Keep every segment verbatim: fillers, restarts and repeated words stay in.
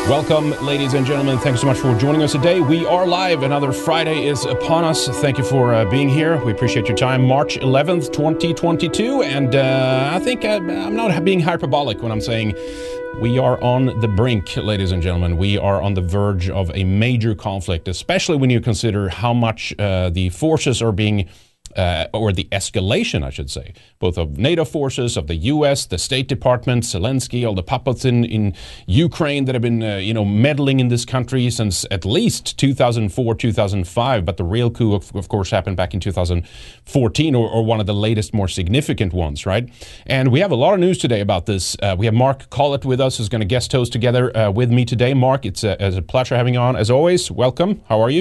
Welcome, ladies and gentlemen. Thank you so much for joining us today. We are live. Another Friday is upon us. Thank you for uh, being here. We appreciate your time. March eleventh, twenty twenty-two. And uh, I think uh, I'm not being hyperbolic when I'm saying we are on the brink, ladies and gentlemen. We are on the verge of a major conflict, especially when you consider how much uh, the forces are being Uh, or the escalation, I should say, both of NATO forces, of the U S, the State Department, Zelensky, all the puppets in, in Ukraine that have been, uh, you know, meddling in this country since at least two thousand four, two thousand five. But the real coup, of, of course, happened back in two thousand fourteen, or, or one of the latest, more significant ones, right? And we have a lot of news today about this. Uh, we have Mark Collett with us, who's going to guest host together uh, with me today. Mark, it's a, it's a pleasure having you on, as always. Welcome. How are you?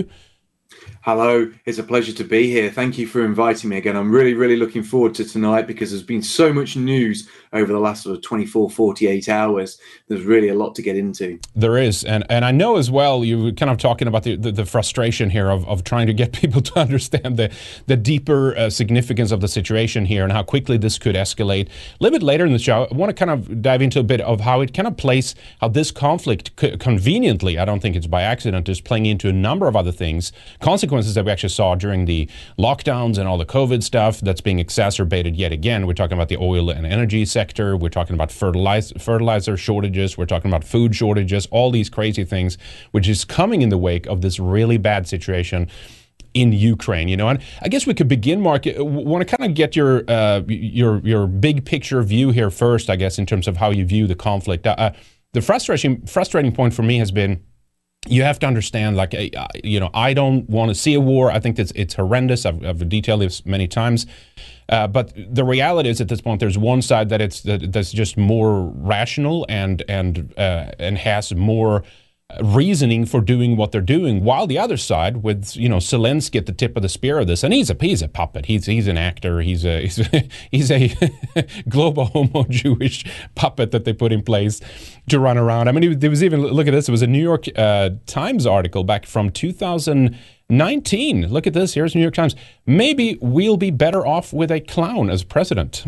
Hello, it's a pleasure to be here. Thank you for inviting me again. I'm really, really looking forward to tonight because there's been so much news over the last sort of twenty-four, forty-eight hours. There's really a lot to get into. There is. And and I know as well, you were kind of talking about the, the, the frustration here of, of trying to get people to understand the, the deeper uh, significance of the situation here and how quickly this could escalate. A little bit later in the show, I want to kind of dive into a bit of how it kind of plays, how this conflict c- conveniently, I don't think it's by accident, is playing into a number of other things, consequences that we actually saw during the lockdowns and all the COVID stuff that's being exacerbated yet again. We're talking about the oil and energy sector. We're talking about fertilizer, fertilizer shortages. We're talking about food shortages, all these crazy things, which is coming in the wake of this really bad situation in Ukraine, you know. And I guess we could begin, Mark. I want to kind of get your uh, your your big picture view here first, I guess, in terms of how you view the conflict. Uh, the frustrating frustrating point for me has been, you have to understand, like, uh, you know, I don't want to see a war. I think it's, it's horrendous. I've, I've detailed this many times. Uh, but the reality is, at this point, there's one side that it's that, that's just more rational and and uh, and has more reasoning for doing what they're doing, while the other side, with, you know, Zelensky at the tip of the spear of this, and he's a he's a puppet. He's he's an actor. He's a he's a, he's a global homo Jewish puppet that they put in place to run around. I mean, there was even, look at this. It was a New York uh, Times article back from two thousand nineteen. Look at this. Here's New York Times. Maybe we'll be better off with a clown as president.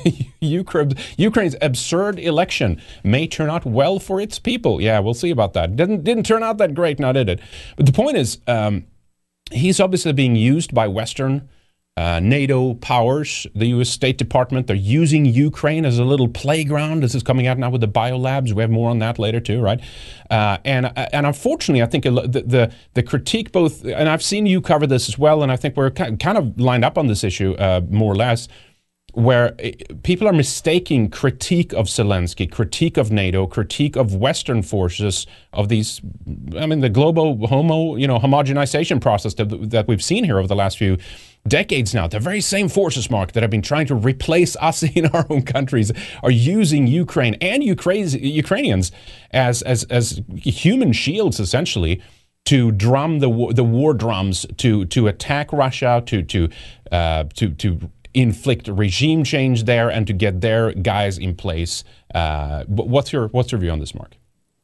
Ukraine's absurd election may turn out well for its people. Yeah, we'll see about that. Didn't didn't turn out that great, now did it? But the point is, um, he's obviously being used by Western Uh, NATO powers, the U S State Department. They're using Ukraine as a little playground. This is coming out now with the biolabs. We have more on that later too, right? Uh, and and unfortunately, I think the, the the critique both, and I've seen you cover this as well, and I think we're kind of lined up on this issue uh, more or less, where people are mistaking critique of Zelensky, critique of NATO, critique of Western forces, of these, I mean, the global homo, you know, homogenization process that, that we've seen here over the last few decades now. The very same forces, Mark, that have been trying to replace us in our own countries are using Ukraine and Ukra- Ukrainians as, as, as human shields, essentially, to drum the the war drums, to to attack Russia, to to uh, to to inflict regime change there, and to get their guys in place. Uh, what's your what's your view on this, Mark?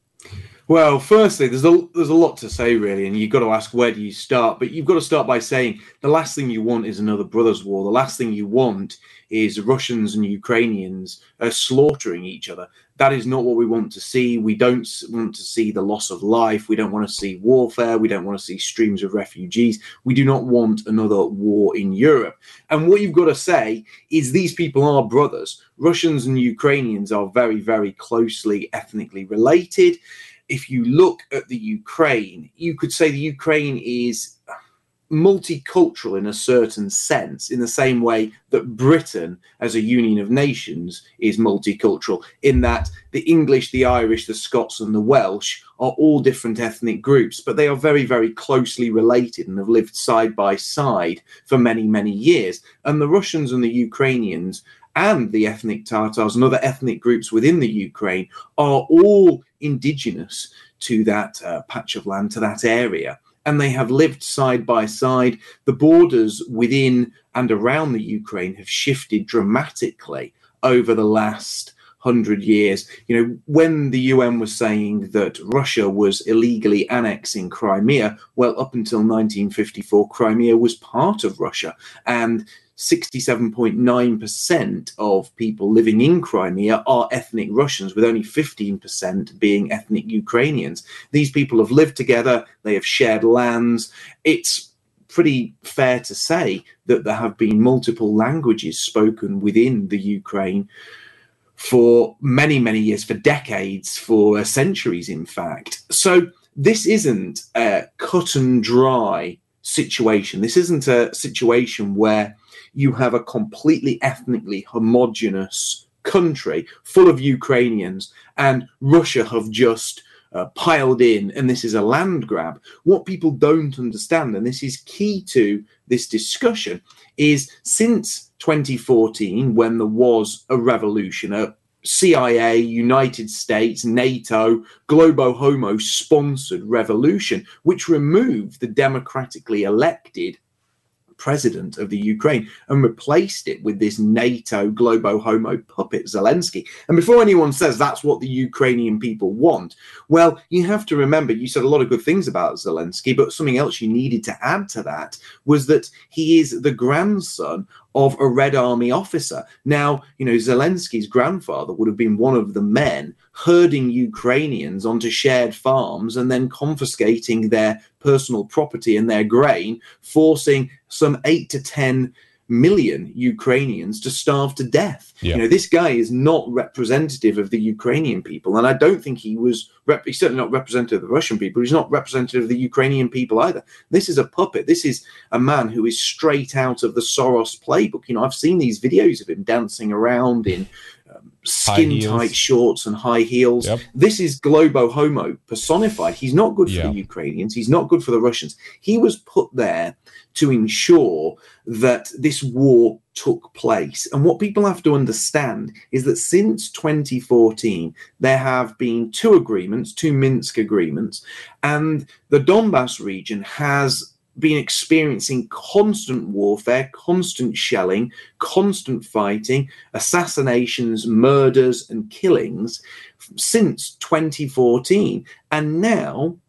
Well, firstly, there's a there's a lot to say, really, and you've got to ask, where do you start? But you've got to start by saying the last thing you want is another brothers' war. The last thing you want is Russians and Ukrainians uh, slaughtering each other. That is not what we want to see. We don't want to see the loss of life. We don't want to see warfare. We don't want to see streams of refugees. We do not want another war in Europe. And what you've got to say is these people are brothers. Russians and Ukrainians are very, very closely ethnically related. If you look at the Ukraine, you could say the Ukraine is multicultural in a certain sense, in the same way that Britain, as a union of nations, is multicultural, in that the English, the Irish, the Scots and the Welsh are all different ethnic groups, but they are very, very closely related and have lived side by side for many, many years. And the Russians and the Ukrainians and the ethnic Tatars and other ethnic groups within the Ukraine are all indigenous to that uh, patch of land, to that area. And they have lived side by side. The borders within and around the Ukraine have shifted dramatically over the last hundred years. You know, when the U N was saying that Russia was illegally annexing Crimea, well, up until nineteen fifty-four, Crimea was part of Russia. And sixty-seven point nine percent of people living in Crimea are ethnic Russians, with only fifteen percent being ethnic Ukrainians. These people have lived together, they have shared lands. It's pretty fair to say that there have been multiple languages spoken within the Ukraine for many, many years, for decades, for centuries, in fact. So this isn't a cut and dry situation. This isn't a situation where you have a completely ethnically homogenous country full of Ukrainians and Russia have just uh, piled in and this is a land grab. What people don't understand, and this is key to this discussion, is since twenty fourteen, when there was a revolution, a C I A, United States, NATO, Globo Homo sponsored revolution, which removed the democratically elected president of the Ukraine and replaced it with this NATO Globo Homo puppet Zelensky. And before anyone says that's what the Ukrainian people want, well, you have to remember, you said a lot of good things about Zelensky, but something else you needed to add to that was that he is the grandson of a Red Army officer. Now, you know, Zelensky's grandfather would have been one of the men herding Ukrainians onto shared farms and then confiscating their personal property and their grain, forcing some eight to ten million Ukrainians to starve to death. Yeah. You know, this guy is not representative of the Ukrainian people, and I don't think he was, rep- he's certainly not representative of the Russian people. He's not representative of the Ukrainian people either. This is a puppet. This is a man who is straight out of the Soros playbook. You know, I've seen these videos of him dancing around in um, skin-tight shorts and high heels. Yep. This is Globo Homo personified. He's not good for yeah. the Ukrainians. He's not good for the Russians. He was put there to ensure that this war took place. And what people have to understand is that since twenty fourteen, there have been two agreements, two Minsk agreements, and the Donbass region has been experiencing constant warfare, constant shelling, constant fighting, assassinations, murders, and killings since twenty fourteen. And now,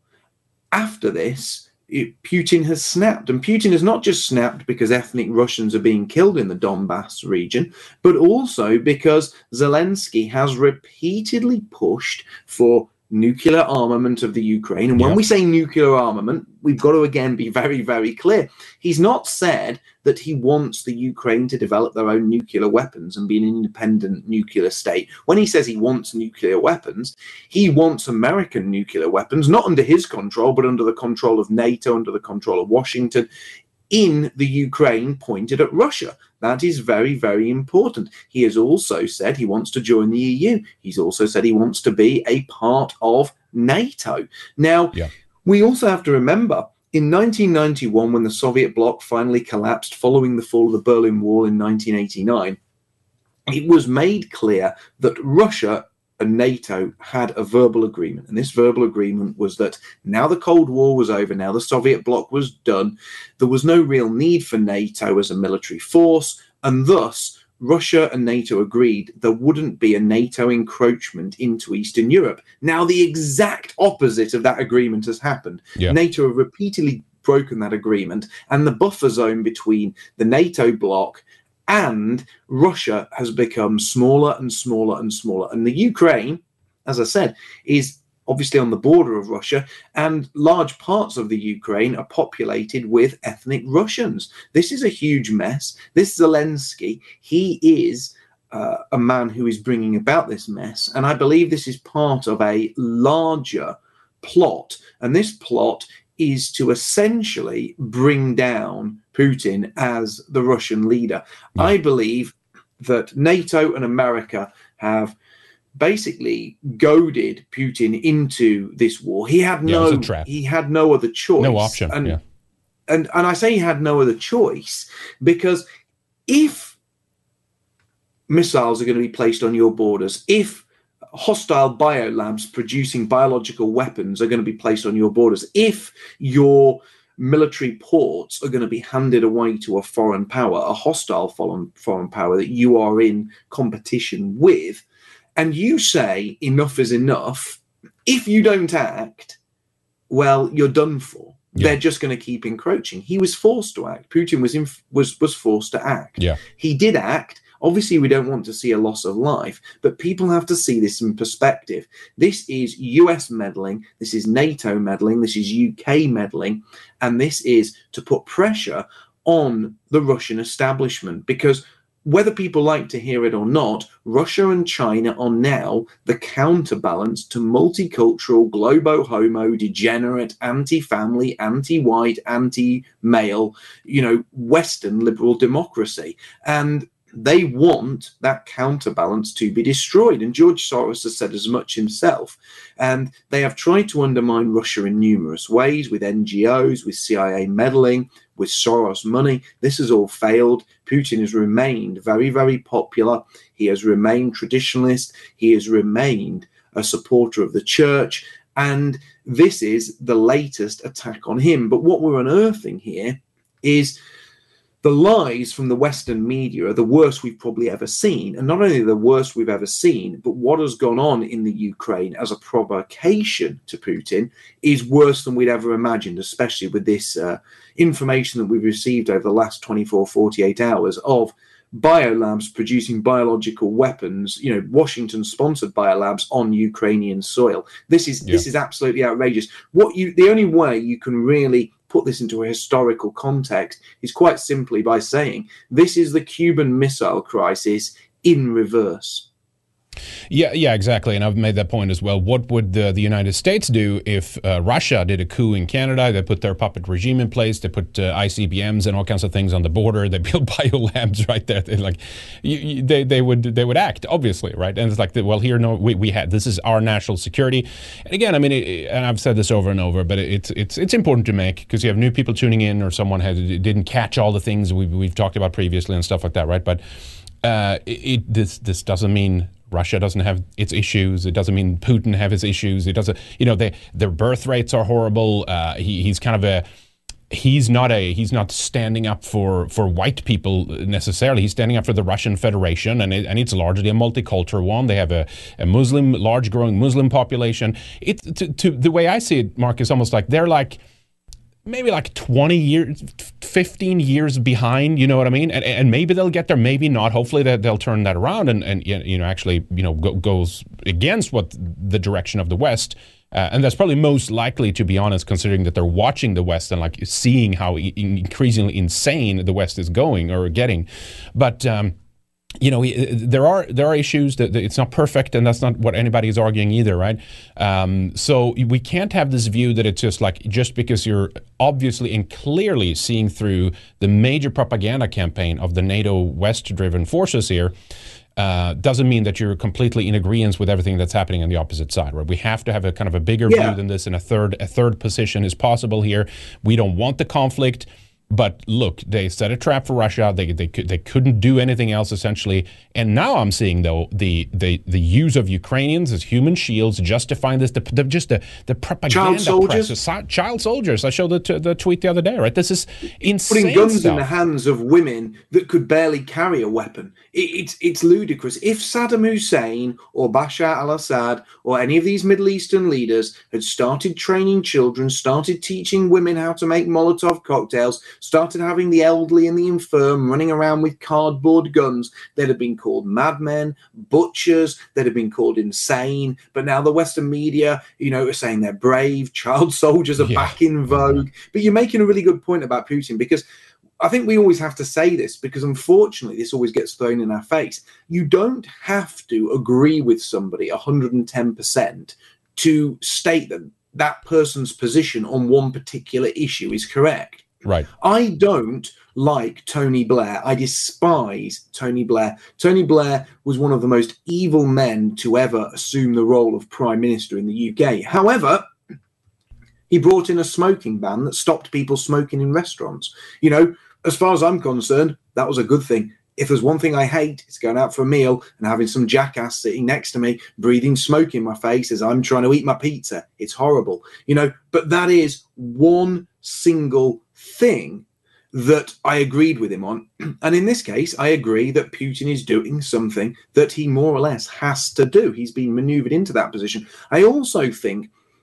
after this, It, Putin has snapped, and Putin has not just snapped because ethnic Russians are being killed in the Donbass region, but also because Zelensky has repeatedly pushed for nuclear armament of the Ukraine. And when yep. we say nuclear armament, we've got to again be very, very clear. He's not said that he wants the Ukraine to develop their own nuclear weapons and be an independent nuclear state. When he says he wants nuclear weapons, he wants American nuclear weapons, not under his control, but under the control of NATO, under the control of Washington, in the Ukraine pointed at Russia. That is very, very important. He has also said he wants to join the E U. He's also said he wants to be a part of NATO. Now, yeah. we also have to remember, in nineteen ninety-one, when the Soviet bloc finally collapsed following the fall of the Berlin Wall in nineteen eighty-nine, it was made clear that Russia and NATO had a verbal agreement. And this verbal agreement was that now the Cold War was over, now the Soviet bloc was done, there was no real need for NATO as a military force, and thus Russia and NATO agreed there wouldn't be a NATO encroachment into Eastern Europe. Now the exact opposite of that agreement has happened. Yeah. NATO have repeatedly broken that agreement, and the buffer zone between the NATO bloc and Russia has become smaller and smaller and smaller. And the Ukraine, as I said, is obviously on the border of Russia, and large parts of the Ukraine are populated with ethnic Russians. This is a huge mess. This Zelensky, he is uh, a man who is bringing about this mess. And I believe this is part of a larger plot. And this plot is to essentially bring down Putin as the Russian leader. Yeah. I believe that NATO and America have basically goaded Putin into this war. He had no yeah, he had no other choice. No option. And, yeah. and and I say he had no other choice because if missiles are going to be placed on your borders, if hostile biolabs producing biological weapons are going to be placed on your borders, if your military ports are going to be handed away to a foreign power, a hostile foreign, foreign power that you are in competition with, and you say enough is enough, if you don't act, well, you're done for. they're just going to keep encroaching. He was forced to act. Putin was in, was was forced to act. Yeah. He did act. Obviously, we don't want to see a loss of life, but people have to see this in perspective. This is U S meddling, this is NATO meddling, this is U K meddling, and this is to put pressure on the Russian establishment, because whether people like to hear it or not, Russia and China are now the counterbalance to multicultural, globo-homo, degenerate, anti-family, anti-white, anti-male, you know, Western liberal democracy. And they want that counterbalance to be destroyed. And George Soros has said as much himself. And they have tried to undermine Russia in numerous ways, with N G Os, with C I A meddling, with Soros money. This has all failed. Putin has remained very, very popular. He has remained traditionalist. He has remained a supporter of the church. And this is the latest attack on him. But what we're unearthing here is the lies from the Western media are the worst we've probably ever seen. And not only the worst we've ever seen, but what has gone on in the Ukraine as a provocation to Putin is worse than we'd ever imagined, especially with this uh, information that we've received over the last twenty-four, forty-eight hours of biolabs producing biological weapons, you know, Washington-sponsored biolabs on Ukrainian soil. This is yeah. this is absolutely outrageous. What you the only way you can really put this into a historical context is quite simply by saying this is the Cuban Missile Crisis in reverse. Yeah, yeah, exactly. And I've made that point as well. What would the, the United States do if uh, Russia did a coup in Canada? They put their puppet regime in place. They put uh, I C B Ms and all kinds of things on the border. They built biolabs right there. They like, you, you, they they would they would act, obviously, right? And it's like, well, here, no, we we had this is our national security. And again, I mean, it, and I've said this over and over, but it's it's it's important to make, because you have new people tuning in, or someone has didn't catch all the things we've we've talked about previously and stuff like that, right? But uh, it, it this this doesn't mean Russia doesn't have its issues. It doesn't mean Putin have his issues. It doesn't, you know, they, their birth rates are horrible. Uh, he, he's kind of a, he's not a, he's not standing up for, for white people necessarily. He's standing up for the Russian Federation, and it, and it's largely a multicultural one. They have a, a Muslim, large growing Muslim population. It, to, to the way I see it, Mark, is almost like they're like, maybe like twenty years, fifteen years behind, you know what I mean? And, and maybe they'll get there, maybe not. Hopefully that they'll turn that around and, and you know, actually, you know, go, goes against what the direction of the West. Uh, and that's probably most likely, to be honest, considering that they're watching the West and like seeing how e- increasingly insane the West is going or getting. But, um, you know, there are there are issues that it's not perfect, and that's not what anybody is arguing either, right? Um, so we can't have this view that it's just like, just because you're obviously and clearly seeing through the major propaganda campaign of the NATO West-driven forces here, uh, doesn't mean that you're completely in agreement with everything that's happening on the opposite side, right? We have to have a kind of a bigger yeah. view than this, and a third a third position is possible here. We don't want the conflict. But look, they set a trap for Russia. They they they couldn't do anything else, essentially. And now I'm seeing, though, the the, the use of Ukrainians as human shields, justifying this, the, the just the, the propaganda child soldiers. press, child soldiers. I showed the t- the tweet the other day, right? This is insane. Putting guns stuff. in the hands of women that could barely carry a weapon. It, it's it's ludicrous. If Saddam Hussein or Bashar al-Assad or any of these Middle Eastern leaders had started training children, started teaching women how to make Molotov cocktails, started having the elderly and the infirm running around with cardboard guns, they'd have been called madmen, butchers, they'd have been called insane. But now the Western media, you know, are saying they're brave, child soldiers are yeah. back in vogue. But you're making a really good point about Putin, because I think we always have to say this, because unfortunately this always gets thrown in our face. You don't have to agree with somebody one hundred ten percent to state that that person's position on one particular issue is correct. Right. I don't like Tony Blair. I despise Tony Blair. Tony Blair was one of the most evil men to ever assume the role of Prime Minister in the U K. However, he brought in a smoking ban that stopped people smoking in restaurants. You know, as far as I'm concerned, that was a good thing. If there's one thing I hate, it's going out for a meal and having some jackass sitting next to me, breathing smoke in my face as I'm trying to eat my pizza. It's horrible, you know, but that is one single thing that I agreed with him on. And in this case, I agree that Putin is doing something that he more or less has to do. He's been maneuvered into that position. I also think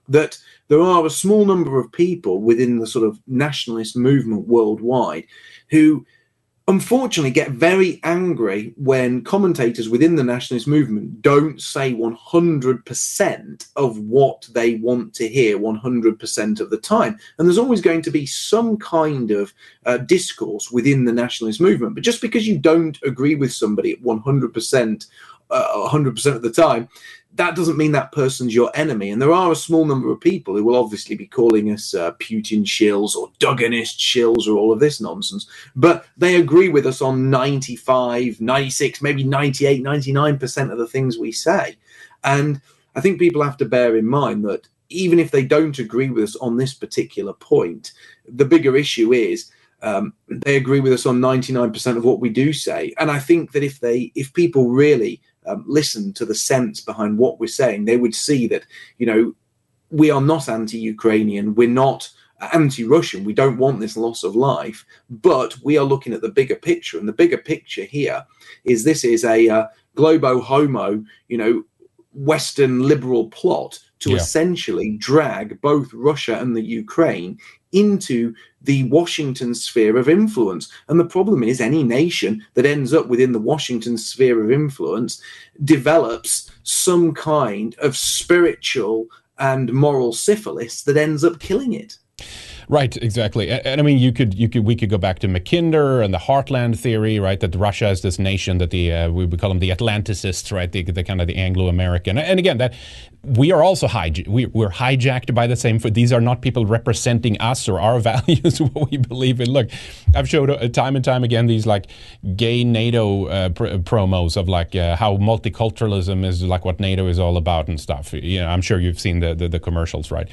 that there are a small number of people within the sort of nationalist movement worldwide who unfortunately get very angry when commentators within the nationalist movement don't say one hundred percent of what they want to hear one hundred percent of the time. And there's always going to be some kind of uh, discourse within the nationalist movement. But just because you don't agree with somebody at one hundred percent, uh, one hundred percent of the time, that doesn't mean that person's your enemy. And there are a small number of people who will obviously be calling us uh, Putin shills or Dugganist shills or all of this nonsense. But they agree with us on ninety-five, ninety-six, maybe ninety-eight, ninety-nine percent of the things we say. And I think people have to bear in mind that even if they don't agree with us on this particular point, the bigger issue is um, they agree with us on ninety-nine percent of what we do say. And I think that if they, if people really Um, listen to the sense behind what we're saying, they would see that, you know, we are not anti-Ukrainian, we're not anti-Russian, we don't want this loss of life, but we are looking at the bigger picture. And the bigger picture here is this is a uh, globo homo, you know, Western liberal plot to yeah. essentially drag both Russia and the Ukraine into the Washington sphere of influence. And the problem is any nation that ends up within the Washington sphere of influence develops some kind of spiritual and moral syphilis that ends up killing it. Right, exactly. And, and I mean, you could, you could, we could go back to Mackinder and the Heartland theory, right? That Russia is this nation that the uh, we would call them the Atlanticists, right? The, the kind of the Anglo-American. And again, that we are also hij- we, we're hijacked by the same. These are not people representing us or our values, what we believe in. Look, I've showed uh, time and time again these like gay NATO uh, pr- promos of like uh, how multiculturalism is like what NATO is all about and stuff. You know, I'm sure you've seen the the, the commercials, right?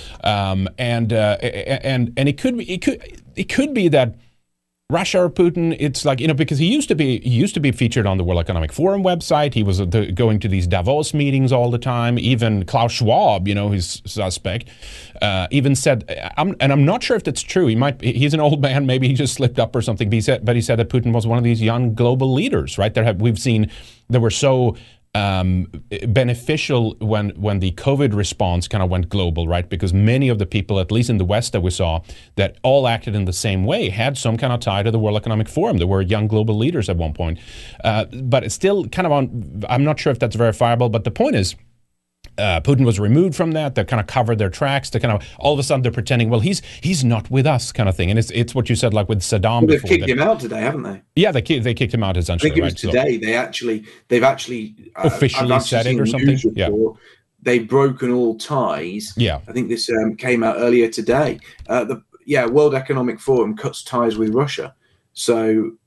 Um, and uh, and and it could be it could it could be that Russia or Putin, it's like, you know, because he used to be he used to be featured on the World Economic Forum website. He was uh, the, going to these Davos meetings all the time. Even Klaus Schwab, you know, his suspect, uh, even said, I'm, and I'm not sure if that's true. He might he's an old man. Maybe he just slipped up or something. But he said, but he said that Putin was one of these young global leaders, right? That have, we've seen that were so Um, beneficial when when the COVID response kind of went global, right? Because many of the people, at least in the West that we saw, that all acted in the same way, had some kind of tie to the World Economic Forum. They were young global leaders at one point. Uh, but it's still kind of on, I'm not sure if that's verifiable, but the point is, Uh, Putin was removed from that. They kind of covered their tracks. They kind of all of a sudden they're pretending, well, he's he's not with us, kind of thing. And it's it's what you said, like with Saddam. Well, they've before, kicked that, him out today, haven't they? Yeah, they they kicked him out essentially. I think it was right? today. So, they actually they've actually uh, officially I've actually said it or seen something. news Yeah, report. They've broken all ties. Yeah, I think this um, came out earlier today. Uh, the yeah World Economic Forum cuts ties with Russia. So,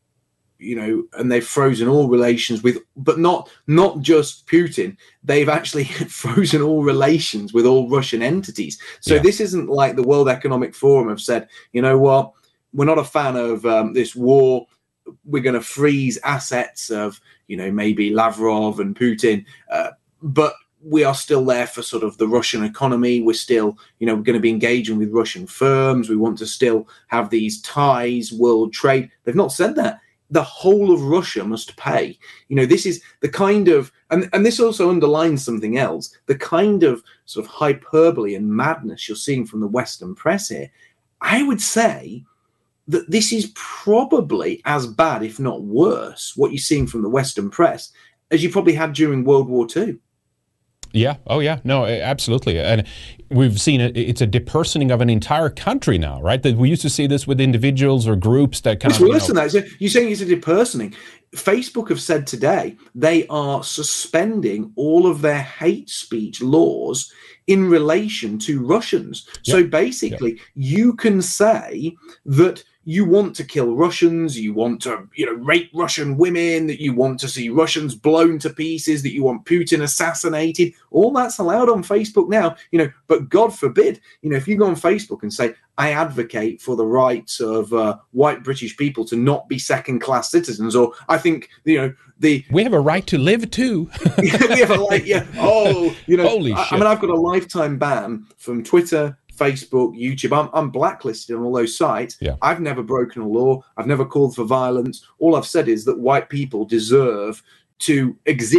you know, and they've frozen all relations with, but not not just Putin. They've actually frozen all relations with all Russian entities. So Yeah. this isn't like the World Economic Forum have said, you know what, we're not a fan of um, this war. We're going to freeze assets of, you know, maybe Lavrov and Putin, uh, but we are still there for sort of the Russian economy. We're still, you know, going to be engaging with Russian firms. We want to still have these ties, world trade. They've not said that. The whole of Russia must pay. You know, this is the kind of, and, and this also underlines something else, the kind of sort of hyperbole and madness you're seeing from the Western press here. I would say that this is probably as bad, if not worse, what you're seeing from the Western press, as you probably had during World War Two. Yeah. Oh, yeah. No, absolutely. And we've seen it. It's a depersoning of an entire country now, right? That we used to see this with individuals or groups that kind it's of. It's worse you know, than that. So you're saying it's a depersoning. Facebook have said today they are suspending all of their hate speech laws in relation to Russians. Yep. So basically, yep. you can say that you want to kill Russians, you want to, you know, rape Russian women, that you want to see Russians blown to pieces, that you want Putin assassinated. All that's allowed on Facebook now, you know, but God forbid, you know, if you go on Facebook and say, I advocate for the rights of uh, white British people to not be second-class citizens, or I think, you know, the... We have a right to live too. we have a right, yeah. Oh, you know, Holy I, shit. I mean, I've got a lifetime ban from Twitter, Facebook, YouTube. I'm, I'm blacklisted on all those sites. Yeah. I've never broken a law. I've never called for violence. All I've said is that white people deserve to exist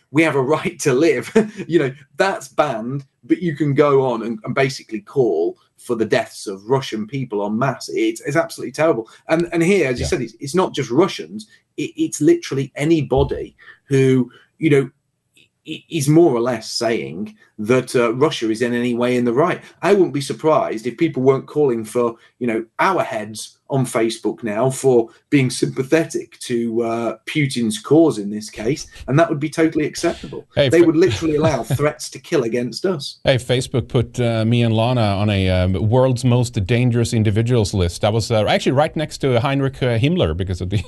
we have a right to live. You know, that's banned, but you can go on and, and basically call for the deaths of Russian people en masse. It's, it's absolutely terrible. And and here, as you yeah. said, it's, it's not just Russians. It, it's literally anybody who, you know, is more or less saying that uh, Russia is in any way in the right. I wouldn't be surprised if people weren't calling for, you know, our heads on Facebook now for being sympathetic to uh, Putin's cause in this case, and that would be totally acceptable. Hey, they fa- would literally allow threats to kill against us. Hey, Facebook put uh, me and Lana on a um, world's most dangerous individuals list. I was uh, actually right next to Heinrich uh, Himmler because of the,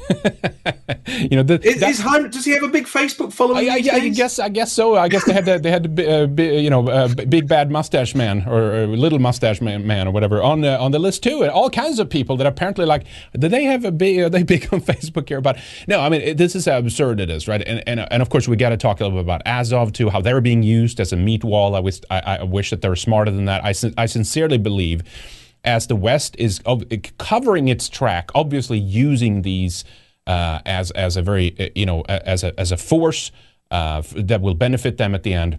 you know, the, is, is Heinrich, does he have a big Facebook following? I, I, I guess I guess so. I guess they had the, they had the uh, b- you know uh, big bad mustache man or, or little mustache man, man or whatever on uh, on the list too, and all kinds of people that apparently. Like, do they have a big? Are they big on Facebook here? But no, I mean, it, this is how absurd it is, right? And and, and of course, we got to talk a little bit about Azov too, how they're being used as a meat wall. I wish I, I wish that they were smarter than that. I I sincerely believe, as the West is covering its track, obviously using these uh, as as a very you know as a as a force uh, that will benefit them at the end.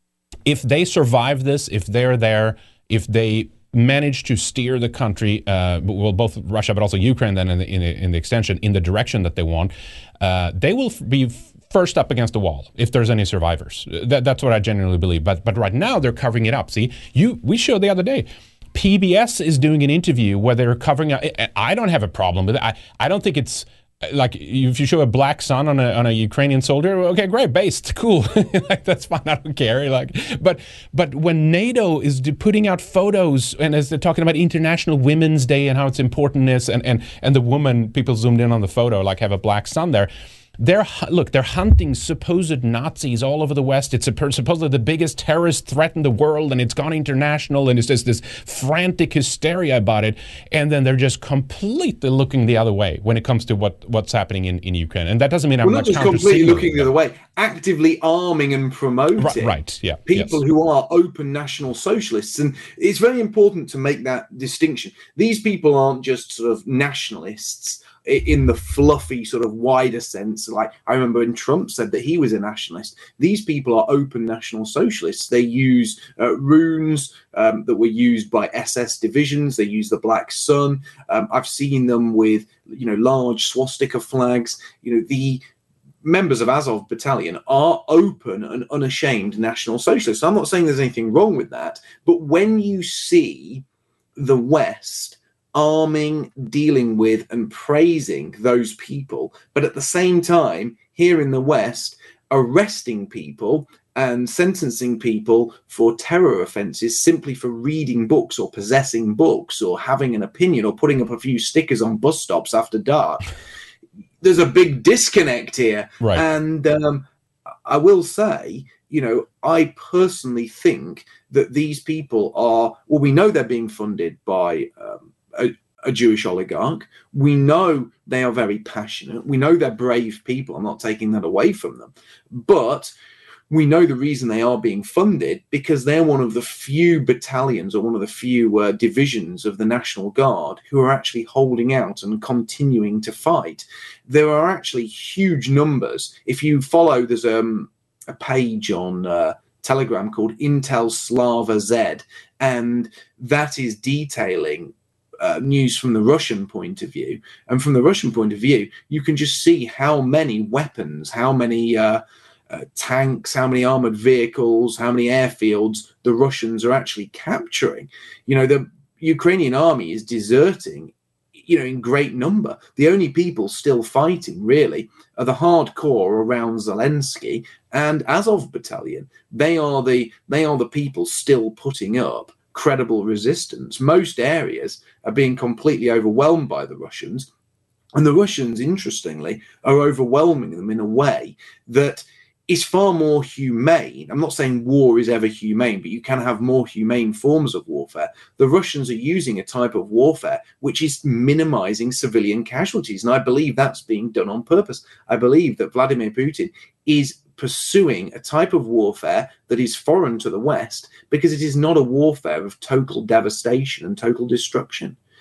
If they survive this, if they're there, if they manage to steer the country, uh, well, both Russia but also Ukraine, then in the, in the, in the extension, in the direction that they want, uh, they will be first up against the wall if there's any survivors. That, that's what I genuinely believe. But but right now they're covering it up. See, you we showed the other day. P B S is doing an interview where they're covering up. I don't have a problem with it. I, I don't think it's. Like, if you show a black sun on a on a Ukrainian soldier, okay, great, based, cool, like that's fine, I don't care. Like, but but when NATO is putting out photos and as they're talking about International Women's Day and how it's important is, and and and the woman, people zoomed in on the photo, like have a black sun there. They're look, they're hunting supposed Nazis all over the West. It's a, supposedly the biggest terrorist threat in the world, and it's gone international, and it's just this frantic hysteria about it. And then they're just completely looking the other way when it comes to what, what's happening in, in Ukraine. And that doesn't mean I'm well, not just completely looking the other way, actively arming and promoting right, right, yeah, people yes. who are open National Socialists. And it's very important to make that distinction. These people aren't just sort of nationalists in the fluffy sort of wider sense. Like, I remember when Trump said that he was a nationalist. These people are open National Socialists. They use uh, runes um, that were used by S S divisions. They use the Black Sun. Um, I've seen them with, you know, large swastika flags. You know, the members of Azov Battalion are open and unashamed National Socialists. I'm not saying there's anything wrong with that, but when you see the West arming, dealing with, and praising those people, but at the same time, here in the West, arresting people and sentencing people for terror offences simply for reading books or possessing books or having an opinion or putting up a few stickers on bus stops after dark, there's a big disconnect here. Right. And um, I will say, you know, I personally think that these people are, well, we know they're being funded by um, A, a Jewish oligarch. We know they are very passionate. We know they're brave people. I'm not taking that away from them. But we know the reason they are being funded because they're one of the few battalions or one of the few uh, divisions of the National Guard who are actually holding out and continuing to fight. There are actually huge numbers. If you follow, there's um, a page on uh, Telegram called Intel Slava Z, and that is detailing Uh, news from the Russian point of view. And from the Russian point of view, you can just see how many weapons, how many uh, uh, tanks, how many armored vehicles, how many airfields the Russians are actually capturing. You know, the Ukrainian army is deserting, you know, in great number. The only people still fighting, really, are the hardcore around Zelensky and Azov Battalion. They are the they are the people still putting up credible resistance. Most areas are being completely overwhelmed by the Russians, and the Russians, interestingly, are overwhelming them in a way that is far more humane. I'm not saying war is ever humane, but you can have more humane forms of warfare. The Russians are using a type of warfare which is minimizing civilian casualties, and I believe that's being done on purpose. I believe that Vladimir Putin is pursuing a type of warfare that is foreign to the West because it is not a warfare of total devastation and total destruction.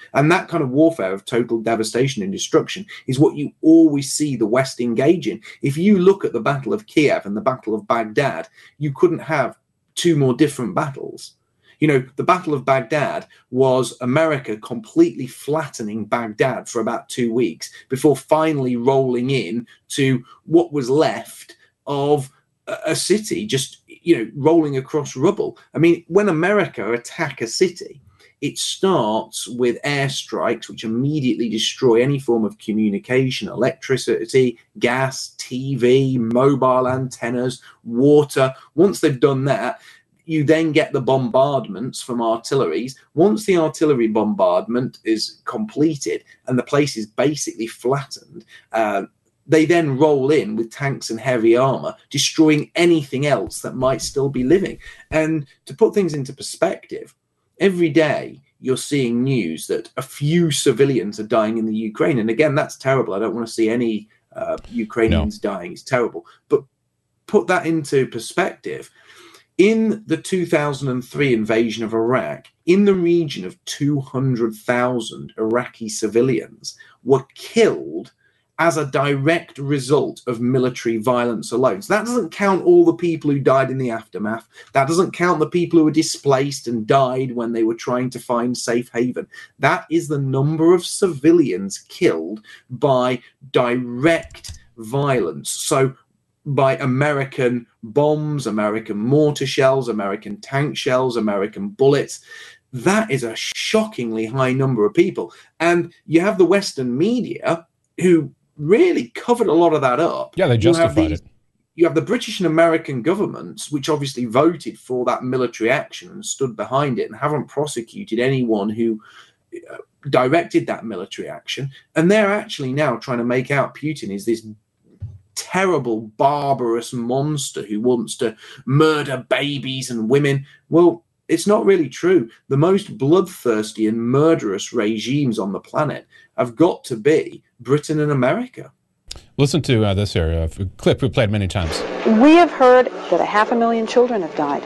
And that kind of warfare of total devastation and destruction is what you always see the West engage in. If you look at the Battle of Kiev and the Battle of Baghdad, you couldn't have two more different battles. You know, the Battle of Baghdad was America completely flattening Baghdad for about two weeks before finally rolling in to what was left of a city, just, you know, rolling across rubble. I mean, when America attack a city, it starts with airstrikes, which immediately destroy any form of communication, electricity, gas, T V, mobile antennas, water. Once they've done that, you then get the bombardments from artilleries. Once the artillery bombardment is completed and the place is basically flattened, uh, they then roll in with tanks and heavy armor, destroying anything else that might still be living. And to put things into perspective, every day you're seeing news that a few civilians are dying in the Ukraine. And again, that's terrible. I don't want to see any uh, Ukrainians no. dying. It's terrible. But put that into perspective. In the two thousand three invasion of Iraq, in the region of two hundred thousand Iraqi civilians were killed as a direct result of military violence alone. So that doesn't count all the people who died in the aftermath. That doesn't count the people who were displaced and died when they were trying to find safe haven. That is the number of civilians killed by direct violence. So by American bombs, American mortar shells, American tank shells, American bullets. That is a shockingly high number of people. And you have the Western media who really covered a lot of that up. Yeah, they justified these, it. You have the British and American governments, which obviously voted for that military action and stood behind it and haven't prosecuted anyone who uh, directed that military action. And they're actually now trying to make out Putin is this terrible, barbarous monster who wants to murder babies and women. Well, it's not really true. The most bloodthirsty and murderous regimes on the planet have got to be Britain and America. Listen to uh, this here, uh, a clip we played many times. We have heard that a half a million children have died.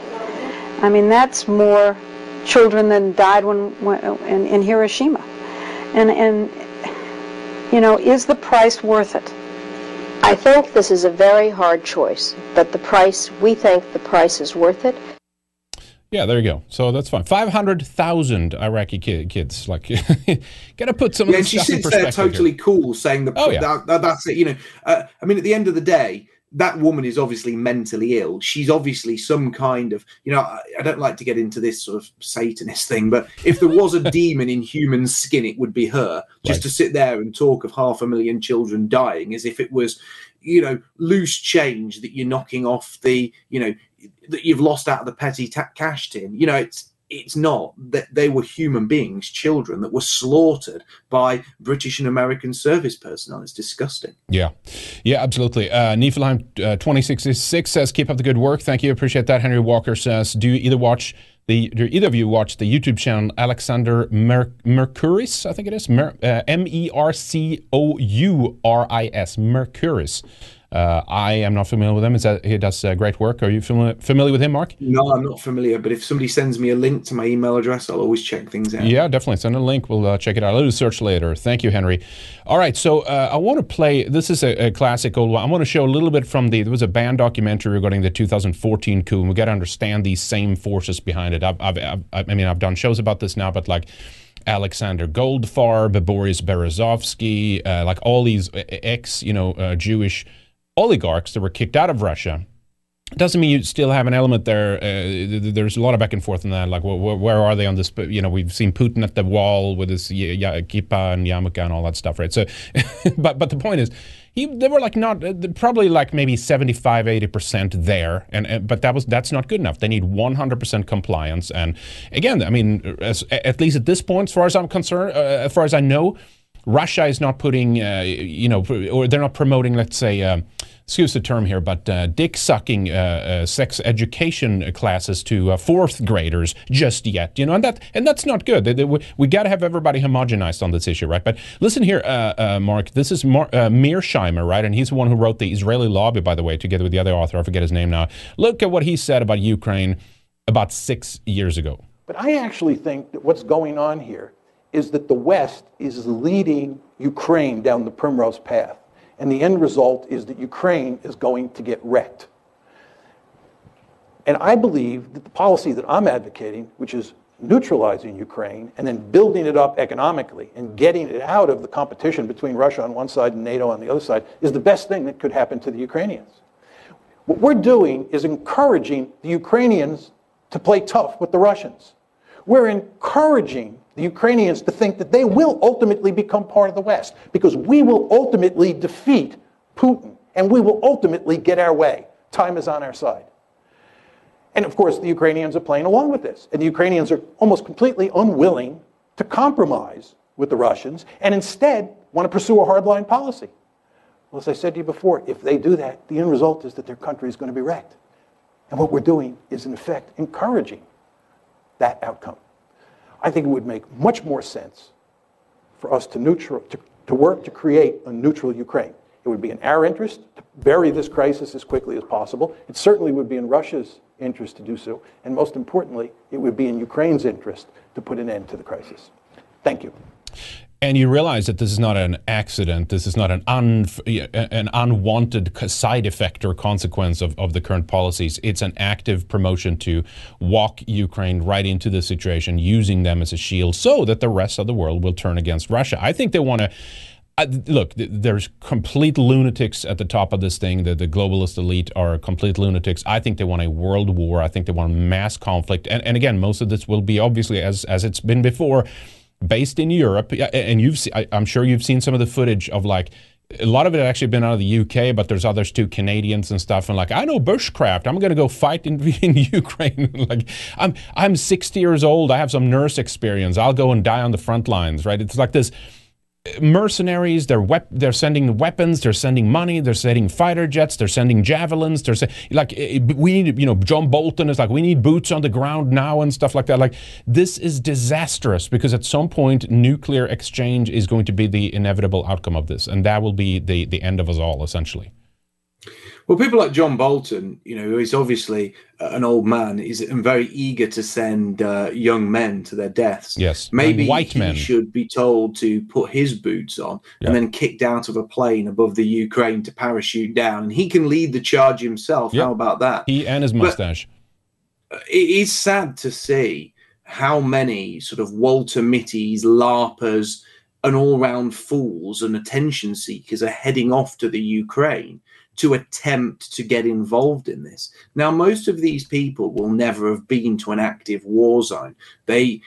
I mean, that's more children than died when, when in, in Hiroshima. And, and, you know, is the price worth it? I think this is a very hard choice, but the price, we think the price is worth it. Yeah, there you go. So that's fine. five hundred thousand Iraqi kid, kids. Like, got to put some yeah, of this and stuff in she perspective. sits there totally here. cool saying that, oh, yeah. that, that that's it. You know, uh, I mean, at the end of the day, that woman is obviously mentally ill. She's obviously some kind of, you know, I, I don't like to get into this sort of Satanist thing, but if there was a demon in human skin, it would be her. Just right. to sit there and talk of half a million children dying as if it was, you know, loose change that you're knocking off the, you know, that you've lost out of the petty ta- cash tin. You know, it's it's not that they were human beings, children that were slaughtered by British and American service personnel. It's disgusting. Yeah, yeah, absolutely. Uh, Niflheim uh, twenty sixty-six says, "Keep up the good work. Thank you. Appreciate that." Henry Walker says, "Do you either watch the? Do either of you watch the YouTube channel Alexander Mer- Mercouris? I think it is Mer- uh, M E R C O U R I S Mercouris." Uh, I am not familiar with him. Is that, he does uh, great work. Are you familiar, familiar with him, Mark? No, I'm not familiar. But if somebody sends me a link to my email address, I'll always check things out. Yeah, definitely. Send a link. We'll uh, check it out. I'll do a search later. Thank you, Henry. All right. So uh, I want to play. This is a, a classic old one. I want to show a little bit from the. There was a band documentary regarding the two thousand fourteen coup, and we got to understand these same forces behind it. I've, I've, I've, I mean, I've done shows about this now, but like Alexander Goldfarb, Boris Berezovsky, uh, like all these ex, you know, uh, Jewish oligarchs that were kicked out of Russia. Doesn't mean you still have an element there. Uh, there's a lot of back and forth on that. Like, where, where are they on this? You know, we've seen Putin at the wall with his y- y- kippah and yarmulke and all that stuff, right? So, but but the point is, he they were like not probably like maybe seventy-five, eighty percent there, and, and but that was that's not good enough. They need one hundred percent compliance. And again, I mean, as, at least at this point, as far as I'm concerned, uh, as far as I know, Russia is not putting, uh, you know, or they're not promoting, let's say, uh, excuse the term here, but uh, dick-sucking uh, uh, sex education classes to uh, fourth graders just yet, you know, and that and that's not good. They, they, we we got to have everybody homogenized on this issue, right? But listen here, uh, uh, Mark, this is Mar- uh, Mearsheimer, right? And he's the one who wrote the Israeli Lobby, by the way, together with the other author. I forget his name now. Look at what he said about Ukraine about six years ago. But I actually think that what's going on here is that the West is leading Ukraine down the primrose path. And the end result is that Ukraine is going to get wrecked. And I believe that the policy that I'm advocating, which is neutralizing Ukraine and then building it up economically and getting it out of the competition between Russia on one side and NATO on the other side, is the best thing that could happen to the Ukrainians. What we're doing is encouraging the Ukrainians to play tough with the Russians. We're encouraging the Ukrainians to think that they will ultimately become part of the West, because we will ultimately defeat Putin and we will ultimately get our way. Time is on our side. And of course, the Ukrainians are playing along with this. And the Ukrainians are almost completely unwilling to compromise with the Russians and instead want to pursue a hardline policy. Well, as I said to you before, if they do that, the end result is that their country is going to be wrecked. And what we're doing is, in effect, encouraging that outcome. I think it would make much more sense for us to, neutral, to, to work to create a neutral Ukraine. It would be in our interest to bury this crisis as quickly as possible. It certainly would be in Russia's interest to do so. And most importantly, it would be in Ukraine's interest to put an end to the crisis. Thank you. And you realize that this is not an accident. This is not an un, an unwanted side effect or consequence of, of the current policies. It's an active promotion to walk Ukraine right into the situation, using them as a shield so that the rest of the world will turn against Russia. I think they want to... Uh, look, th- there's complete lunatics at the top of this thing. The, the globalist elite are complete lunatics. I think they want a world war. I think they want mass conflict. And, and again, most of this will be obviously, as as it's been before, based in Europe. And you've, se- I, I'm sure you've seen some of the footage of, like, a lot of it actually been out of the U K, but there's others too, Canadians and stuff. And like, I know bushcraft. I'm going to go fight in, in Ukraine. Like, I'm I'm sixty years old. I have some nurse experience. I'll go and die on the front lines, right? It's like this. Mercenaries, they're wep- they're sending weapons, they're sending money, they're sending fighter jets, they're sending javelins, they're se- like we need, you know, John Bolton is like, we need boots on the ground now and stuff like that. Like, this is disastrous, because at some point nuclear exchange is going to be the inevitable outcome of this, and that will be the the end of us all, essentially. Well, people like John Bolton, you know, who is obviously an old man, is very eager to send uh, young men to their deaths. Yes, maybe white he men should be told to put his boots on yeah. and then kicked out of a plane above the Ukraine to parachute down, and he can lead the charge himself. Yep. How about that? He and his mustache. But it is sad to see how many sort of Walter Mitty's, LARPers, and all-round fools and attention seekers are heading off to the Ukraine to attempt to get involved in this. Now, most of these people will never have been to an active war zone. They,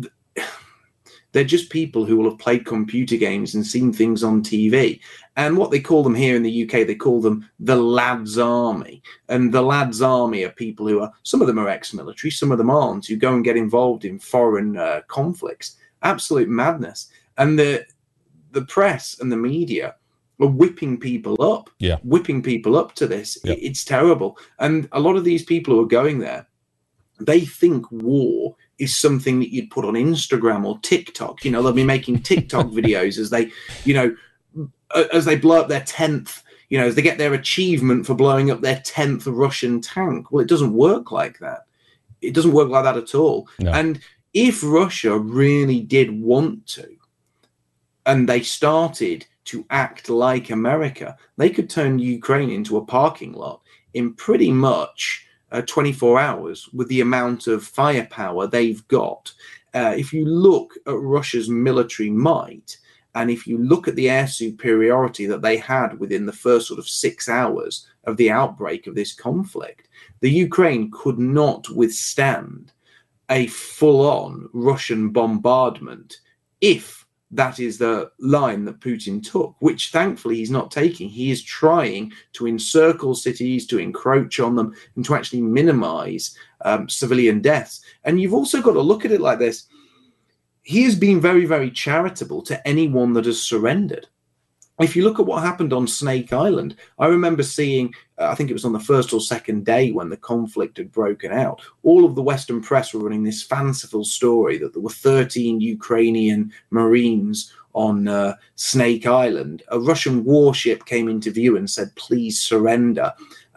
they're just people who will have played computer games and seen things on T V. And what they call them here in the U K, they call them the Lads Army. And the Lads Army are people who are, some of them are ex-military, some of them aren't, who go and get involved in foreign uh, conflicts. Absolute madness. And the the press and the media are whipping people up, yeah. whipping people up to this. Yeah. It's terrible. And a lot of these people who are going there, they think war is something that you'd put on Instagram or TikTok. You know, they'll be making TikTok videos as they, you know, as they blow up their tenth, you know, as they get their achievement for blowing up their tenth Russian tank. Well, it doesn't work like that. It doesn't work like that at all. No. And if Russia really did want to, and they started to act like America, they could turn Ukraine into a parking lot in pretty much uh, twenty-four hours with the amount of firepower they've got. Uh, if you look at Russia's military might, and if you look at the air superiority that they had within the first sort of six hours of the outbreak of this conflict, the Ukraine could not withstand a full-on Russian bombardment if that is the line that Putin took, which thankfully he's not taking. He is trying to encircle cities, to encroach on them, and to actually minimize um, civilian deaths. And you've also got to look at it like this. He has been very, very charitable to anyone that has surrendered. If you look at what happened on Snake Island, I remember seeing, uh, I think it was on the first or second day when the conflict had broken out, all of the Western press were running this fanciful story that there were thirteen Ukrainian Marines on uh, Snake Island. A Russian warship came into view and said, please surrender.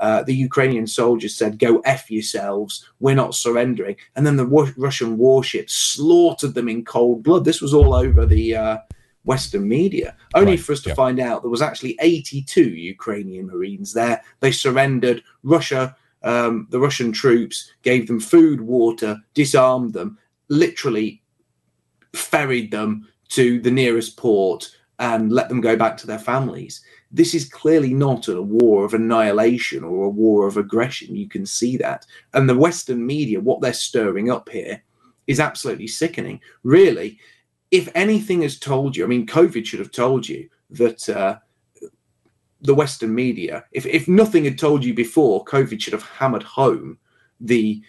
Uh, the Ukrainian soldiers said, "Go F yourselves, we're not surrendering." And then the wa- Russian warships slaughtered them in cold blood. This was all over the uh, Western media, only Right, for us to yeah. find out there was actually eighty-two Ukrainian Marines there. They surrendered. Russia, um, the Russian troops gave them food, water, disarmed them, literally ferried them to the nearest port and let them go back to their families. This is clearly not a war of annihilation or a war of aggression. You can see that. And the Western media, what they're stirring up here is absolutely sickening. Really, if anything has told you, I mean, COVID should have told you that uh, the Western media, if, if nothing had told you before, COVID should have hammered home the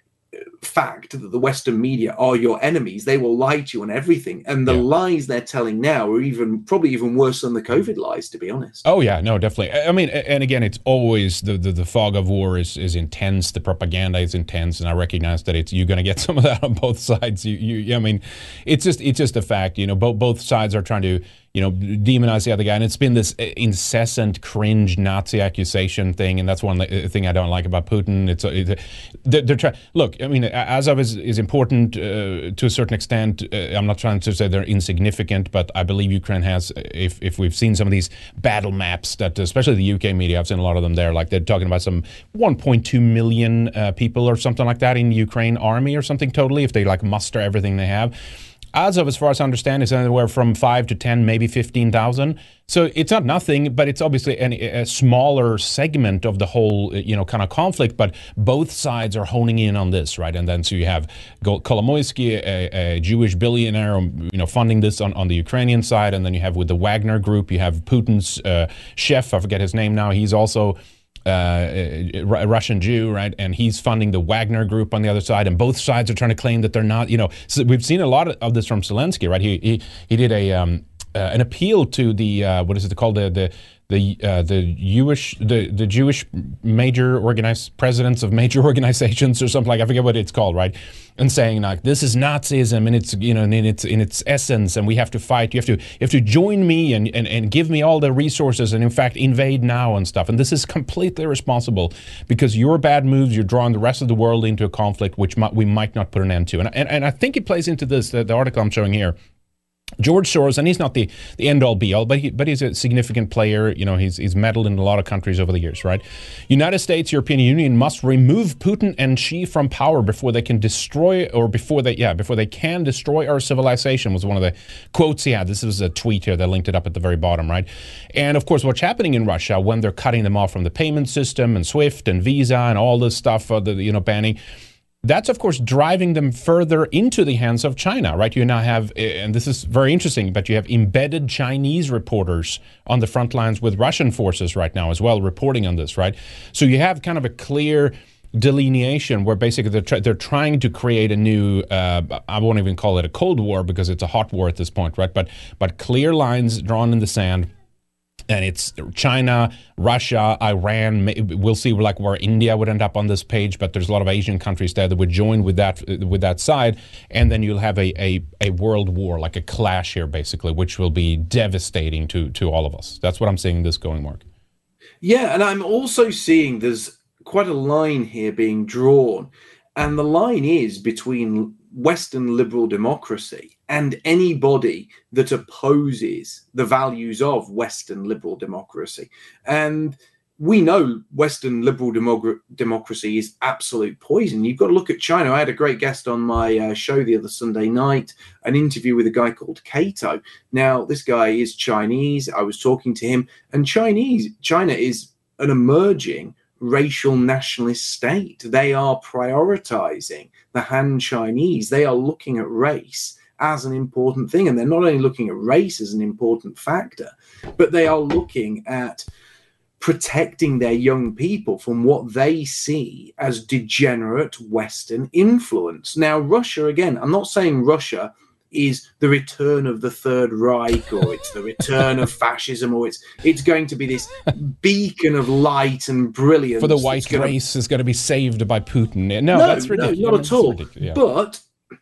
fact that the Western media are your enemies. They will lie to you on everything, and the Yeah. lies they're telling now are even probably even worse than the COVID lies, to be honest. Oh yeah, no, definitely. I I mean, a- and again, it's always the, the, the fog of war is, is intense. The propaganda is intense, and I recognize that it's you're going to get some of that on both sides. You, you, I mean, it's just it's just a fact. You know, both both sides are trying to you know demonize the other guy, and it's been this incessant cringe Nazi accusation thing, and that's one thing I don't like about Putin. It's, it's they're, they're trying. Look, I mean, Azov is is important uh, to a certain extent. Uh, I'm not trying to say they're insignificant, but I believe Ukraine has. If if we've seen some of these battle maps that, especially the U K media, I've seen a lot of them there. Like they're talking about some one point two million uh, people or something like that in the Ukraine army or something totally. If they like muster everything they have. Azov, as far as I understand, is anywhere from five to ten, maybe fifteen thousand. So it's not nothing, but it's obviously an, a smaller segment of the whole, you know, kind of conflict. But both sides are honing in on this, right? And then so you have Kolomoisky, a, a Jewish billionaire, you know, funding this on, on the Ukrainian side, and then you have with the Wagner Group, you have Putin's uh, chef, I forget his name now. He's also Uh, a Russian Jew, right? And he's funding the Wagner Group on the other side, and both sides are trying to claim that they're not. You know, so we've seen a lot of this from Zelensky, right? He he he did a um, uh, an appeal to the uh, what is it called the the the uh, the Jewish the the Jewish major organized presidents of major organizations or something like I forget what it's called, right? And saying like this is Nazism and it's you know in its in its essence, and we have to fight. You have to you have to join me and, and, and give me all the resources and in fact invade now and stuff. And this is completely irresponsible because your bad moves you're drawing the rest of the world into a conflict which might, we might not put an end to. And and, and I think it plays into this the, the article I'm showing here. George Soros, and he's not the, the end-all be-all, but he, but he's a significant player. You know, he's he's meddled in a lot of countries over the years, right? United States, European Union must remove Putin and Xi from power before they can destroy, or before they, yeah, before they can destroy our civilization, was one of the quotes he had. This was a tweet here that linked it up at the very bottom, right? And of course, what's happening in Russia when they're cutting them off from the payment system and SWIFT and Visa and all this stuff, uh, the, you know, banning. That's, of course, driving them further into the hands of China, right? You now have, and this is very interesting, but you have embedded Chinese reporters on the front lines with Russian forces right now as well, reporting on this, right? So you have kind of a clear delineation where basically they're, try- they're trying to create a new, uh, I won't even call it a Cold War because it's a hot war at this point, right? But but clear lines drawn in the sand. And it's China, Russia, Iran. We'll see like where India would end up on this page, but there's a lot of Asian countries there that would join with that with that side, and then you'll have a a, a world war, like a clash here, basically, which will be devastating to to all of us. That's what I'm seeing this going, Mark. Yeah, and I'm also seeing there's quite a line here being drawn, and the line is between Western liberal democracy and anybody that opposes the values of Western liberal democracy. And we know Western liberal demog- democracy is absolute poison. You've got to look at China. I had a great guest on my uh, show the other Sunday night, an interview with a guy called Cato. Now, this guy is Chinese. I was talking to him, and Chinese, China is an emerging racial nationalist state. They are prioritizing the Han Chinese. They are looking at race as an important thing. And they're not only looking at race as an important factor, but they are looking at protecting their young people from what they see as degenerate Western influence. Now, Russia, again, I'm not saying Russia is the return of the Third Reich, or it's the return of fascism, or it's it's going to be this beacon of light and brilliance. For the white gonna... race is going to be saved by Putin. No, no that's ridiculous. No, not at all. Yeah. But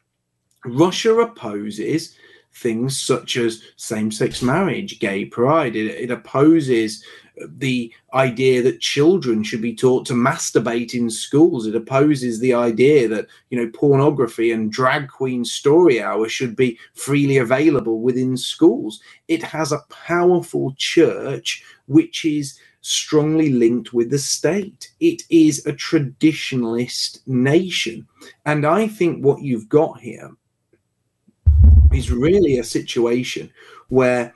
Russia opposes things such as same-sex marriage, gay pride. It, it opposes the idea that children should be taught to masturbate in schools. It opposes the idea that, you know, pornography and drag queen story hour should be freely available within schools. It has a powerful church which is strongly linked with the state. It is a traditionalist nation. And I think what you've got here is really a situation where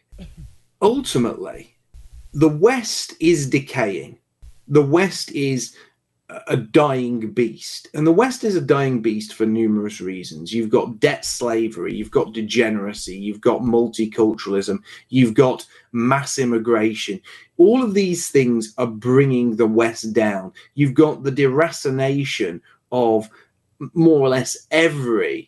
ultimately the West is decaying. The West is a dying beast. And the West is a dying beast for numerous reasons. You've got debt slavery, you've got degeneracy, you've got multiculturalism, you've got mass immigration. All of these things are bringing the West down. You've got the deracination of more or less every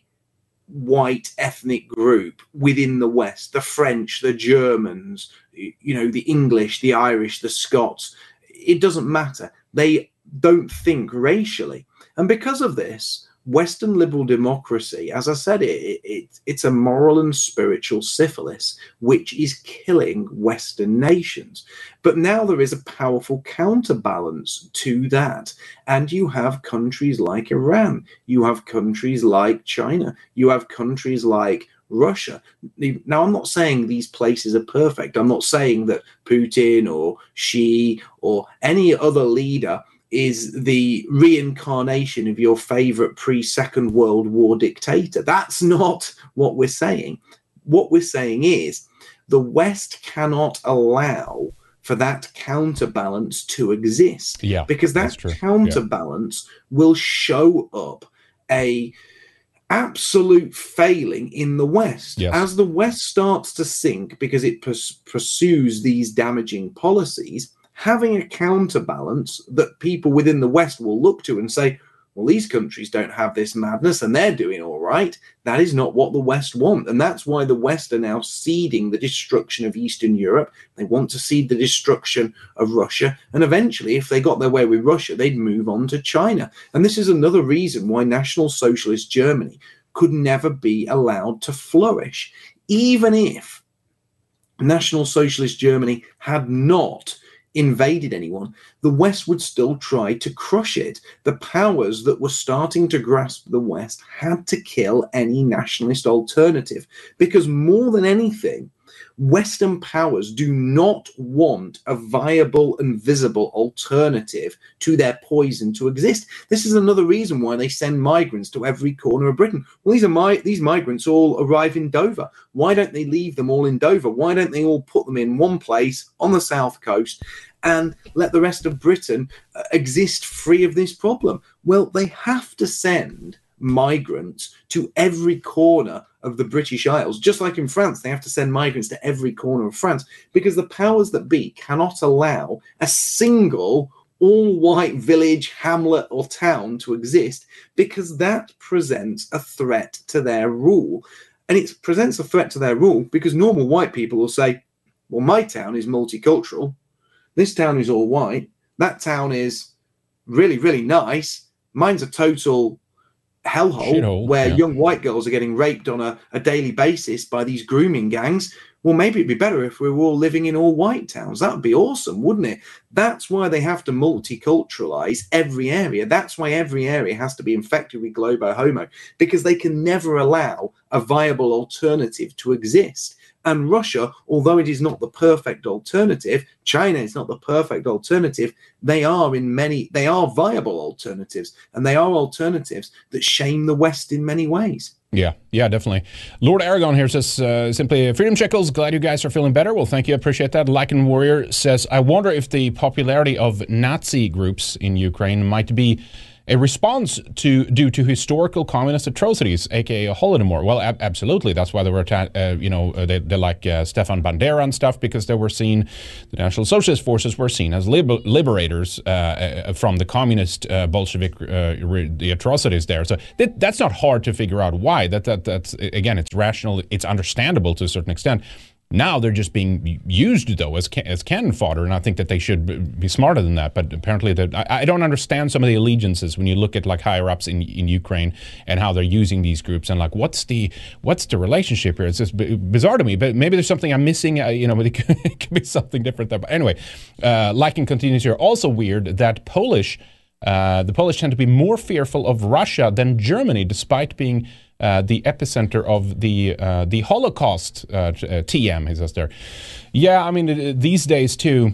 white ethnic group within the West, the French, the Germans, you know, the English, the Irish, the Scots. It doesn't matter. They don't think racially. And because of this, Western liberal democracy, as I said, it, it, it's a moral and spiritual syphilis, which is killing Western nations. But now there is a powerful counterbalance to that. And you have countries like Iran, you have countries like China, you have countries like Russia. Now, I'm not saying these places are perfect. I'm not saying that Putin or Xi or any other leader is the reincarnation of your favorite pre-Second World War dictator. That's not what we're saying. What we're saying is the West cannot allow for that counterbalance to exist. Yeah, because that counterbalance yeah. will show up a absolute failing in the West. Yes. As the West starts to sink because it pers- pursues these damaging policies, having a counterbalance that people within the West will look to and say, well, these countries don't have this madness and they're doing all right. That is not what the West want. And that's why the West are now seeding the destruction of Eastern Europe. They want to seed the destruction of Russia. And eventually, if they got their way with Russia, they'd move on to China. And this is another reason why National Socialist Germany could never be allowed to flourish. Even if National Socialist Germany had not invaded anyone, the West would still try to crush it. The powers that were starting to grasp the West had to kill any nationalist alternative, because more than anything, Western powers do not want a viable and visible alternative to their poison to exist. This is another reason why they send migrants to every corner of Britain. Well, these are my these migrants all arrive in Dover. Why don't they leave them all in Dover? Why don't they all put them in one place on the south coast and let the rest of Britain uh, exist free of this problem? Well, they have to send migrants to every corner of the British Isles. Just like in France, they have to send migrants to every corner of France, because the powers that be cannot allow a single all-white village, hamlet, or town to exist, because that presents a threat to their rule. And it presents a threat to their rule because normal white people will say, well, my town is multicultural. This town is all white. That town is really, really nice. Mine's a total hellhole Shithole, where yeah. young white girls are getting raped on a, a daily basis by these grooming gangs. Well, maybe it'd be better if we were all living in all white towns. That would be awesome, wouldn't it? That's why they have to multiculturalize every area. That's why every area has to be infected with globo homo, because they can never allow a viable alternative to exist. And Russia, although it is not the perfect alternative, China is not the perfect alternative, they are in many, they are viable alternatives, and they are alternatives that shame the West in many ways. Yeah, yeah, definitely. Lord Aragon here says, uh, simply, Freedom Checkles, glad you guys are feeling better. Well, thank you, appreciate that. Lycan Warrior says, I wonder if the popularity of Nazi groups in Ukraine might be a response to due to historical communist atrocities, aka a Holodomor. Well, ab- absolutely. That's why they were, atta- uh, you know, uh, they, they like uh, Stefan Bandera and stuff, because they were seen, the National Socialist forces were seen as liber- liberators uh, uh, from the communist uh, Bolshevik, uh, re- the atrocities there. So that, that's not hard to figure out why. That that that's again, it's rational, it's understandable to a certain extent. Now they're just being used, though, as ca- as cannon fodder, and I think that they should be smarter than that. But apparently, I, I don't understand some of the allegiances when you look at like higher ups in, in Ukraine and how they're using these groups, and like what's the what's the relationship here? It's just b- bizarre to me. But maybe there's something I'm missing. Uh, you know, but it could, it could be something different there. But anyway, uh, Lycan continues here. Also weird that Polish, uh, the Polish tend to be more fearful of Russia than Germany, despite being Uh, the epicenter of the uh, the Holocaust, uh, uh, T M, he says there. Yeah, I mean, uh, these days too,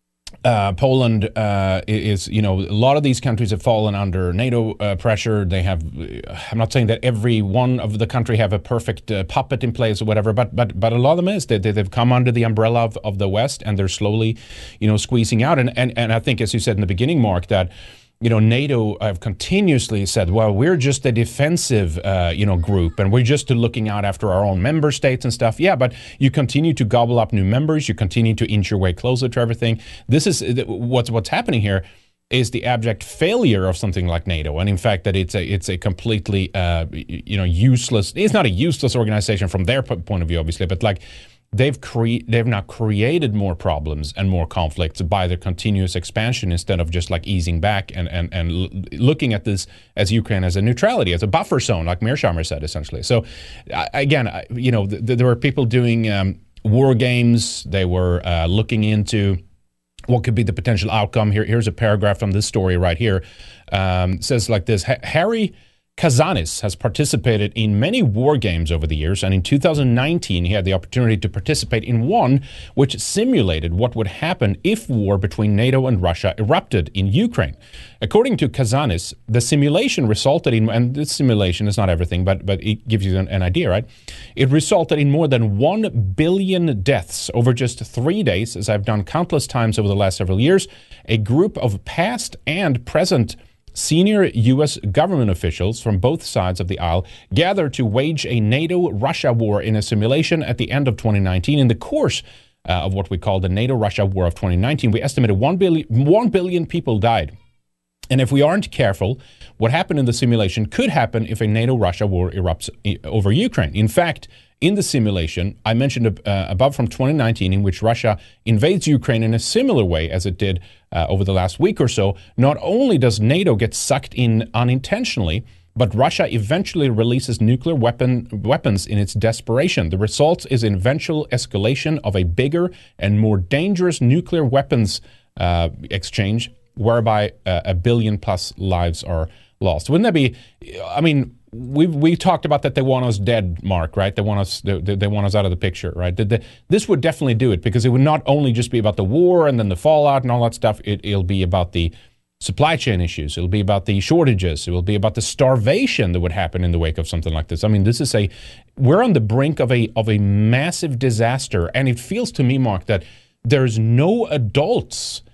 uh, Poland uh, is, you know, a lot of these countries have fallen under NATO uh, pressure. They have, I'm not saying that every one of the country have a perfect uh, puppet in place or whatever, but but but a lot of them is. They, they've come under the umbrella of, of the West, and they're slowly, you know, squeezing out. And, and, and I think, as you said in the beginning, Mark, that you know, NATO have continuously said, well, we're just a defensive, uh, you know, group, and we're just looking out after our own member states and stuff. Yeah, but you continue to gobble up new members. You continue to inch your way closer to everything. This is what's what's happening here is the abject failure of something like NATO, and in fact, that it's a it's a completely, uh, you know, useless. It's not a useless organization from their point of view, obviously, but like. They've cre- they've now created more problems and more conflicts by their continuous expansion instead of just like easing back and and and l- looking at this as Ukraine as a neutrality, as a buffer zone, like Mearsheimer said, essentially. So, uh, again, I, you know, th- th- there were people doing um, war games. They were uh, looking into what could be the potential outcome. Here, here's a paragraph from this story right here. Um, it says like this: Harry Kazanis has participated in many war games over the years, and in two thousand nineteen he had the opportunity to participate in one which simulated what would happen if war between NATO and Russia erupted in Ukraine. According to Kazanis, the simulation resulted in, and this simulation is not everything, but but it gives you an, an idea, right? It resulted in more than one billion deaths over just three days, as I've done countless times over the last several years. A group of past and present senior U S government officials from both sides of the aisle gathered to wage a NATO-Russia war in a simulation at the end of twenty nineteen. In the course uh, of what we call the NATO-Russia war of twenty nineteen, we estimated one billion, one billion people died. And if we aren't careful, what happened in the simulation could happen if a NATO-Russia war erupts over Ukraine. In fact, in the simulation, I mentioned uh, above from twenty nineteen, in which Russia invades Ukraine in a similar way as it did uh, over the last week or so, not only does NATO get sucked in unintentionally, but Russia eventually releases nuclear weapon weapons in its desperation. The result is an eventual escalation of a bigger and more dangerous nuclear weapons uh, exchange, whereby uh, a billion plus lives are lost. Wouldn't that be, I mean, we we talked about that they want us dead, Mark, right? They want us they, they want us out of the picture, right? The, the, this would definitely do it, because it would not only just be about the war and then the fallout and all that stuff. It, it'll be about the supply chain issues. It'll be about the shortages. It will be about the starvation that would happen in the wake of something like this. I mean, this is a, we're on the brink of a of a massive disaster, and it feels to me, Mark, that there's no adults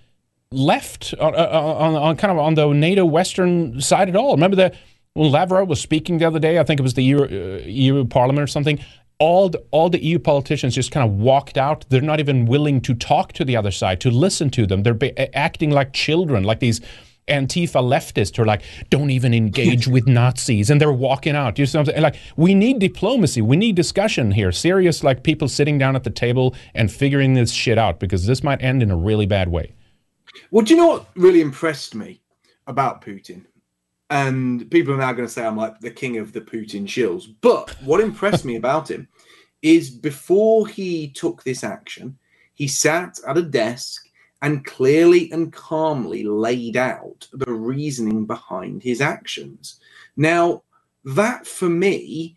left on, on, on kind of on the NATO Western side at all. Remember that when Lavrov was speaking the other day, I think it was the E U, uh, E U Parliament or something, all the, all the E U politicians just kind of walked out. They're not even willing to talk to the other side, to listen to them. They're be- acting like children, like these Antifa leftists who are like, don't even engage with Nazis, and they're walking out. You know what I'm saying? Like, we need diplomacy. We need discussion here. Serious, like people sitting down at the table and figuring this shit out, because this might end in a really bad way. Well, do you know what really impressed me about Putin? And people are now going to say I'm like the king of the Putin shills. But what impressed me about him is before he took this action, he sat at a desk and clearly and calmly laid out the reasoning behind his actions. Now, that for me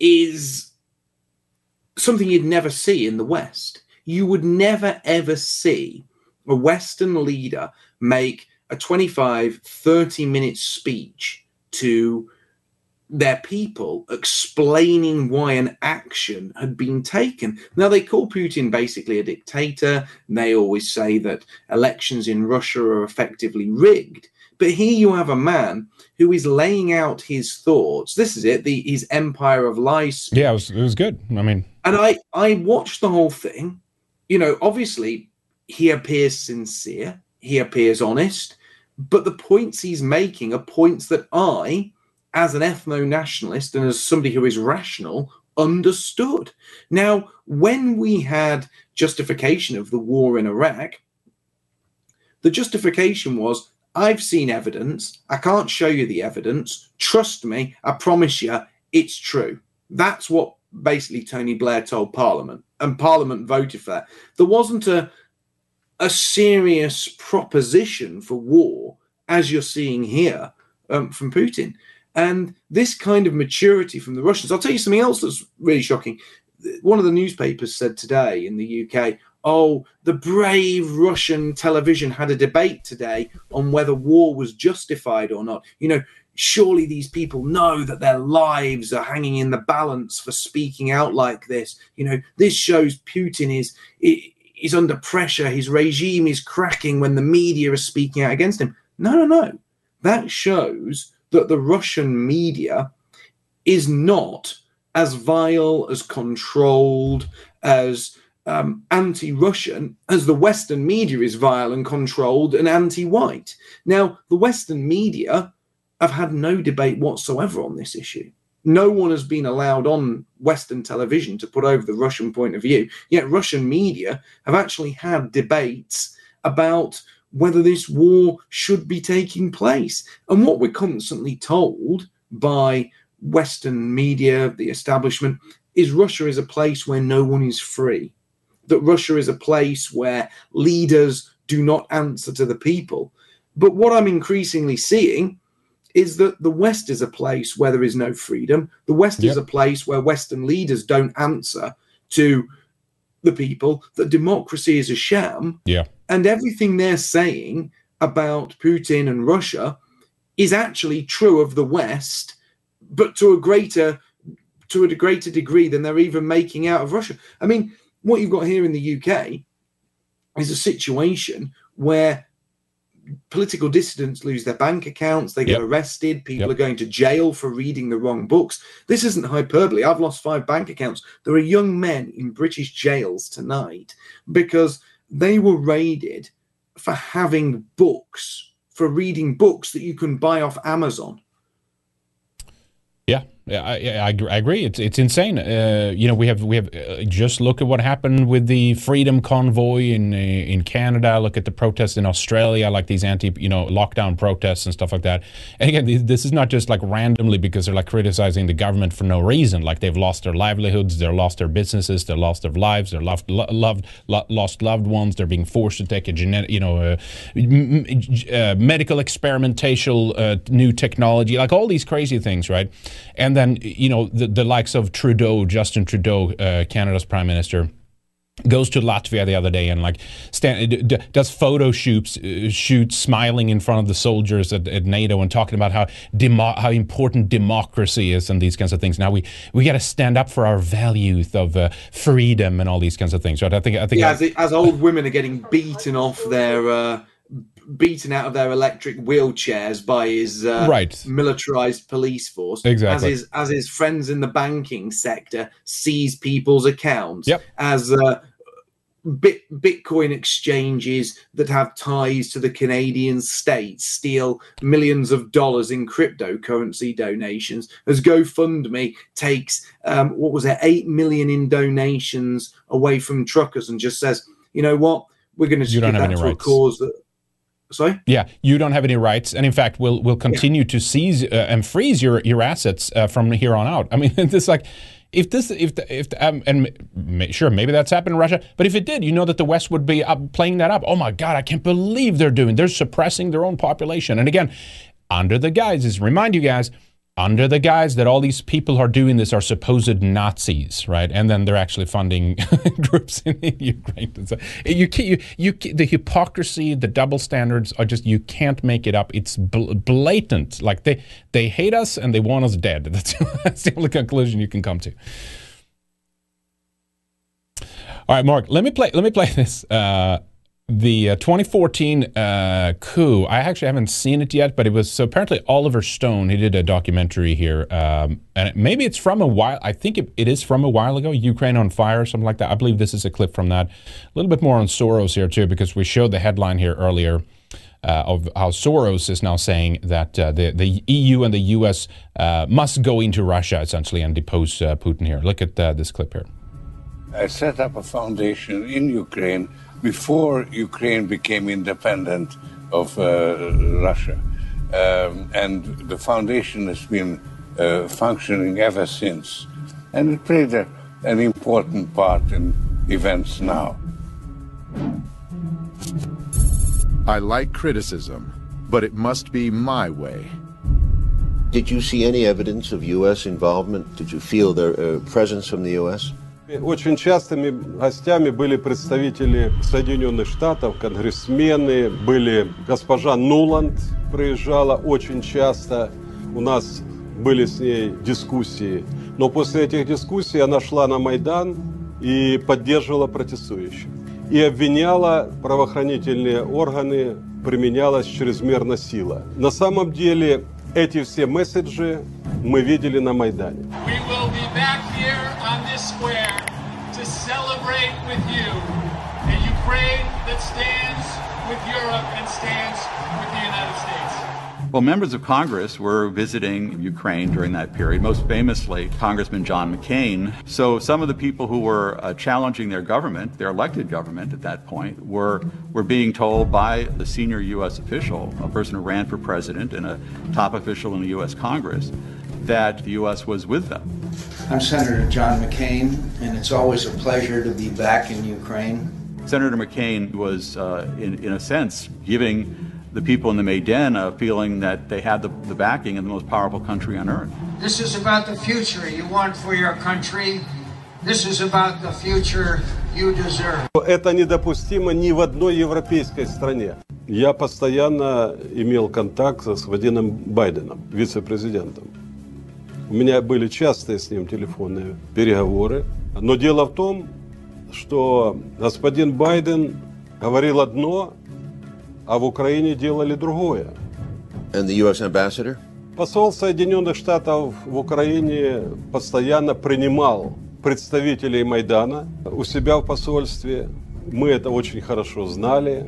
is something you'd never see in the West. You would never, ever see a Western leader make a twenty-five, thirty minute speech to their people explaining why an action had been taken. Now, they call Putin basically a dictator, and they always say that elections in Russia are effectively rigged. But here you have a man who is laying out his thoughts. This is it, the his Empire of Lies speech. Yeah, it was, it was good. I mean, and I, I watched the whole thing. You know, obviously, he appears sincere. He appears honest. But the points he's making are points that I, as an ethno-nationalist and as somebody who is rational, understood. Now, when we had justification of the war in Iraq, the justification was, I've seen evidence. I can't show you the evidence. Trust me. I promise you, it's true. That's what basically Tony Blair told Parliament, and Parliament voted for that. There wasn't a, a serious proposition for war, as you're seeing here um, from Putin. And this kind of maturity from the Russians. I'll tell you something else that's really shocking. One of the newspapers said today in the U K, oh, the brave Russian television had a debate today on whether war was justified or not. You know, surely these people know that their lives are hanging in the balance for speaking out like this. You know, this shows Putin is is under pressure. His regime is cracking when the media is speaking out against him. No, no, no. That shows that the Russian media is not as vile, as controlled, as um, anti-Russian as the Western media is vile and controlled and anti-white. Now, the Western media have had no debate whatsoever on this issue. No one has been allowed on Western television to put over the Russian point of view. Yet Russian media have actually had debates about whether this war should be taking place. And what we're constantly told by Western media, the establishment, is Russia is a place where no one is free. That Russia is a place where leaders do not answer to the people. But what I'm increasingly seeing is that the West is a place where there is no freedom. The West yep. is a place where Western leaders don't answer to the people, that democracy is a sham. Yeah. And everything they're saying about Putin and Russia is actually true of the West, but to a greater to a greater degree than they're even making out of Russia. I mean, what you've got here in the U K is a situation where political dissidents lose their bank accounts, they get yep. arrested, people yep. are going to jail for reading the wrong books. This isn't hyperbole. I've lost five bank accounts. There are young men in British jails tonight because they were raided for having books, for reading books that you can buy off Amazon. Yeah, yeah, I, I, I agree. It's it's insane. Uh, you know, we have we have uh, just look at what happened with the Freedom Convoy in uh, in Canada. Look at the protests in Australia, like these anti you know lockdown protests and stuff like that. And again, this is not just like randomly because they're like criticizing the government for no reason. Like they've lost their livelihoods, they've lost their businesses, they've lost their lives, they're loved, lo- loved, lo- lost loved ones. They're being forced to take a genetic, you know, uh, m- uh, medical experimental uh, new technology, like all these crazy things, right? And then, you know, the, the likes of Trudeau, Justin Trudeau, uh, Canada's prime minister, goes to Latvia the other day and like stand, d- does photo shoots, uh, shoots smiling in front of the soldiers at, at NATO and talking about how demo- how important democracy is and these kinds of things. Now we we got to stand up for our values of uh, freedom and all these kinds of things. Right? I think I think yeah, I, as, it, as old women are getting beaten off their. Uh... beaten out of their electric wheelchairs by his uh, right. militarized police force. Exactly. As his, as his friends in the banking sector seize people's accounts. Yep. As uh, bit, Bitcoin exchanges that have ties to the Canadian state steal millions of dollars in cryptocurrency donations. As GoFundMe takes, um, what was it, eight million in donations away from truckers and just says, you know what, we're going to give that to rights. a cause that... Sorry? Yeah, you don't have any rights, and in fact, we'll we'll continue yeah. to seize uh, and freeze your your assets uh, from here on out. I mean, it's like if this if the, if the, um, and may, sure maybe that's happened in Russia, but if it did, you know that the West would be up playing that up. Oh my God, I can't believe they're doing. They're suppressing their own population, and again, under the guises. Remind you guys. Under the guise that all these people who are doing this are supposed Nazis, right? And then they're actually funding groups in, in Ukraine. So you, you, you, the hypocrisy, the double standards are just, you can't make it up. It's bl- blatant. Like they, they hate us and they want us dead. That's, that's the only conclusion you can come to. All right, Mark, let me play, let me play this. Uh, The uh, twenty fourteen uh, coup, I actually haven't seen it yet, but it was, so apparently Oliver Stone, he did a documentary here, um, and it, maybe it's from a while, I think it, it is from a while ago, Ukraine on Fire, something like that. I believe this is a clip from that. A little bit more on Soros here too, because we showed the headline here earlier. uh, of how Soros is now saying that uh, the, the E U and the U S uh, must go into Russia, essentially, and depose uh, Putin here. Look at uh, this clip here. I set up a foundation in Ukraine before Ukraine became independent of uh, Russia. Um, and the foundation has been uh, functioning ever since. And it played a, an important part in events now. I like criticism, but it must be my way. Did you see any evidence of U S involvement? Did you feel their uh, presence from the U S? Очень частыми гостями были представители Соединенных Штатов, конгрессмены, были госпожа Нуланд, приезжала очень часто, у нас были с ней дискуссии. Но после этих дискуссий она шла на Майдан и поддерживала протестующих. И обвиняла правоохранительные органы, применялась чрезмерно сила. На самом деле эти все месседжи мы видели на Майдане. We will be back here on this square to celebrate with you a Ukraine that stands with Europe and stands with the United States. Well, members of Congress were visiting Ukraine during that period, most famously Congressman John McCain. So some of the people who were uh, challenging their government, their elected government at that point, were, were being told by the senior U S official, a person who ran for president and a top official in the U S Congress, that the U S was with them. I'm Senator John McCain, and it's always a pleasure to be back in Ukraine. Senator McCain was, uh, in, in a sense, giving the people in the Maidan a feeling that they had the, the backing of the most powerful country on earth. This is about the future you want for your country. This is about the future you deserve. Это недопустимо ни в одной европейской стране. Я постоянно имел контакт с господином Байденом, вице-президентом. У меня были частые с ним телефонные переговоры. Но дело в том, что господин Байден говорил одно, а в Украине делали другое. And the U S ambassador? Посол Соединенных Штатов в Украине постоянно принимал представителей Майдана у себя в посольстве. Мы это очень хорошо знали.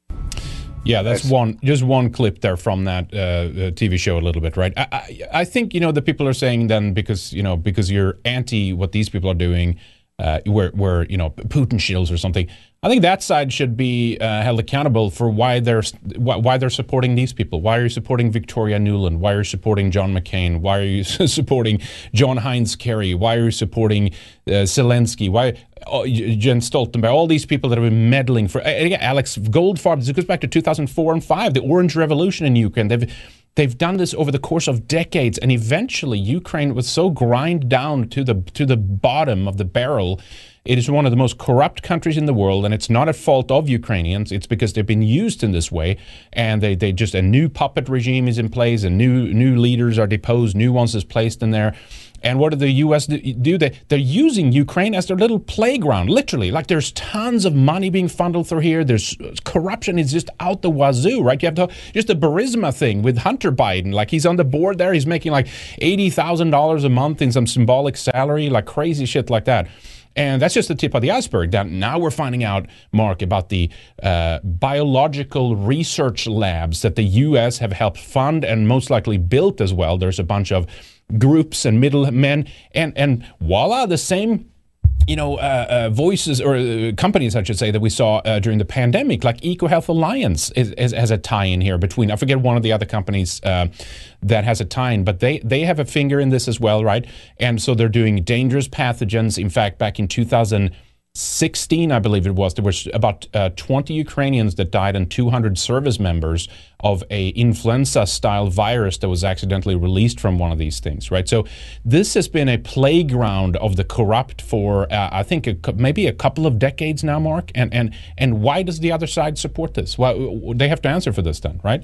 Yeah, that's one, just one clip there from that uh, T V show a little bit, right? I, I, I think, you know, the people are saying then because, you know, because you're anti what these people are doing, uh, where, where, you know, Putin shields or something. I think that side should be uh, held accountable for why they're why they're supporting these people. Why are you supporting Victoria Nuland? Why are you supporting John McCain? Why are you supporting John Heinz Kerry? Why are you supporting uh, Zelensky? Why oh, Jens Stoltenberg? All these people that have been meddling for uh, Alex Goldfarb. This goes back to two thousand four and five, the Orange Revolution in Ukraine. They've They've done this over the course of decades, and eventually Ukraine was so grind down to the to the bottom of the barrel. It is one of the most corrupt countries in the world, and it's not a fault of Ukrainians. It's because they've been used in this way, and they, they just a new puppet regime is in place, and new new leaders are deposed, new ones is placed in there. And what do the U S do? They, they're using Ukraine as their little playground, literally. Like there's tons of money being funneled through here. There's corruption is just out the wazoo, right? You have to, just the Burisma thing with Hunter Biden. Like he's on the board there. He's making like eighty thousand dollars a month in some symbolic salary, like crazy shit like that. And that's just the tip of the iceberg. That now we're finding out, Mark, about the uh, biological research labs that the U S have helped fund and most likely built as well. There's a bunch of groups and middlemen, and and voila, the same, you know, uh, uh, voices or uh, companies, I should say, that we saw uh, during the pandemic, like EcoHealth Alliance is, is, has a tie-in here between, I forget one of the other companies uh, that has a tie-in, but they, they have a finger in this as well, right? And so they're doing dangerous pathogens. In fact, back in two thousand sixteen, I believe it was, there was about uh, twenty Ukrainians that died and two hundred service members of a influenza-style virus that was accidentally released from one of these things, right? So this has been a playground of the corrupt for, uh, I think, a, maybe a couple of decades now, Mark. And and and why does the other side support this? Well, they have to answer for this then, right?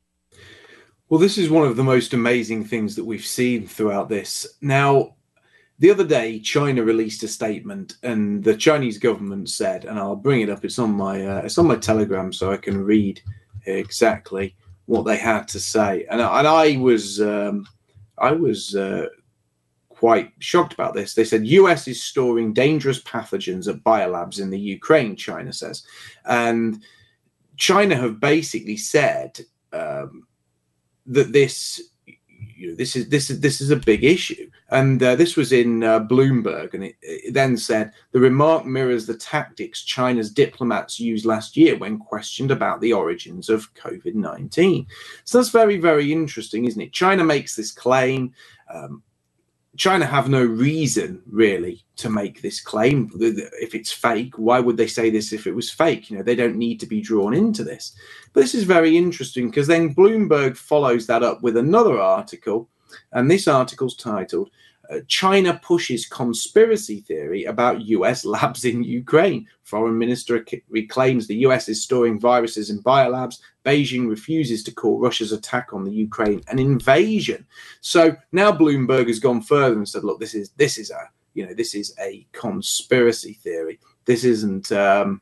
Well, this is one of the most amazing things that we've seen throughout this. Now, the other day, China released a statement, and the Chinese government said, and I'll bring it up. It's on my uh, it's on my Telegram, so I can read exactly what they had to say. And and I was um, I was uh, quite shocked about this. They said U S is storing dangerous pathogens at biolabs in the Ukraine. China says, and China have basically said um, that this, you know, this is this is this is a big issue, and uh, this was in uh, Bloomberg, and it, it then said the remark mirrors the tactics China's diplomats used last year when questioned about the origins of COVID nineteen. So that's very, very interesting, isn't it? China makes this claim. Um, China have no reason really to make this claim. If it's fake, why would they say this if it was fake? You know, they don't need to be drawn into this. But this is very interesting because then Bloomberg follows that up with another article, and this article's titled, uh, China pushes conspiracy theory about U S labs in Ukraine. Foreign Minister reclaims the U S is storing viruses in biolabs. Beijing refuses to call Russia's attack on the Ukraine an invasion. So now Bloomberg has gone further and said, look, this is this is a you know this is a conspiracy theory. This isn't um,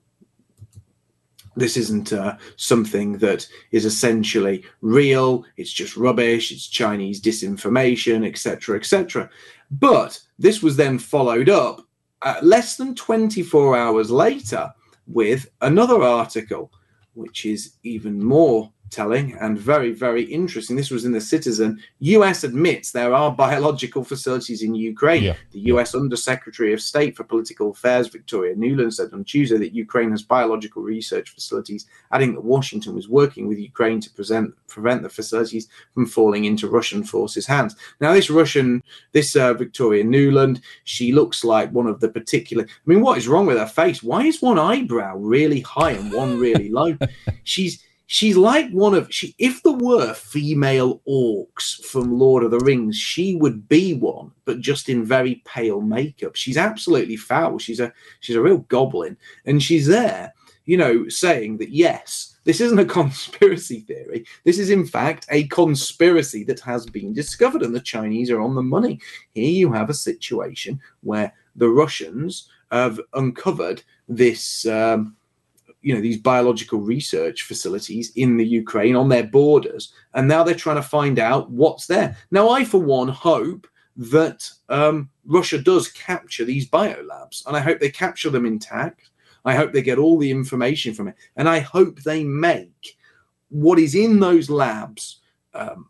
this isn't uh, something that is essentially real. It's just rubbish. It's Chinese disinformation, et cetera, et cetera. But this was then followed up uh, less than twenty-four hours later with another article, which is even more telling and very, very interesting. This was in the Citizen. U S admits there are biological facilities in Ukraine. Yeah. The U S Undersecretary of State for Political Affairs, Victoria Nuland, said on Tuesday that Ukraine has biological research facilities, adding that Washington was working with Ukraine to present, prevent the facilities from falling into Russian forces' hands. Now, this Russian, this uh, Victoria Nuland, she looks like one of the particular, I mean, what is wrong with her face? Why is one eyebrow really high and one really low? She's She's like one of, she, if there were female orcs from Lord of the Rings, she would be one, but just in very pale makeup. She's absolutely foul. She's a, she's a real goblin. And she's there, you know, saying that, yes, this isn't a conspiracy theory. This is, in fact, a conspiracy that has been discovered, and the Chinese are on the money. Here you have a situation where the Russians have uncovered this, um, you know, these biological research facilities in the Ukraine on their borders, and now they're trying to find out what's there. Now, I, for one, hope that um, Russia does capture these biolabs, and I hope they capture them intact. I hope they get all the information from it, and I hope they make what is in those labs um,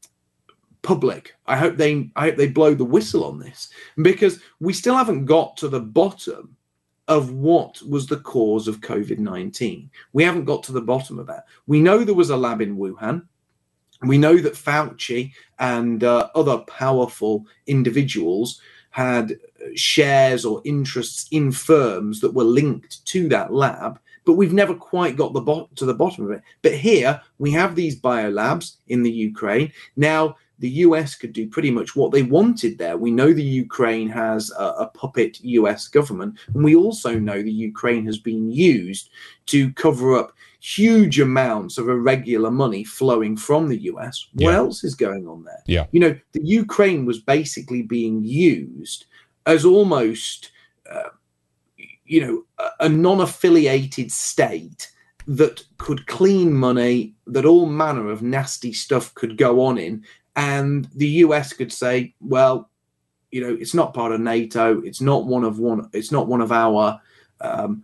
public. I hope they, I hope they blow the whistle on this, because we still haven't got to the bottom of what was the cause of COVID nineteen. We haven't got to the bottom of that. We know there was a lab in Wuhan. We know that Fauci and uh, other powerful individuals had shares or interests in firms that were linked to that lab, but we've never quite got the bo- to the bottom of it. But here we have these biolabs in the Ukraine. Now, the U S could do pretty much what they wanted there. We know the Ukraine has a, a puppet U S government, and we also know the Ukraine has been used to cover up huge amounts of irregular money flowing from the U S. What yeah. else is going on there? Yeah. You know, the Ukraine was basically being used as almost, uh, you know, a, a non-affiliated state that could clean money, that all manner of nasty stuff could go on in. And the U S could say, well, you know, it's not part of NATO. It's not one of one. It's not one of our, um,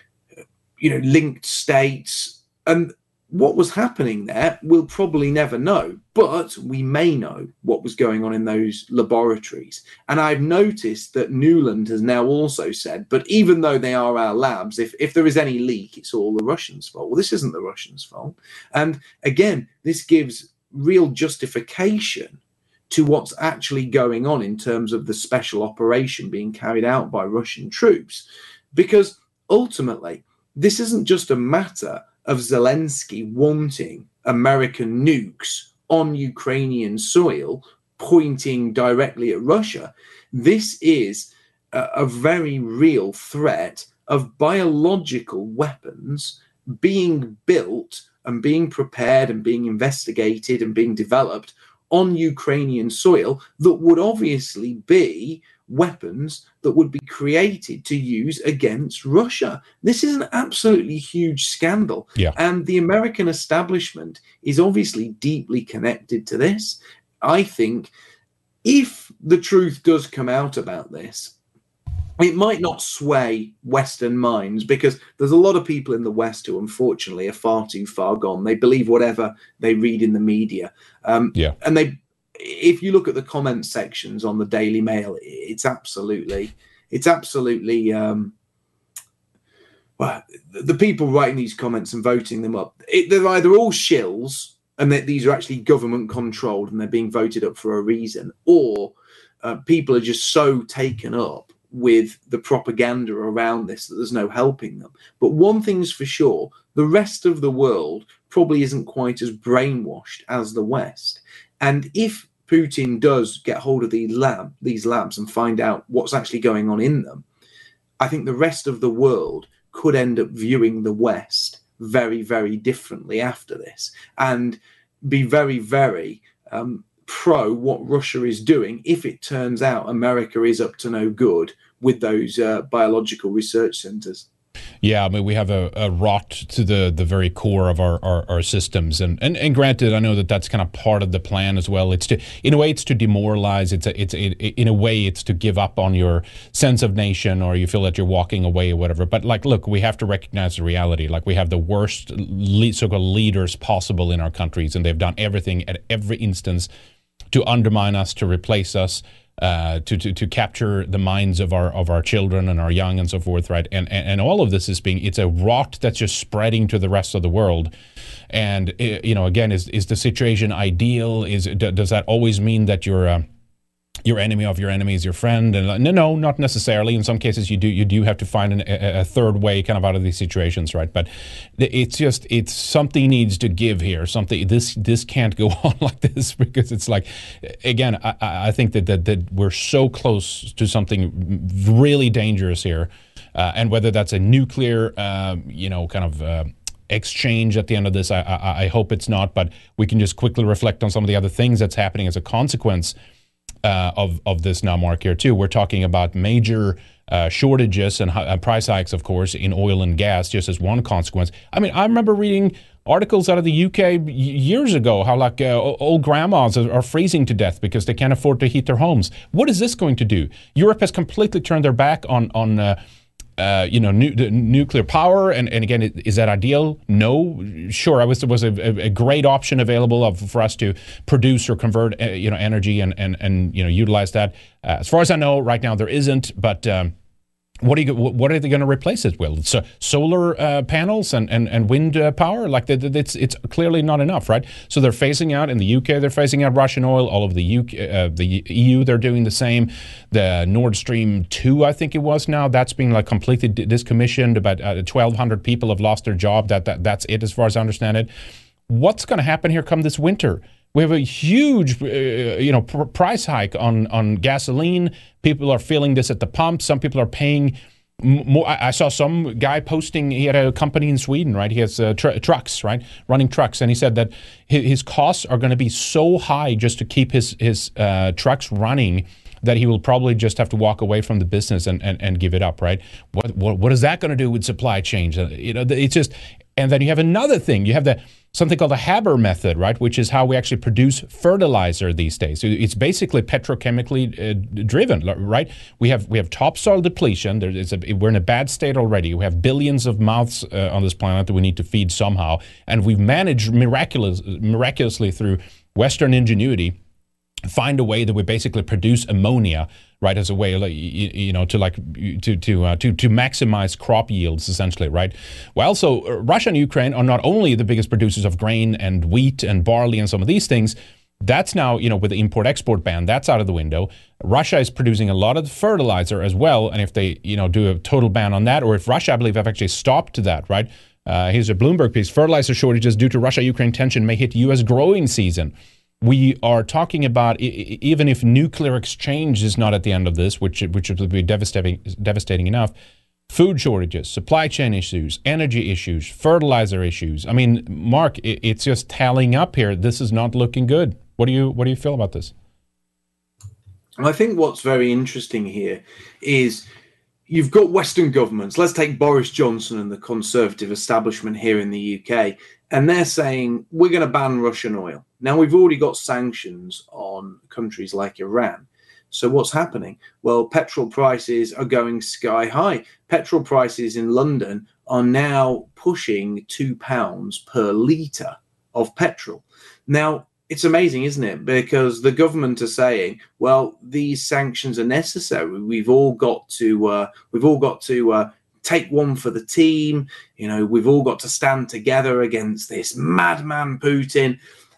you know, linked states. And what was happening there, we'll probably never know. But we may know what was going on in those laboratories. And I've noticed that Nuland has now also said, but even though they are our labs, if, if there is any leak, it's all the Russians' fault. Well, this isn't the Russians' fault. And again, this gives real justification to what's actually going on in terms of the special operation being carried out by Russian troops, because ultimately this isn't just a matter of Zelensky wanting American nukes on Ukrainian soil pointing directly at Russia. This is a, a very real threat of biological weapons being built and being prepared and being investigated and being developed on Ukrainian soil that would obviously be weapons that would be created to use against Russia. This is an absolutely huge scandal. Yeah. And the American establishment is obviously deeply connected to this. I think if the truth does come out about this, it might not sway Western minds, because there's a lot of people in the West who unfortunately are far too far gone. They believe whatever they read in the media. Um, yeah. And they, if you look at the comment sections on the Daily Mail, it's absolutely, it's absolutely, um, well, the people writing these comments and voting them up, it, they're either all shills and that these are actually government controlled and they're being voted up for a reason, or uh, people are just so taken up with the propaganda around this that there's no helping them. But one thing's for sure, the rest of the world probably isn't quite as brainwashed as the West. And if Putin does get hold of these lab, these labs and find out what's actually going on in them, I think the rest of the world could end up viewing the West very, very differently after this, and be very, very um, pro what Russia is doing if it turns out America is up to no good with those uh, biological research centers. Yeah, I mean, we have a, a rot to the, the very core of our, our, our systems. And, and and granted, I know that that's kind of part of the plan as well. It's to, in a way, it's to demoralize. It's a, it's a, in a way, it's to give up on your sense of nation, or you feel that you're walking away or whatever. But like, look, we have to recognize the reality. Like, we have the worst le- so-called leaders possible in our countries, and they've done everything at every instance to undermine us, to replace us, uh, to, to to capture the minds of our of our children and our young and so forth, right? And, and and all of this is being, it's a rot that's just spreading to the rest of the world. And you know, again, is is the situation ideal? Is does that always mean that you're uh, your enemy of your enemy is your friend? And no, no, not necessarily. In some cases, you do you do have to find an, a, a third way kind of out of these situations, right? But it's just it's something needs to give here. Something this this can't go on like this, because it's like, again, I, I think that, that that we're so close to something really dangerous here, uh, and whether that's a nuclear, uh, you know, kind of. Uh, exchange at the end of this, I, I I hope it's not. But we can just quickly reflect on some of the other things that's happening as a consequence Uh, of of this now, Mark, here too. We're talking about major uh, shortages and uh, price hikes, of course, in oil and gas, just as one consequence. I mean, I remember reading articles out of the U K years ago how like uh, old grandmas are, are freezing to death because they can't afford to heat their homes. What is this going to do? Europe has completely turned their back on on uh, uh, you know nu- nuclear power, and, and again, is that ideal? No, sure. I was there was a, a great option available of, for us to produce or convert uh, you know energy and and and you know utilize that. Uh, as far as I know, right now there isn't, but. Um, What are you? What are they going to replace it with? So solar uh, panels and and and wind uh, power? Like it's it's clearly not enough, right? So they're phasing out in the U K. They're phasing out Russian oil. All of the U K, uh, the E U, they're doing the same. The Nord Stream two, I think it was now, that's being like completely discommissioned. About uh, twelve hundred people have lost their job. That that that's it, as far as I understand it. What's going to happen here come this winter? We have a huge, uh, you know, pr- price hike on, on gasoline. People are feeling this at the pump. Some people are paying more. I, I saw some guy posting. He had a company in Sweden, right? He has uh, tr- trucks, right, running trucks, and he said that his, his costs are going to be so high just to keep his his uh, trucks running that he will probably just have to walk away from the business and, and, and give it up, right? What what what is that going to do with supply chains? Uh, you know, it's just. And then you have another thing. You have the something called the Haber method, right, which is how we actually produce fertilizer these days. It's basically petrochemically uh, driven, right? We have we have topsoil depletion. There is a, we're in a bad state already. We have billions of mouths uh, on this planet that we need to feed somehow, and we've managed miraculous, miraculously through Western ingenuity find a way that we basically produce ammonia, right, as a way, like, you, you know, to like to to uh, to to maximize crop yields, essentially, right? Well, so uh, Russia and Ukraine are not only the biggest producers of grain and wheat and barley and some of these things. That's now, you know, with the import-export ban, that's out of the window. Russia is producing a lot of fertilizer as well, and if they, you know, do a total ban on that, or if Russia, I believe, have actually stopped that, right? Uh, here's a Bloomberg piece: fertilizer shortages due to Russia-Ukraine tension may hit U S growing season. We are talking about, even if nuclear exchange is not at the end of this, which which would be devastating devastating enough, food shortages, supply chain issues, energy issues, fertilizer issues. I mean, Mark, it's just tallying up here. This is not looking good. What do you what do you feel about this? I think what's very interesting here is you've got Western governments. Let's take Boris Johnson and the Conservative establishment here in the U K. And they're saying, we're going to ban Russian oil. Now, we've already got sanctions on countries like Iran. So what's happening? Well, petrol prices are going sky high. Petrol prices in London are now pushing two pounds per litre of petrol. Now, it's amazing, isn't it? Because the government are saying, well, these sanctions are necessary. We've all got to, uh, we've all got to uh, take one for the team. You know, we've all got to stand together against this madman Putin.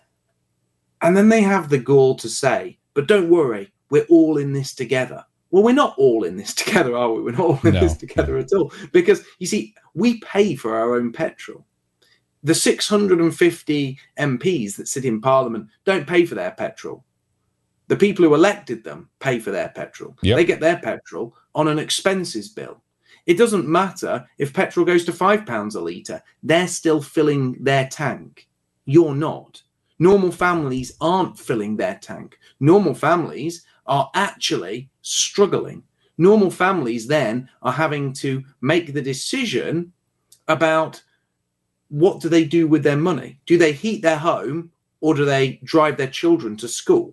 And then they have the gall to say, but don't worry, we're all in this together. Well, we're not all in this together, are we? We're not all in no. this together at all. Because, you see, we pay for our own petrol. The six hundred fifty M Ps that sit in Parliament don't pay for their petrol. The people who elected them pay for their petrol. Yep. They get their petrol on an expenses bill. It doesn't matter if petrol goes to five pounds a litre. They're still filling their tank. You're not. Normal families aren't filling their tank. Normal families are actually struggling. Normal families then are having to make the decision about what do they do with their money? Do they heat their home or do they drive their children to school?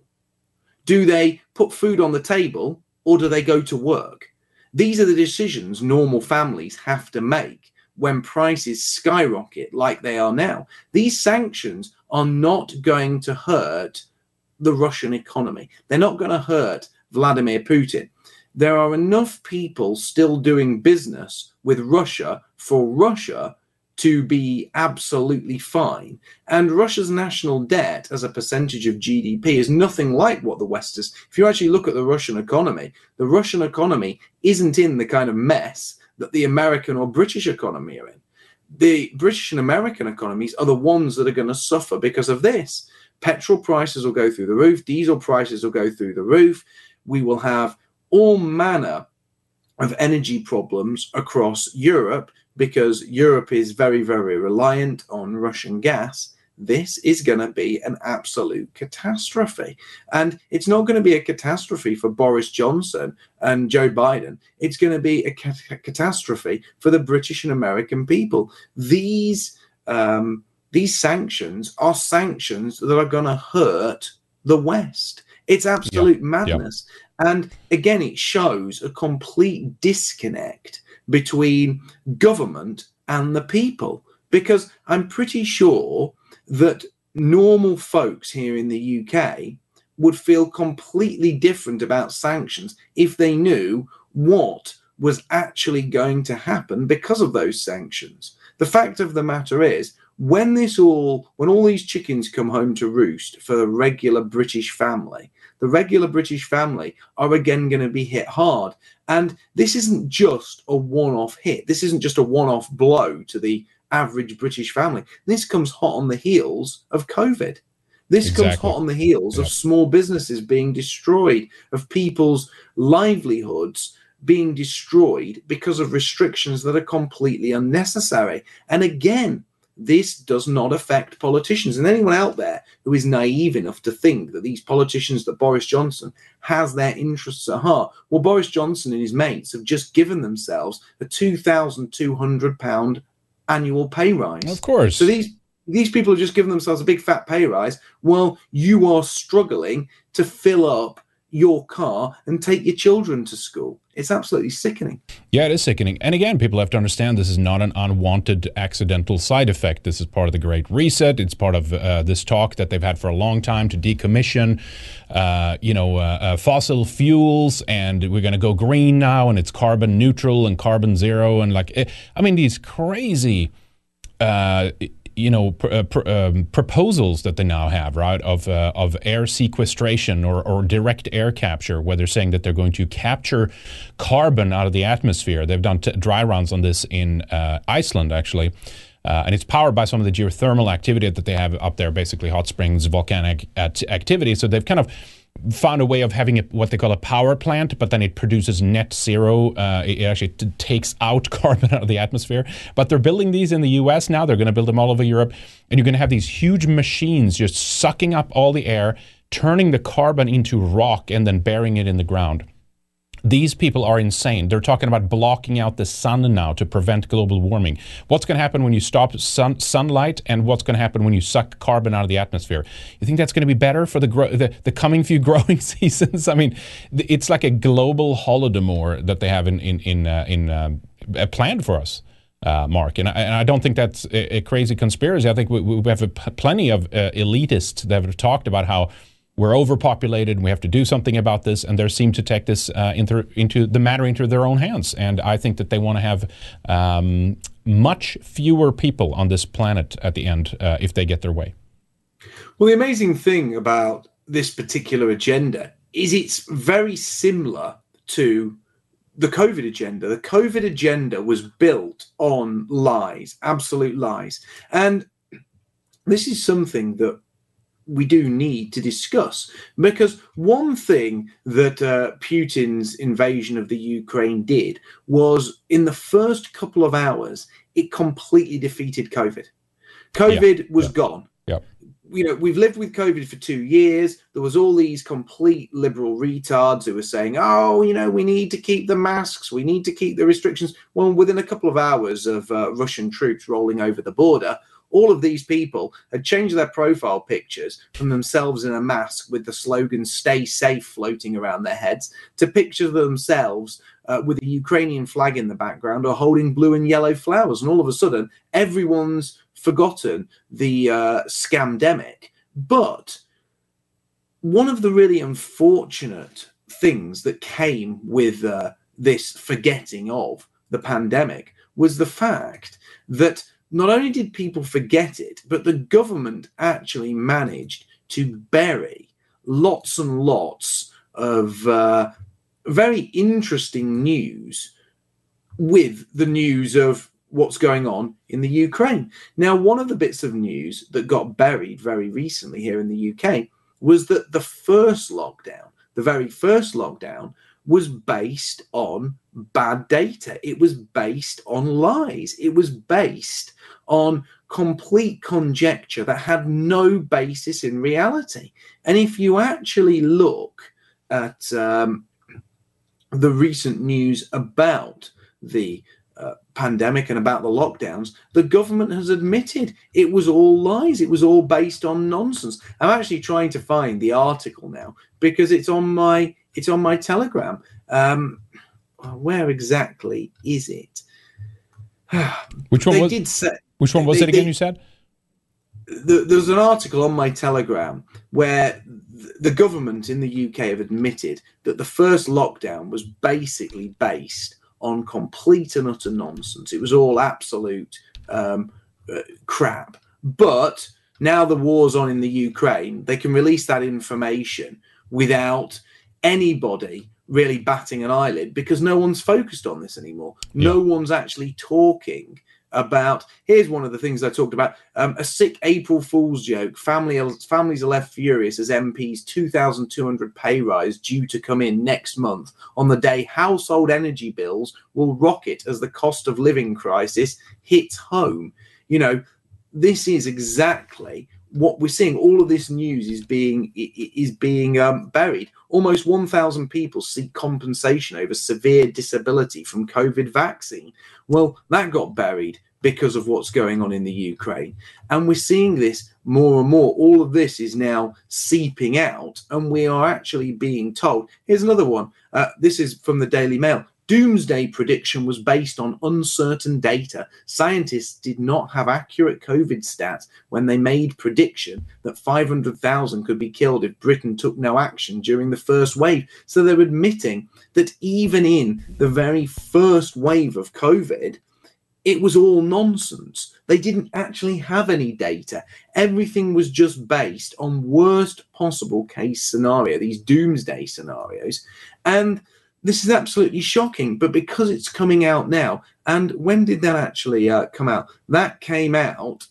Do they put food on the table or do they go to work? These are the decisions normal families have to make when prices skyrocket like they are now. These sanctions are not going to hurt the Russian economy. They're not going to hurt Vladimir Putin. There are enough people still doing business with Russia for Russia to be absolutely fine. And Russia's national debt as a percentage of G D P is nothing like what the West is. If you actually look at the Russian economy, the Russian economy isn't in the kind of mess that the American or British economy are in. The British and American economies are the ones that are going to suffer because of this. Petrol prices will go through the roof. Diesel prices will go through the roof. We will have all manner of energy problems across Europe because Europe is very, very reliant on Russian gas. This is going to be an absolute catastrophe. And it's not going to be a catastrophe for Boris Johnson and Joe Biden. It's going to be a cat- catastrophe for the British and American people. These, um, these sanctions are sanctions that are going to hurt the West. It's absolute yeah. madness. Yeah. And again, it shows a complete disconnect between government and the people, because I'm pretty sure that normal folks here in the U K would feel completely different about sanctions if they knew what was actually going to happen because of those sanctions. The fact of the matter is, when this all, when all these chickens come home to roost for the regular British family, the regular British family are again going to be hit hard. And this isn't just a one-off hit. This isn't just a one-off blow to the average British family. This comes hot on the heels of COVID. This exactly. comes hot on the heels yep. of small businesses being destroyed, of people's livelihoods being destroyed because of restrictions that are completely unnecessary. And again, this does not affect politicians. And anyone out there who is naive enough to think that these politicians, that Boris Johnson has their interests at heart, well, Boris Johnson and his mates have just given themselves a two thousand two hundred pounds annual pay rise. Of course. So these these people have just given themselves a big fat pay rise while you are struggling to fill up your car and take your children to school. It's absolutely sickening. Yeah, it is sickening. And again, people have to understand this is not an unwanted accidental side effect. This is part of the Great Reset. It's part of uh, this talk that they've had for a long time to decommission, uh, you know, uh, uh, fossil fuels, and we're going to go green now, and it's carbon neutral and carbon zero, and like, it, I mean, these crazy, uh, you know, pr- uh, pr- um, proposals that they now have, right, of uh, of air sequestration or, or direct air capture, where they're saying that they're going to capture carbon out of the atmosphere. They've done t- dry runs on this in uh, Iceland, actually, uh, and it's powered by some of the geothermal activity that they have up there, basically hot springs, volcanic at- activity. So they've kind of found a way of having a, what they call a power plant, but then it produces net zero. Uh, it actually t- takes out carbon out of the atmosphere. But they're building these in the U S now. They're going to build them all over Europe. And you're going to have these huge machines just sucking up all the air, turning the carbon into rock, and then burying it in the ground. These people are insane. They're talking about blocking out the sun now to prevent global warming. What's going to happen when you stop sun, sunlight, and what's going to happen when you suck carbon out of the atmosphere? You think that's going to be better for the, gro- the the coming few growing seasons? I mean, it's like a global holodomor that they have in in in, uh, in um, planned for us. Uh, Mark, and I, and I don't think that's a, a crazy conspiracy. I think we, we have a p- plenty of uh, elitists that have talked about how we're overpopulated and we have to do something about this, and they seem to take this uh, into, into the matter into their own hands. And I think that they want to have um, much fewer people on this planet at the end uh, if they get their way. Well, the amazing thing about this particular agenda is it's very similar to the COVID agenda. The COVID agenda was built on lies, absolute lies. And this is something that we do need to discuss, because one thing that uh, Putin's invasion of the Ukraine did was, in the first couple of hours, it completely defeated COVID. COVID yeah. was yeah. gone. Yeah. You know, we've lived with COVID for two years. There was all these complete liberal retards who were saying, oh, you know, we need to keep the masks. We need to keep the restrictions. Well, within a couple of hours of uh, Russian troops rolling over the border, all of these people had changed their profile pictures from themselves in a mask with the slogan "Stay safe" floating around their heads to pictures of themselves uh, with a Ukrainian flag in the background or holding blue and yellow flowers. And all of a sudden, everyone's forgotten the uh, scamdemic. But one of the really unfortunate things that came with uh, this forgetting of the pandemic was the fact that not only did people forget it, but the government actually managed to bury lots and lots of uh, very interesting news with the news of what's going on in the Ukraine. Now, one of the bits of news that got buried very recently here in the U K was that the first lockdown, the very first lockdown, was based on bad data. It was based on lies. It was based on complete conjecture that had no basis in reality. And if you actually look at um, the recent news about the uh, pandemic and about the lockdowns, the government has admitted it was all lies. It was all based on nonsense. I'm actually trying to find the article now because it's on my it's on my Telegram. Um, where exactly is it? Which one they was? Did say, which one was they, it again? They, you said the, there's an article on my Telegram where the government in the U K have admitted that the first lockdown was basically based on complete and utter nonsense. It was all absolute um, uh, crap. But now the war's on in the Ukraine, they can release that information without anybody really batting an eyelid because no one's focused on this anymore. Yeah. No one's actually talking about, here's one of the things I talked about, um, a sick April Fool's joke. Family, families are left furious as M P's two thousand two hundred pay rise due to come in next month on the day household energy bills will rocket as the cost of living crisis hits home. You know, this is exactly what we're seeing. All of this news is being is being um, buried. Almost one thousand people seek compensation over severe disability from COVID vaccine. Well, that got buried because of what's going on in the Ukraine. And we're seeing this more and more. All of this is now seeping out, and we are actually being told. Here's another one. Uh, this is from the Daily Mail. Doomsday prediction was based on uncertain data. Scientists did not have accurate COVID stats when they made prediction that five hundred thousand could be killed if Britain took no action during the first wave. So they're admitting that even in the very first wave of COVID, it was all nonsense. They didn't actually have any data. Everything was just based on worst possible case scenario, these doomsday scenarios. And this is absolutely shocking, but because it's coming out now, and when did that actually uh, come out? That came out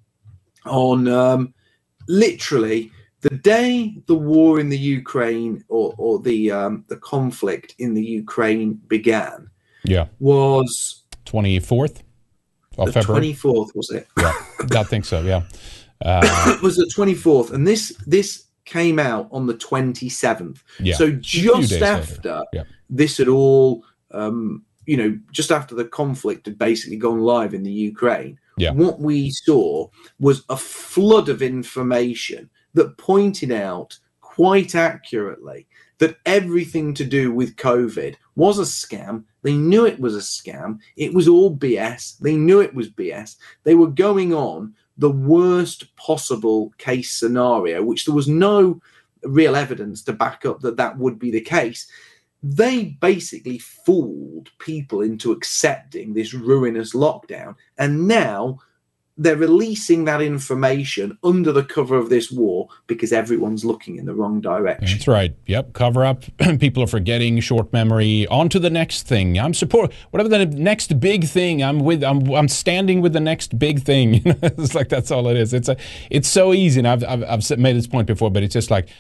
on um, literally the day the war in the Ukraine or, or the um, the conflict in the Ukraine began. Yeah, was twenty-fourth of the February. twenty-fourth was it? Yeah, I think so. Yeah, uh, it was the twenty-fourth, and this this came out on the twenty-seventh. Yeah. So just after yeah. this had all, um, you know, just after the conflict had basically gone live in the Ukraine, yeah. what we saw was a flood of information that pointed out quite accurately that everything to do with COVID was a scam. They knew it was a scam. It was all B S. They knew it was B S. They were going on the worst possible case scenario, which there was no real evidence to back up that that would be the case. They basically fooled people into accepting this ruinous lockdown. And now they're releasing that information under the cover of this war because everyone's looking in the wrong direction. That's right. Yep. Cover up. People are forgetting, short memory. On to the next thing. I'm support whatever the next big thing. I'm with. I'm. I'm standing with the next big thing. It's like that's all it is. It's a. It's so easy. And I've. I've. I've made this point before, but it's just like,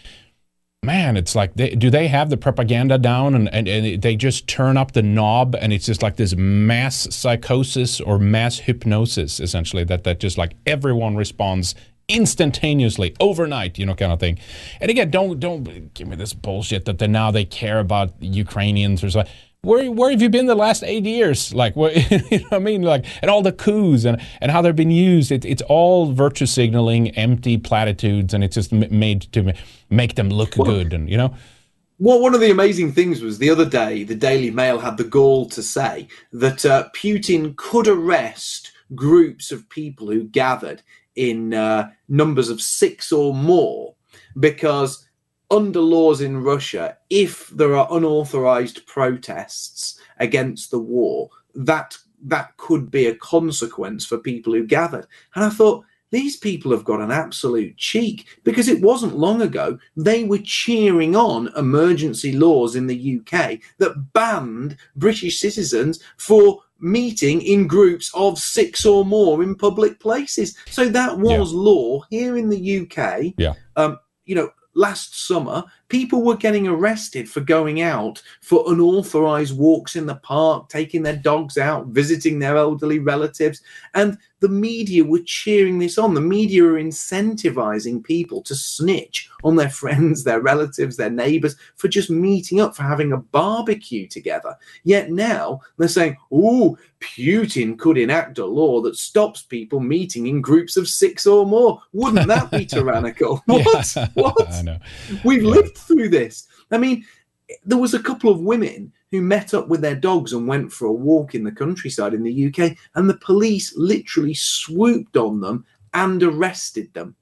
man, it's like, they, do they have the propaganda down and, and, and they just turn up the knob and it's just like this mass psychosis or mass hypnosis, essentially, that, that just like everyone responds instantaneously, overnight, you know, kind of thing. And again, don't don't give me this bullshit that they, now they care about Ukrainians or something. Where where have you been the last eight years? Like, what, you know what I mean? Like, and all the coups and, and how they're being used. It, it's all virtue signaling, empty platitudes, and it's just made to make them look well, good. And you know, well, one of the amazing things was the other day, the Daily Mail had the gall to say that uh, Putin could arrest groups of people who gathered in uh, numbers of six or more because, under laws in Russia, if there are unauthorized protests against the war, that that could be a consequence for people who gathered. And I thought, these people have got an absolute cheek, because it wasn't long ago they were cheering on emergency laws in the U K that banned British citizens for meeting in groups of six or more in public places. So that was yeah. law here in the U K. Yeah. Um, you know, last summer, people were getting arrested for going out for unauthorized walks in the park, taking their dogs out, visiting their elderly relatives. And the media were cheering this on. The media are incentivizing people to snitch on their friends, their relatives, their neighbors for just meeting up, for having a barbecue together. Yet now they're saying, oh, Putin could enact a law that stops people meeting in groups of six or more. Wouldn't that be tyrannical? What? Yeah. What? I know. We've yeah. lived through this. I mean, there was a couple of women who met up with their dogs and went for a walk in the countryside in the U K, and the police literally swooped on them and arrested them.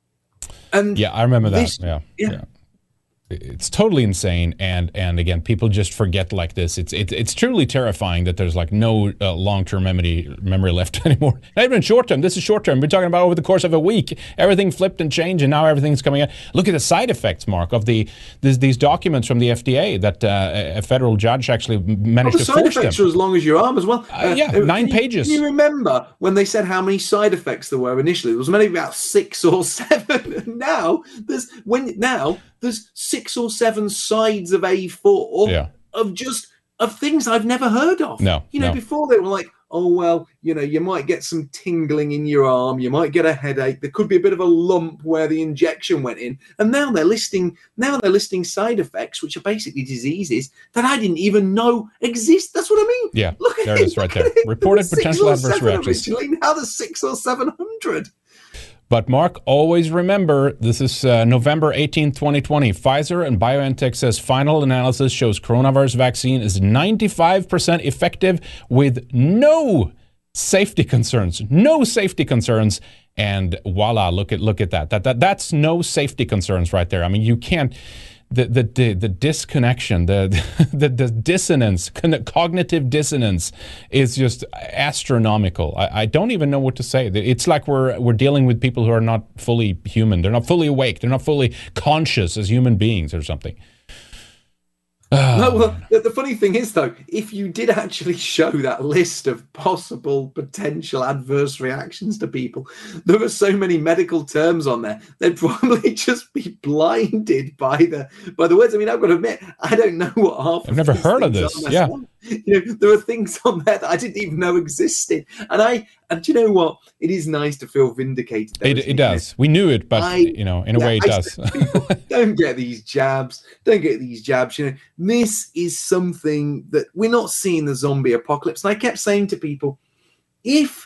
And yeah, I remember that. this, yeah. yeah. yeah. It's totally insane, and and again, people just forget like this. It's it's it's truly terrifying that there's like no uh, long-term memory memory left anymore. Not even short-term. This is short-term. We're talking about over the course of a week, everything flipped and changed, and now everything's coming out. Look at the side effects, Mark, of the these, these documents from the F D A that uh, a federal judge actually managed well, to force them. The side effects are as long as your arm as well. Uh, yeah, uh, nine can pages. You, can you remember when they said how many side effects there were initially? There was maybe about six or seven. now there's when now. There's six or seven sides of A four yeah. of just of things I've never heard of. No, you know, no. before they were like, oh, well, you know, you might get some tingling in your arm. You might get a headache. There could be a bit of a lump where the injection went in. And now they're listing now they're listing side effects, which are basically diseases that I didn't even know exist. That's what I mean. Yeah, look at there it, it is right there. Reported potential adverse reactions. Now there's six or seven hundred. But Mark, always remember, this is uh, November eighteenth, twenty twenty. Pfizer and BioNTech says final analysis shows coronavirus vaccine is ninety-five percent effective with no safety concerns. No safety concerns. And voila, look at look at that. That that that's no safety concerns right there. I mean, you can't. The, the the the disconnection, the the, the dissonance, cognitive dissonance is just astronomical. I, I don't even know what to say. It's like we're we're dealing with people who are not fully human. They're not fully awake. They're not fully conscious as human beings or something. Oh, no, well, the, the funny thing is, though, if you did actually show that list of possible potential adverse reactions to people, there are so many medical terms on there, they'd probably just be blinded by the by the words. I mean, I've got to admit, I don't know what half. I've never heard of this. Yeah, You know, there are things on there that I didn't even know existed. And I, and do you know what? It is nice to feel vindicated. It, it does. We knew it, but, I, you know, in a yeah, way it I does. People, don't get these jabs. Don't get these jabs. You know, this is something that we're not seeing the zombie apocalypse. And I kept saying to people, if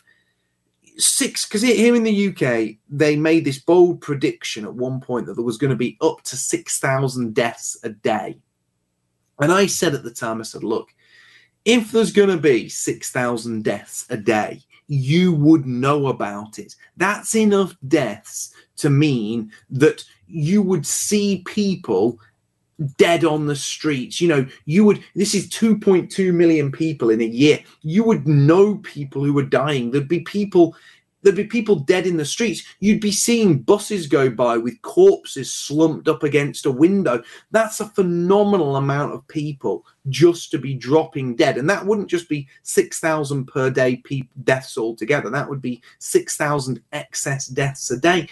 six, because here in the U K, they made this bold prediction at one point that there was going to be up to six thousand deaths a day. And I said at the time, I said, look, if there's going to be six thousand deaths a day, you would know about it. That's enough deaths to mean that you would see people dead on the streets. You know, you would, this is two point two million people in a year. You would know people who were dying. There'd be people, there'd be people dead in the streets. You'd be seeing buses go by with corpses slumped up against a window. That's a phenomenal amount of people just to be dropping dead. And that wouldn't just be six thousand per day pe- deaths altogether. That would be six thousand excess deaths a day.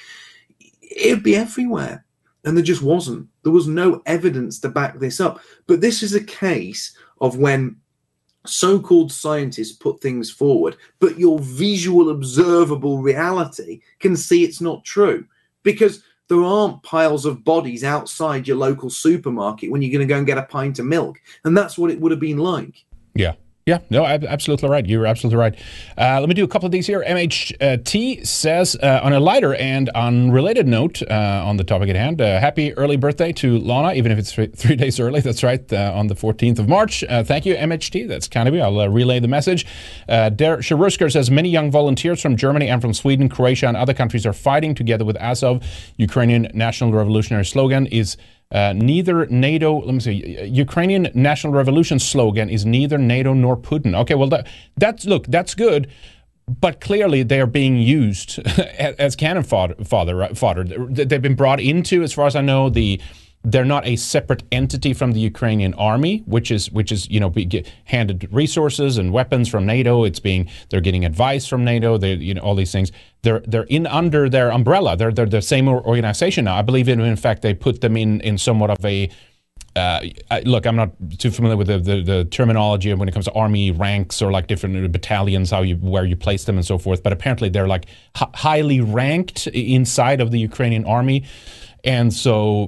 It'd be everywhere. And there just wasn't. There was no evidence to back this up. But this is a case of when so-called scientists put things forward, but your visual observable reality can see it's not true, because there aren't piles of bodies outside your local supermarket when you're going to go and get a pint of milk. And that's what it would have been like. Yeah. Yeah, no, absolutely right. You're absolutely right. Uh, let me do a couple of these here. M H T says, uh, on a lighter and unrelated note uh, on the topic at hand, uh, happy early birthday to Lana, even if it's th- three days early. That's right, uh, on the fourteenth of March. Uh, thank you, M H T. That's kind of you. I'll uh, relay the message. Uh, Der Sharusker says, many young volunteers from Germany and from Sweden, Croatia, and other countries are fighting together with Azov. Ukrainian National Revolutionary slogan is Uh, neither NATO, let me see, Ukrainian National Revolution slogan is neither NATO nor Putin. Okay, well, that, that's, look, that's good, but clearly they are being used as cannon fodder, fodder, fodder. They've been brought into, as far as I know, the they're not a separate entity from the Ukrainian army, which is, which is, you know, be, get handed resources and weapons from NATO. It's being, they're getting advice from NATO. They, you know, all these things. They're they're in under their umbrella. They're they're the same organization now. I believe, in, in fact, they put them in in somewhat of a. Uh, I, look, I'm not too familiar with the, the the terminology when it comes to army ranks or like different battalions, how you where you place them and so forth. But apparently, they're like h- highly ranked inside of the Ukrainian army, and so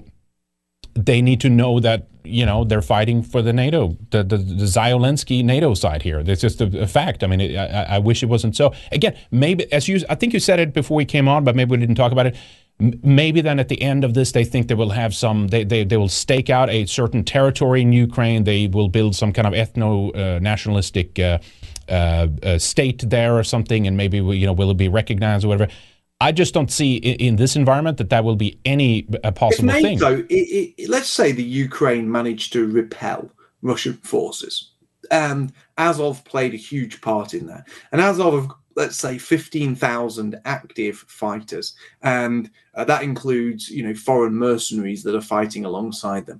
they need to know that, you know, they're fighting for the NATO, the the, the Zelensky NATO side here. It's just a, a fact. I mean, it, I, I wish it wasn't so. Again, maybe, as you, I think you said it before we came on, but maybe we didn't talk about it. M- maybe then at the end of this, they think they will have some, they, they, they will stake out a certain territory in Ukraine. They will build some kind of ethno-nationalistic uh, uh, uh, state there or something, and maybe, you know, will it be recognized or whatever. I just don't see in, in this environment that that will be any uh, possible if NATO, thing. It, it, let's say the Ukraine managed to repel Russian forces, and Azov played a huge part in that. And Azov, let's say, fifteen thousand active fighters, and uh, that includes, you know, foreign mercenaries that are fighting alongside them.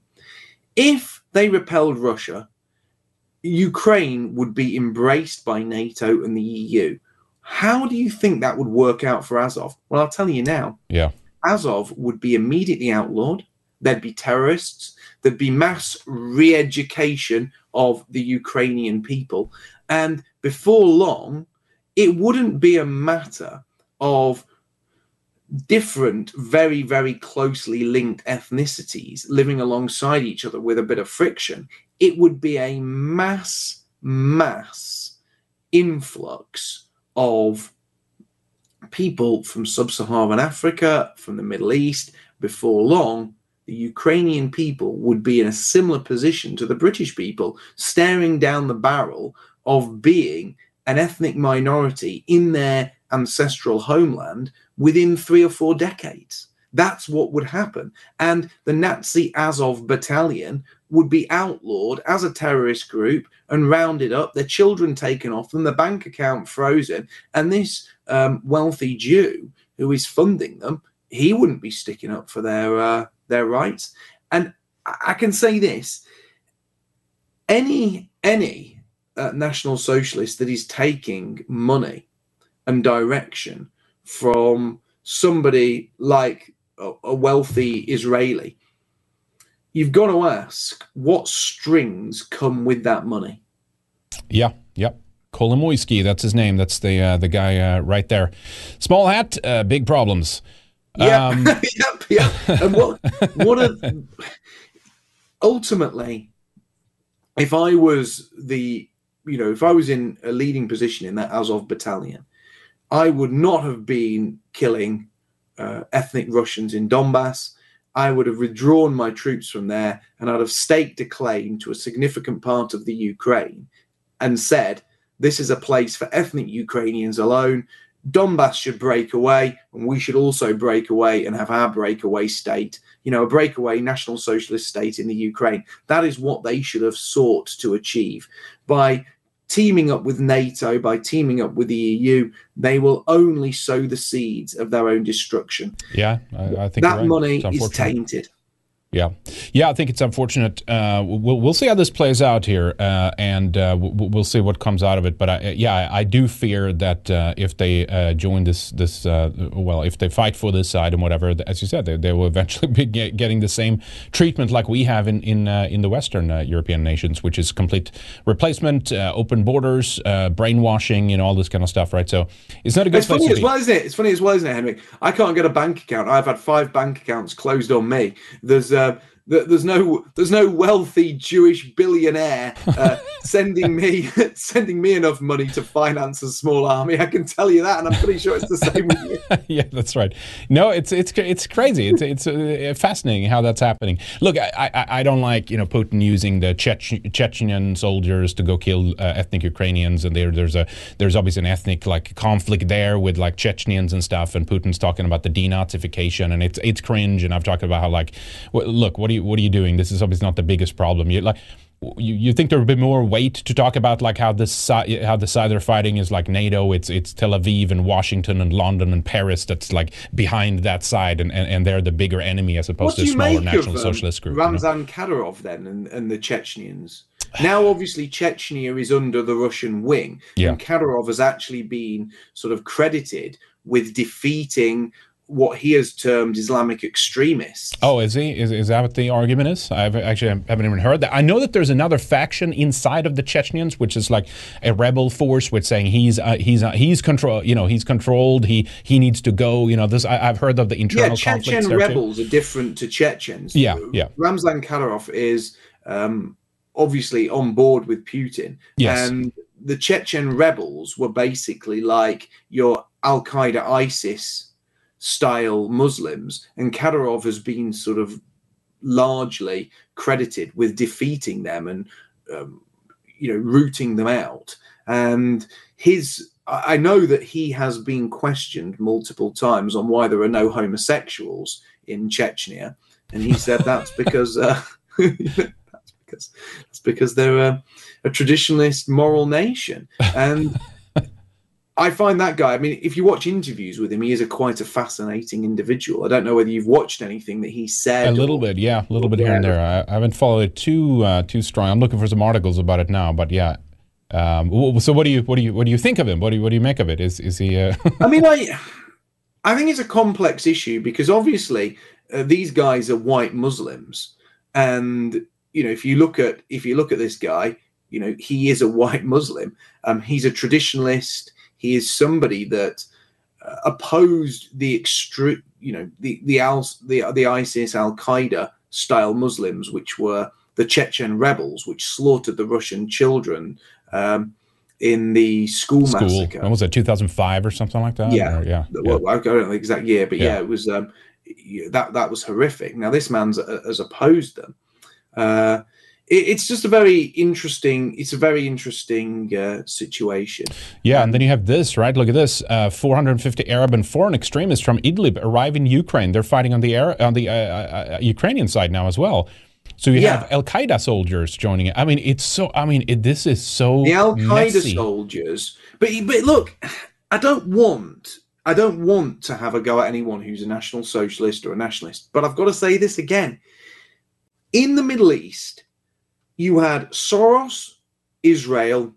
If they repelled Russia, Ukraine would be embraced by NATO and the E U. How do you think that would work out for Azov? Well, I'll tell you now. Yeah. Azov would be immediately outlawed. There'd be terrorists. There'd be mass re-education of the Ukrainian people. And before long, it wouldn't be a matter of different, very, very closely linked ethnicities living alongside each other with a bit of friction. It would be a mass, mass influx of people from sub-Saharan Africa, from the Middle East. Before long, the Ukrainian people would be in a similar position to the British people, staring down the barrel of being an ethnic minority in their ancestral homeland within three or four decades. That's what would happen. And the Nazi Azov battalion would be outlawed as a terrorist group and rounded up, their children taken off them, their bank account frozen, and this um, wealthy Jew who is funding them, he wouldn't be sticking up for their uh, their rights. And I can say this, any, any uh, National Socialist that is taking money and direction from somebody like a, a wealthy Israeli, you've got to ask, what strings come with that money? Yeah, yep. Kolomoisky, that's his name. That's the uh, the guy uh, right there. Small hat, uh, big problems. Yeah, Um, yep, yeah. And what, what a, ultimately, if I was the, you know, if I was in a leading position in that Azov battalion, I would not have been killing uh, ethnic Russians in Donbass. I would have withdrawn my troops from there, and I'd have staked a claim to a significant part of the Ukraine and said, this is a place for ethnic Ukrainians alone. Donbass should break away, and we should also break away and have our breakaway state, you know, a breakaway National Socialist state in the Ukraine. That is what they should have sought to achieve. By teaming up with NATO, by teaming up with the E U, they will only sow the seeds of their own destruction. Yeah, I, I think that right. money is tainted. Yeah, yeah, I think it's unfortunate. Uh, we'll we'll see how this plays out here, uh, and uh, we'll, we'll see what comes out of it. But I, yeah, I, I do fear that uh, if they uh, join this this uh, well, if they fight for this side and whatever, as you said, they, they will eventually be get, getting the same treatment like we have in in uh, in the Western uh, European nations, which is complete replacement, uh, open borders, uh, brainwashing, you know, all this kind of stuff, right? So it's not a good it's place funny to as be. well, isn't it? It's funny as well, isn't it, Henry? I can't get a bank account. I've had five bank accounts closed on me. There's uh, There's no, there's no wealthy Jewish billionaire uh, sending me, sending me enough money to finance a small army. I can tell you that, and I'm pretty sure it's the same with you. Yeah, that's right. No, it's it's it's crazy. It's it's uh, fascinating how that's happening. Look, I, I I don't like you know Putin using the Chech- Chechenian soldiers to go kill uh, ethnic Ukrainians, and there there's a there's obviously an ethnic like conflict there with like Chechens and stuff, and Putin's talking about the denazification, and it's it's cringe. And I've talked about how like, well, look, what do you what are you doing? This is obviously not the biggest problem. You like. You, you think there would be more weight to talk about like how this side how the side they're fighting is like NATO, it's it's Tel Aviv and Washington and London and Paris that's like behind that side, and, and, and they're the bigger enemy as opposed what to a smaller National of, um, Socialist group. Ramzan you know? Kadyrov then and, and the Chechens. Now obviously Chechnya is under the Russian wing, yeah. and Kadyrov has actually been sort of credited with defeating what he has termed Islamic extremists. Oh, is he? Is, is that what the argument is? I've actually I haven't even heard that. I know that there's another faction inside of the Chechens, which is like a rebel force, which saying he's uh, he's uh, he's control. You know, he's controlled. He he needs to go. You know, this I, I've heard of the internal yeah, conflicts Chechen there rebels too. are different to Chechens. Yeah, yeah. Ramzan Kadyrov is um, obviously on board with Putin, yes. and the Chechen rebels were basically like your Al Qaeda, ISIS style Muslims, and Kadyrov has been sort of largely credited with defeating them and um, you know rooting them out. And his I know that he has been questioned multiple times on why there are no homosexuals in Chechnya, and he said that's because uh, that's because that's because they're a, a traditionalist moral nation. And I find that guy, I mean, if you watch interviews with him, he is a quite a fascinating individual. I don't know whether you've watched anything that he said. A little or, bit, yeah, a little bit here and there. I, I haven't followed it too uh, too strong. I'm looking for some articles about it now, but yeah. Um, so what do you what do you what do you think of him? What do you what do you make of it? Is is he? Uh... I mean, I I think it's a complex issue because obviously uh, these guys are white Muslims, and you know if you look at if you look at this guy, you know he is a white Muslim. Um, he's a traditionalist. He is somebody that uh, opposed the extreme, you know, the the Al, the the ISIS, Al Qaeda style Muslims, which were the Chechen rebels, which slaughtered the Russian children um, in the school, school massacre. When was it, two thousand five or something like that? Yeah, or, yeah. Well, yeah. I don't know the exact year, but yeah, yeah it was um, that that was horrific. Now this man's uh, has opposed them. Uh, It's just a very interesting. It's a very interesting uh, situation. Yeah, and then you have this, right? Look at this: uh, four hundred fifty Arab and foreign extremists from Idlib arrive in Ukraine. They're fighting on the Arab, on the uh, uh, Ukrainian side now as well. So you yeah. have Al Qaeda soldiers joining it. I mean, it's so. I mean, it, this is so the Al Qaeda messy. soldiers. But but look, I don't want. I don't want to have a go at anyone who's a National Socialist or a nationalist. But I've got to say this again: in the Middle East, you had Soros, Israel,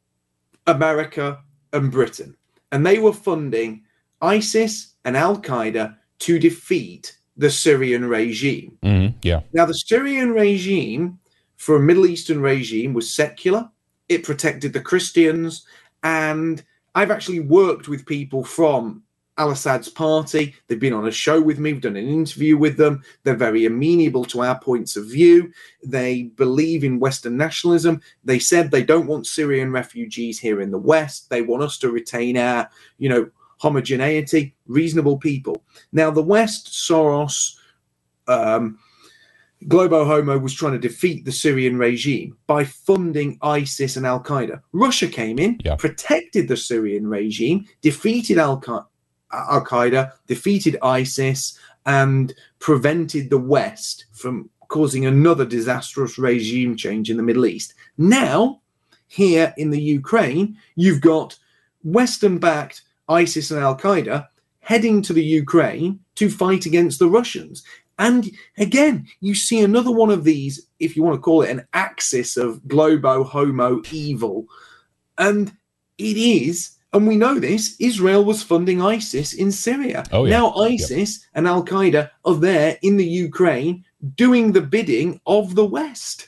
America, and Britain, and they were funding ISIS and Al Qaeda to defeat the Syrian regime. Mm-hmm. Yeah. Now, the Syrian regime, for a Middle Eastern regime, was secular. it protected the Christians. And I've actually worked with people from al-Assad's party. They've been on a show with me. We've done an interview with them. They're very amenable to our points of view. They believe in Western nationalism. They said they don't want Syrian refugees here in the West. They want us to retain our, you know, homogeneity, reasonable people. Now, the West, Soros, um, Globo Homo was trying to defeat the Syrian regime by funding ISIS and Al-Qaeda. Russia came in, yeah. protected the Syrian regime, defeated Al-Qaeda, Al-Qaeda, defeated ISIS, and prevented the West from causing another disastrous regime change in the Middle East. Now, here in the Ukraine, you've got Western-backed ISIS and Al-Qaeda heading to the Ukraine to fight against the Russians. And again, you see another one of these, if you want to call it an axis of globo homo evil. And it is, and we know this, Israel was funding ISIS in Syria. Oh, yeah. Now ISIS yep. and Al-Qaeda are there in the Ukraine doing the bidding of the West.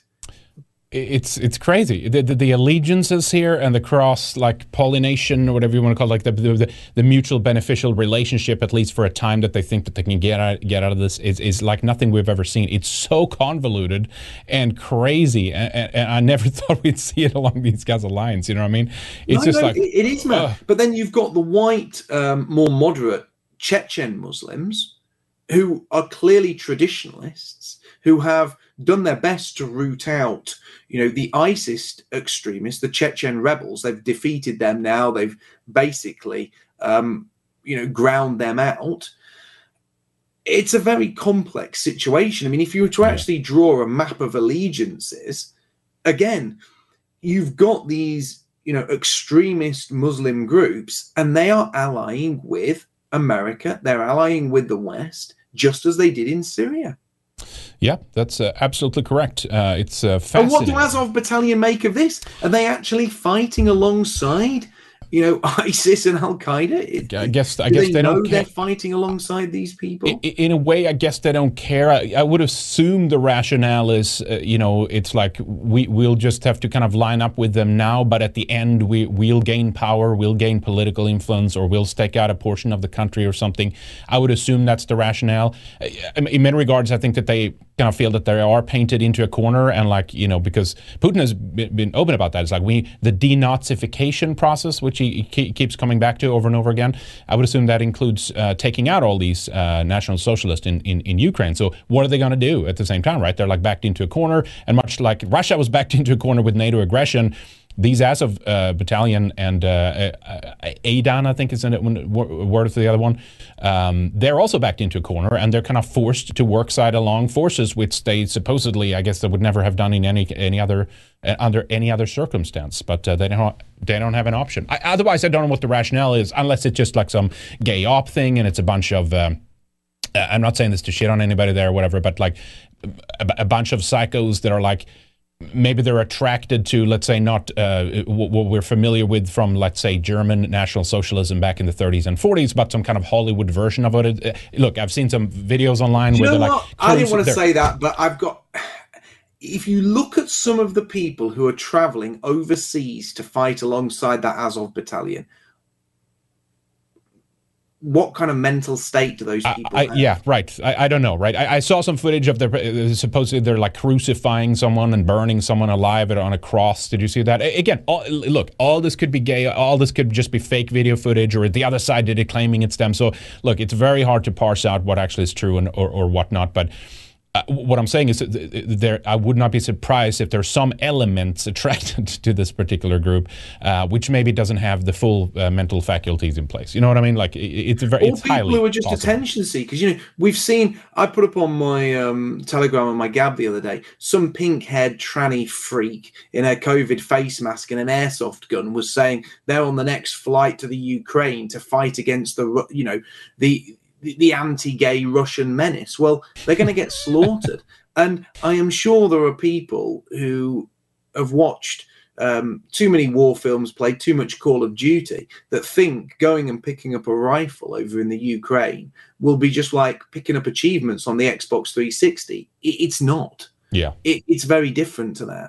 It's it's crazy. The, the the allegiances here and the cross like pollination or whatever you want to call it, like the, the the mutual beneficial relationship, at least for a time that they think that they can get out, get out of this, is is like nothing we've ever seen. It's so convoluted and crazy, and, and, and I never thought we'd see it along these kinds of lines. You know what I mean? It's no, just no, like it, it is, man. Uh, but then you've got the white, um, more moderate Chechen Muslims who are clearly traditionalists, who have done their best to root out, you know, the ISIS extremists, the Chechen rebels. They've defeated them now. They've basically, um, you know, ground them out. It's a very complex situation. I mean, if you were to actually draw a map of allegiances, again, you've got these, you know, extremist Muslim groups, and they are allying with America. They're allying with the West, just as they did in Syria. Yeah, that's uh, absolutely correct. Uh, it's uh, fascinating. And what do Azov Battalion make of this? Are they actually fighting alongside, you know, ISIS and Al-Qaeda? I guess I do guess they, they know don't care. They're fighting alongside these people. In, in a way, I guess they don't care. I, I would assume the rationale is, uh, you know, it's like we we'll just have to kind of line up with them now, but at the end we we'll gain power, we'll gain political influence, or we'll stake out a portion of the country or something. I would assume that's the rationale. In many regards, I think that they kind of feel that they are painted into a corner, and like, you know, because Putin has been open about that. It's like we the denazification process, which he, he keeps coming back to over and over again. I would assume that includes uh, taking out all these uh, National Socialists in, in, in Ukraine. So what are they going to do at the same time, right? They're like backed into a corner, and much like Russia was backed into a corner with NATO aggression, these Azov uh, Battalion and uh, Aidan, I think is the word for the other one, um, they're also backed into a corner, and they're kind of forced to work side along forces, which they supposedly, I guess, they would never have done in any any other uh, under any other circumstance. But uh, they don't they don't have an option. I, otherwise, I don't know what the rationale is, unless it's just like some gay op thing, and it's a bunch of. Um, I'm not saying this to shit on anybody there or whatever, but like a, a bunch of psychos that are like. Maybe they're attracted to, let's say, not uh, what we're familiar with from, let's say, German National Socialism back in the thirties and forties, but some kind of Hollywood version of it. Look, I've seen some videos online you where know they're what? like... I didn't want to say that, but I've got... If you look at some of the people who are traveling overseas to fight alongside that Azov Battalion, what kind of mental state do those people I, I, have? Yeah, right. I, I don't know, right? I, I saw some footage of their, uh, supposedly they're like crucifying someone and burning someone alive on a cross. Did you see that? Again, all, look, all this could be gay. All this could just be fake video footage, or the other side did it claiming it's them. So, look, it's very hard to parse out what actually is true and or, or whatnot, but Uh, what I'm saying is that there, I would not be surprised if there's some elements attracted to this particular group, uh, which maybe doesn't have the full uh, mental faculties in place. You know what I mean? Like it, it's very, All it's people highly who are just possible. attention seekers. You know, we've seen. I put up on my um, Telegram and my Gab the other day. Some pink-haired tranny freak in a COVID face mask and an airsoft gun was saying they're on the next flight to the Ukraine to fight against the, you know, the. the anti-gay Russian menace. Well, they're going to get slaughtered. And I am sure there are people who have watched um, too many war films, played too much Call of Duty, that think going and picking up a rifle over in the Ukraine will be just like picking up achievements on the Xbox three sixty. It, it's not. Yeah, it, it's very different to that.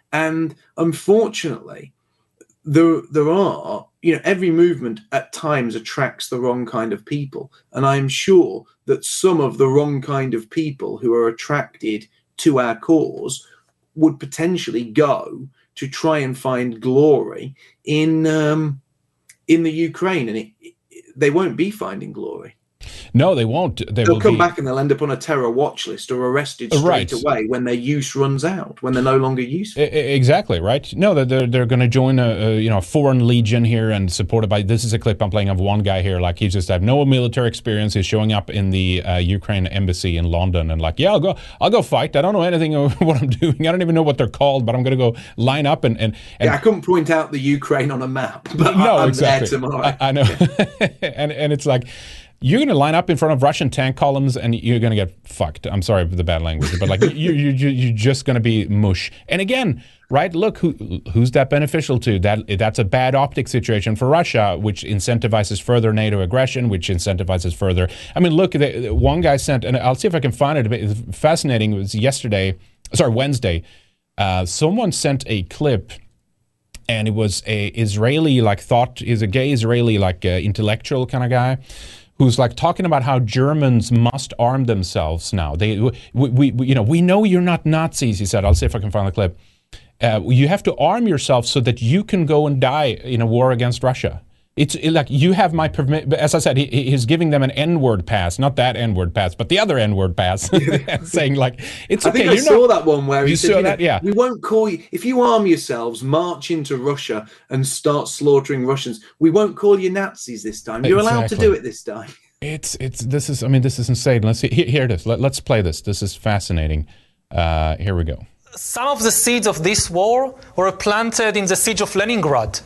And unfortunately, there, there are, you know, every movement at times attracts the wrong kind of people. And I'm sure that some of the wrong kind of people who are attracted to our cause would potentially go to try and find glory in um, in the Ukraine. And it, it, they won't be finding glory. No, they won't. They they'll will come be... back and they'll end up on a terror watch list or arrested straight right. away when their use runs out, when they're no longer useful. Exactly, right? No, they're they're going to join a, a you know a foreign legion here and supported by. This is a clip I'm playing of one guy here. Like he just have no military experience. He's showing up in the uh, Ukraine embassy in London and like, yeah, I'll go, I'll go fight. I don't know anything of what I'm doing. I don't even know what they're called, but I'm going to go line up and, and, and yeah, I couldn't point out the Ukraine on a map, but no, I'm exactly. there tomorrow. I, I know, and and it's like. You're going to line up in front of Russian tank columns and you're going to get fucked. I'm sorry for the bad language, but like you, you, you, you're just going to be mush. And again, right, look, who who's that beneficial to? That That's a bad optic situation for Russia, which incentivizes further NATO aggression, which incentivizes further. I mean, look, the, one guy sent, and I'll see if I can find it. It's fascinating. It was yesterday, sorry, Wednesday. Uh, someone sent a clip. And it was a Israeli, like thought, is a gay Israeli, like uh, intellectual kind of guy, who's like talking about how Germans must arm themselves now. They, we, we, we, you know, we know you're not Nazis, he said. I'll see if I can find the clip. Uh, you have to arm yourself so that you can go and die in a war against Russia. It's it, like you have my permit. As I said, he, he's giving them an N-word pass, not that N-word pass, but the other N-word pass, saying like it's okay. I think I you're saw not, that one where he you said, saw you know, that, yeah. we won't call you if you arm yourselves, march into Russia and start slaughtering Russians. We won't call you Nazis this time. You're allowed to Exactly. do it this time. It's it's this is I mean this is insane. Let's see here, here it is. Let, let's play this. This is fascinating. Uh, here we go. Some of the seeds of this war were planted in the siege of Leningrad.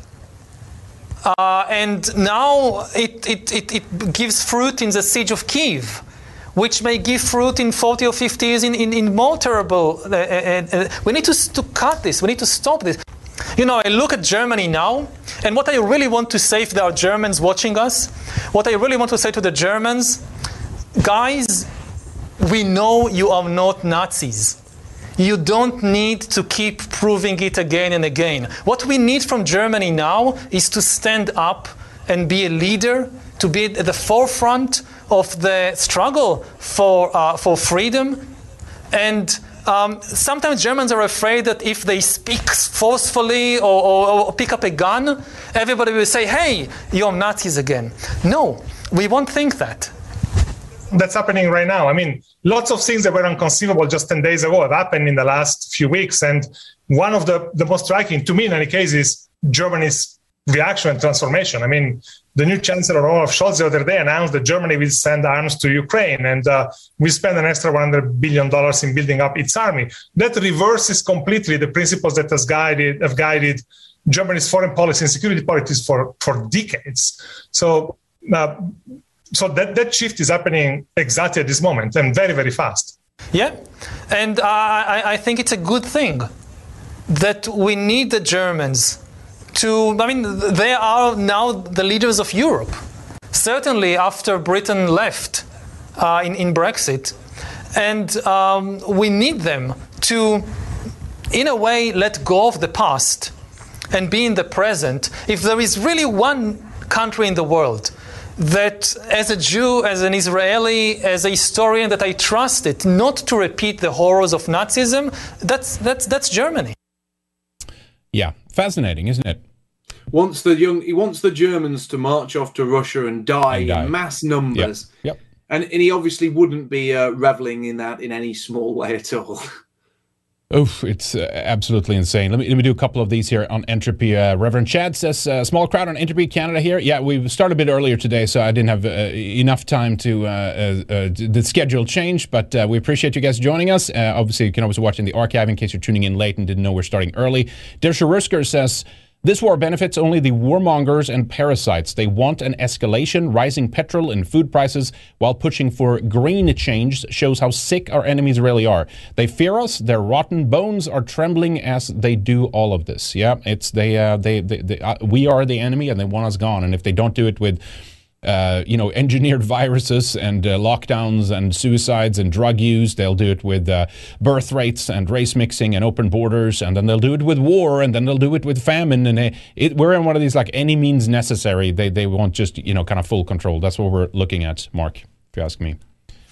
Uh, and now it, it, it, it gives fruit in the siege of Kiev, which may give fruit in forty or fifty years in, in, in more terrible... Uh, uh, uh, we need to, to cut this. We need to stop this. You know, I look at Germany now, and what I really want to say, if there are Germans watching us, what I really want to say to the Germans, guys, we know you are not Nazis. You don't need to keep proving it again and again. What we need from Germany now is to stand up and be a leader, to be at the forefront of the struggle for uh, for freedom. And um, sometimes Germans are afraid that if they speak forcefully or, or, or pick up a gun, everybody will say, hey, you're Nazis again. No, we won't think that. That's happening right now. I mean, lots of things that were inconceivable just ten days ago have happened in the last few weeks. And one of the, the most striking, to me in any case, is Germany's reaction and transformation. I mean, the new Chancellor Olaf Scholz the other day announced that Germany will send arms to Ukraine and uh, will spend an extra one hundred billion dollars in building up its army. That reverses completely the principles that has guided, have guided Germany's foreign policy and security policies for, for decades. So, uh, So that, that shift is happening exactly at this moment and very, very fast. Yeah, and I, I think it's a good thing that we need the Germans to, I mean, they are now the leaders of Europe. Certainly after Britain left uh, in, in Brexit. And um, we need them to, in a way, let go of the past and be in the present. If there is really one country in the world that as a Jew, as an Israeli, as a historian, that I trusted not to repeat the horrors of Nazism, that's that's that's Germany. Yeah, fascinating, isn't it? Wants the young, he wants the Germans to march off to Russia and die, and die. in mass numbers. Yep. yep. And, and he obviously wouldn't be uh, reveling in that in any small way at all. Oof, it's uh, absolutely insane. Let me let me do a couple of these here on Entropy. Uh, Reverend Chad says, uh, small crowd on Entropy Canada here. Yeah, we started a bit earlier today, so I didn't have uh, enough time to, uh, uh, uh, the schedule changed, but uh, we appreciate you guys joining us. Uh, obviously, you can always watch in the archive in case you're tuning in late and didn't know we're starting early. Dersha Rusker says, this war benefits only the warmongers and parasites. They want an escalation. Rising petrol and food prices while pushing for green change shows how sick our enemies really are. They fear us. Their rotten bones are trembling as they do all of this. Yeah, it's they. Uh, they. they, they uh, we are the enemy, and they want us gone. And if they don't do it with uh, you know, engineered viruses and uh, lockdowns and suicides and drug use. They'll do it with uh, birth rates and race mixing and open borders, and then they'll do it with war, and then they'll do it with famine. And it, it, we're in one of these, like, any means necessary. They they want just, you know, kind of full control. That's what we're looking at, Mark, if you ask me.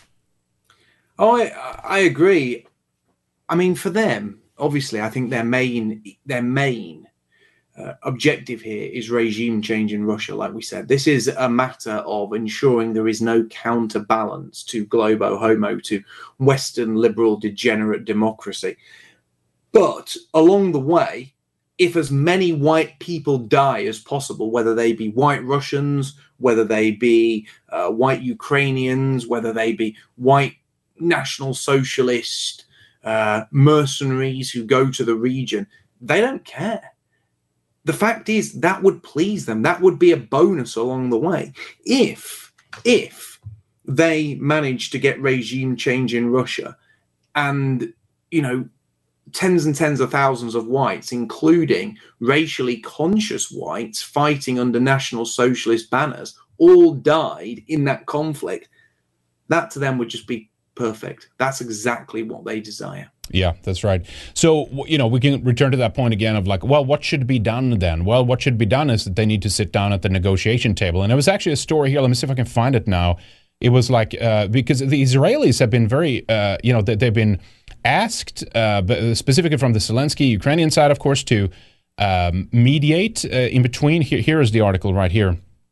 Oh, I, I agree. I mean, for them, obviously, I think their main their main uh, objective here is regime change in Russia. Like we said, this is a matter of ensuring there is no counterbalance to globo homo, to Western liberal degenerate democracy. But along the way, if as many white people die as possible, whether they be white Russians, whether they be uh, white Ukrainians, whether they be white National Socialist uh, mercenaries who go to the region, they don't care. The fact is, that would please them. That would be a bonus along the way. If, if they manage to get regime change in Russia and, you know, tens and tens of thousands of whites, including racially conscious whites fighting under National Socialist banners, all died in that conflict, that to them would just be perfect. That's exactly what they desire. Yeah, that's right. So, you know, we can return to that point again of like, well, what should be done then? Well, what should be done is that they need to sit down at the negotiation table. And there was actually a story here. Let me see if I can find it now. It was like, uh, because the Israelis have been very, uh, you know, they, they've been asked, uh, specifically from the Zelensky Ukrainian side, of course, to um, mediate uh, in between. Here, here is the article right here.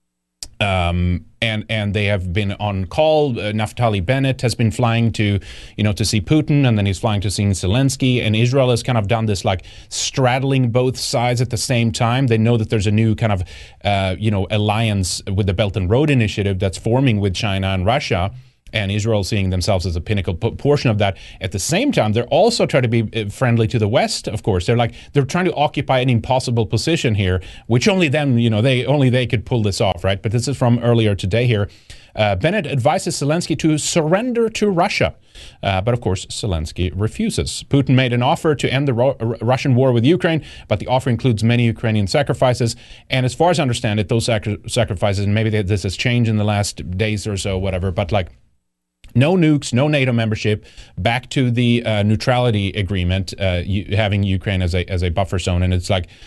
Um, and and they have been on call. Uh, Naftali Bennett has been flying to, you know, to see Putin, and then he's flying to see Zelensky. And Israel has kind of done this, like, straddling both sides at the same time. They know that there's a new kind of, uh, you know, alliance with the Belt and Road Initiative that's forming with China and Russia. And Israel seeing themselves as a pinnacle p- portion of that. At the same time, they're also trying to be friendly to the West, of course. They're like, they're trying to occupy an impossible position here, which only them, you know, they only they could pull this off, right? But this is from earlier today here. Uh, Bennett advises Zelensky to surrender to Russia. Uh, but of course, Zelensky refuses. Putin made an offer to end the Ro- R- Russian war with Ukraine, but the offer includes many Ukrainian sacrifices. And as far as I understand it, those sacri- sacrifices, and maybe they, this has changed in the last days or so, whatever, but like, no nukes, no NATO membership, back to the uh, neutrality agreement, uh, you, having Ukraine as a as a buffer zone. And it's like,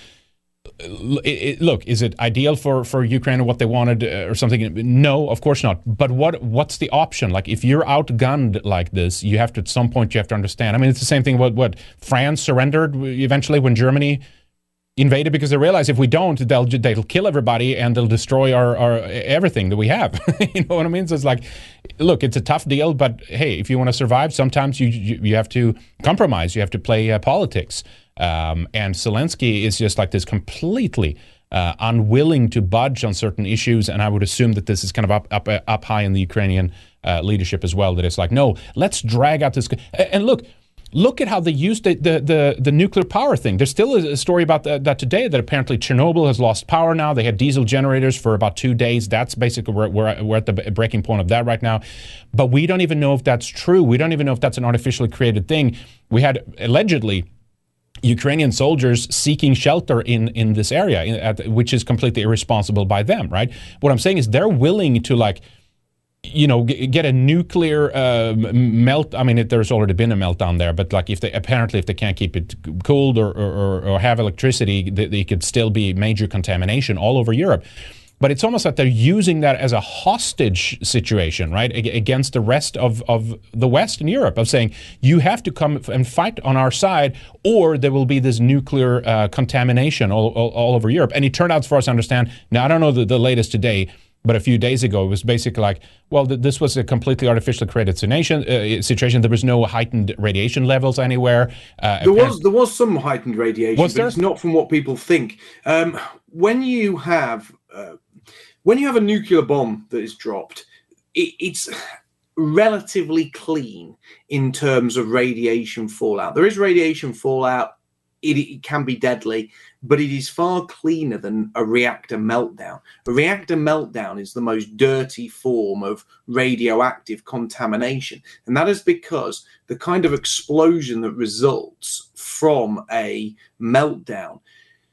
it, it, look, is it ideal for, for Ukraine or what they wanted uh, or something? No, of course not. But what what's the option? Like, if you're outgunned like this, you have to, at some point, you have to understand. I mean, it's the same thing what, what France surrendered eventually when Germany invaded, because they realize if we don't, they'll they'll kill everybody and they'll destroy our, our everything that we have. You know what I mean? So it's like, look, it's a tough deal, but hey, if you want to survive, sometimes you you, you have to compromise. You have to play uh, politics. Um, and Zelensky is just like this completely uh, unwilling to budge on certain issues. And I would assume that this is kind of up up up high in the Ukrainian uh, leadership as well. That it's like, no, let's drag out this. And look. Look at how they used the, the, the, the nuclear power thing. There's still a story about the, that today, that apparently Chernobyl has lost power now. They had diesel generators for about two days. That's basically where we're, we're at the breaking point of that right now. But we don't even know if that's true. We don't even know if that's an artificially created thing. We had allegedly Ukrainian soldiers seeking shelter in, in this area, in, at, which is completely irresponsible by them, right? What I'm saying is they're willing to, like, you know, get a nuclear uh, melt. I mean, it, there's already been a meltdown there, but like if they apparently if they can't keep it cooled or or, or have electricity, they, they could still be major contamination all over Europe. But it's almost like they're using that as a hostage situation, right, against the rest of, of the West and Europe, of saying, you have to come and fight on our side, or there will be this nuclear uh, contamination all, all, all over Europe. And it turned out, as far as I understand, now I don't know the, the latest today, but a few days ago, it was basically like, well, th- this was a completely artificially created situation. Uh, situation. There was no heightened radiation levels anywhere. Uh, there was there was some heightened radiation, was but there? It's not from what people think. Um, when you have uh, when you have a nuclear bomb that is dropped, it, it's relatively clean in terms of radiation fallout. There is radiation fallout. It, it can be deadly, but it is far cleaner than a reactor meltdown. A reactor meltdown is the most dirty form of radioactive contamination. And that is because the kind of explosion that results from a meltdown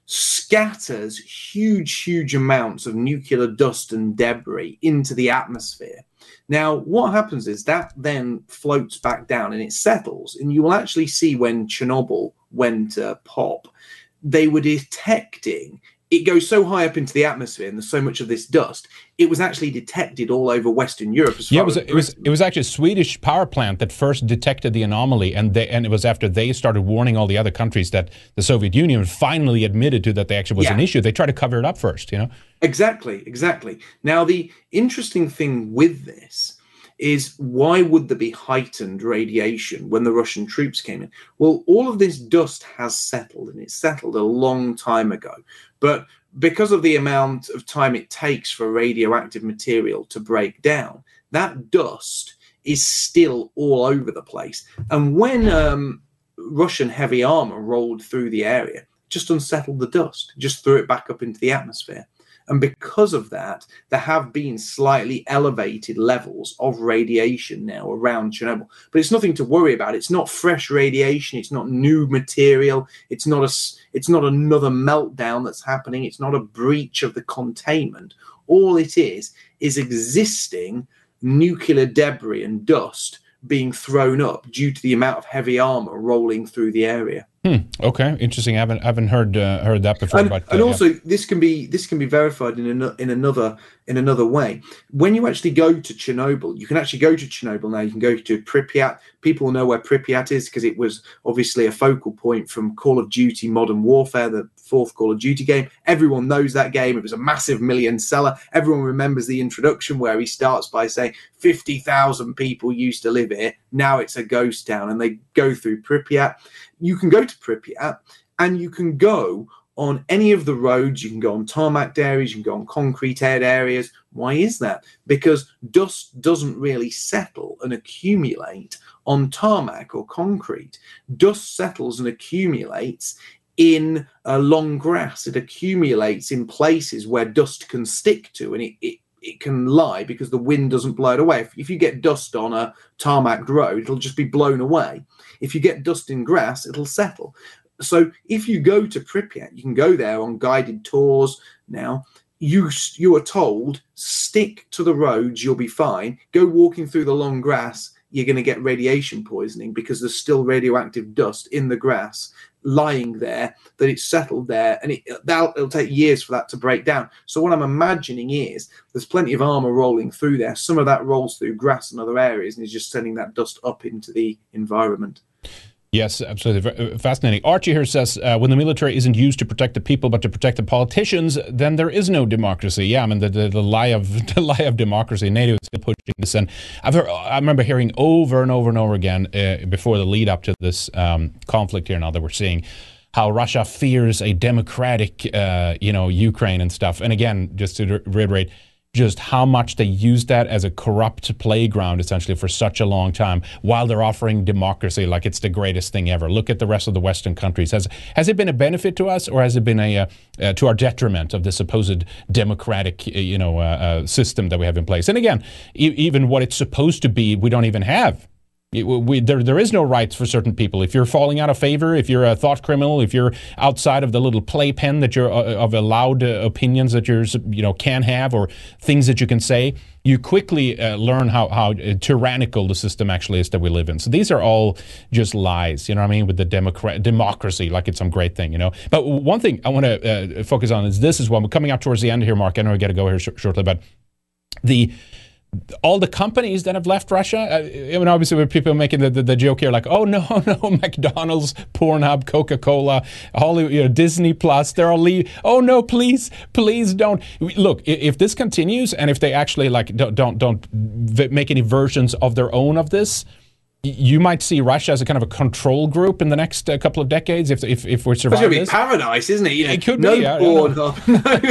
scatters huge, huge amounts of nuclear dust and debris into the atmosphere. Now, what happens is that then floats back down and it settles. And you will actually see when Chernobyl went uh, pop, they were detecting, it goes so high up into the atmosphere and there's so much of this dust, it was actually detected all over Western Europe. As yeah, far it was, as it was it was actually a Swedish power plant that first detected the anomaly, and they, and it was after they started warning all the other countries that the Soviet Union finally admitted to that they actually was yeah. an issue. They tried to cover it up first, you know? Exactly, exactly. Now, the interesting thing with this is, why would there be heightened radiation when the Russian troops came in? Well, all of this dust has settled, and it settled a long time ago. But because of the amount of time it takes for radioactive material to break down, that dust is still all over the place. And when um, Russian heavy armor rolled through the area, just unsettled the dust, just threw it back up into the atmosphere. And because of that, there have been slightly elevated levels of radiation now around Chernobyl. But it's nothing to worry about. It's not fresh radiation. It's not new material. It's not a, it's not another meltdown that's happening. It's not a breach of the containment. All it is is existing nuclear debris and dust being thrown up due to the amount of heavy armor rolling through the area. Hmm. Okay, interesting. I haven't I haven't heard uh, heard that before. And, but, uh, and also, yeah. this can be this can be verified in an, in another in another way. When you actually go to Chernobyl, you can actually go to Chernobyl now. You can go to Pripyat. People know where Pripyat is because it was obviously a focal point from Call of Duty Modern Warfare, the fourth Call of Duty game. Everyone knows that game. It was a massive million seller. Everyone remembers the introduction where he starts by saying fifty thousand people used to live here. Now it's a ghost town, and they go through Pripyat. You can go to Pripyat and you can go on any of the roads. You can go on tarmac areas, you can go on concrete areas. Why is that? Because dust doesn't really settle and accumulate on tarmac or concrete. Dust settles and accumulates in uh, long grass. It accumulates in places where dust can stick to, and it, it it can lie because the wind doesn't blow it away. If, if you get dust on a tarmac road, it'll just be blown away. If you get dust in grass, it'll settle. So if you go to Pripyat, you can go there on guided tours now. You, you are told, stick to the roads, you'll be fine. Go walking through the long grass, you're going to get radiation poisoning because there's still radioactive dust in the grass lying there, that it's settled there, and it, that'll, it'll take years for that to break down. So what I'm imagining is there's plenty of armor rolling through there. Some of that rolls through grass and other areas and is just sending that dust up into the environment. Yes, absolutely. Fascinating. Archie here says, uh, when the military isn't used to protect the people but to protect the politicians, then there is no democracy. Yeah, I mean, the, the, the lie of the lie of democracy. NATO is still pushing this. And I've heard, I remember hearing over and over and over again uh, before the lead up to this um, conflict here now that we're seeing, how Russia fears a democratic, uh, you know, Ukraine and stuff. And again, just to reiterate, just how much they use that as a corrupt playground, essentially, for such a long time, while they're offering democracy like it's the greatest thing ever. Look at the rest of the Western countries. Has has it been a benefit to us, or has it been a uh, uh, to our detriment of the supposed democratic, you know, uh, uh, system that we have in place? And again, e- even what it's supposed to be, we don't even have. It, we, there, there is no rights for certain people. If you're falling out of favor, if you're a thought criminal, if you're outside of the little playpen that you're uh, of allowed uh, opinions that you're you know can have, or things that you can say, you quickly uh, learn how how uh, tyrannical the system actually is that we live in. So these are all just lies, you know what I mean, with the democrat democracy, like it's some great thing, you know. But one thing I want to uh, focus on is this as well. We're coming up towards the end here, Mark. I know we got to go here sh- shortly, but the. All the companies that have left Russia, uh, I mean, obviously, with people making the, the, the joke here, like, oh, no, no, McDonald's, Pornhub, Coca-Cola, Hollywood, you know, Disney Plus, they're all leaving. Oh, no, please, please don't. Look, if this continues and if they actually, like, don't, don't, don't make any versions of their own of this, you might see Russia as a kind of a control group in the next uh, couple of decades if if, if we survive this. It's going to be paradise, isn't it? You know, it could no be. Yeah, Pornhub.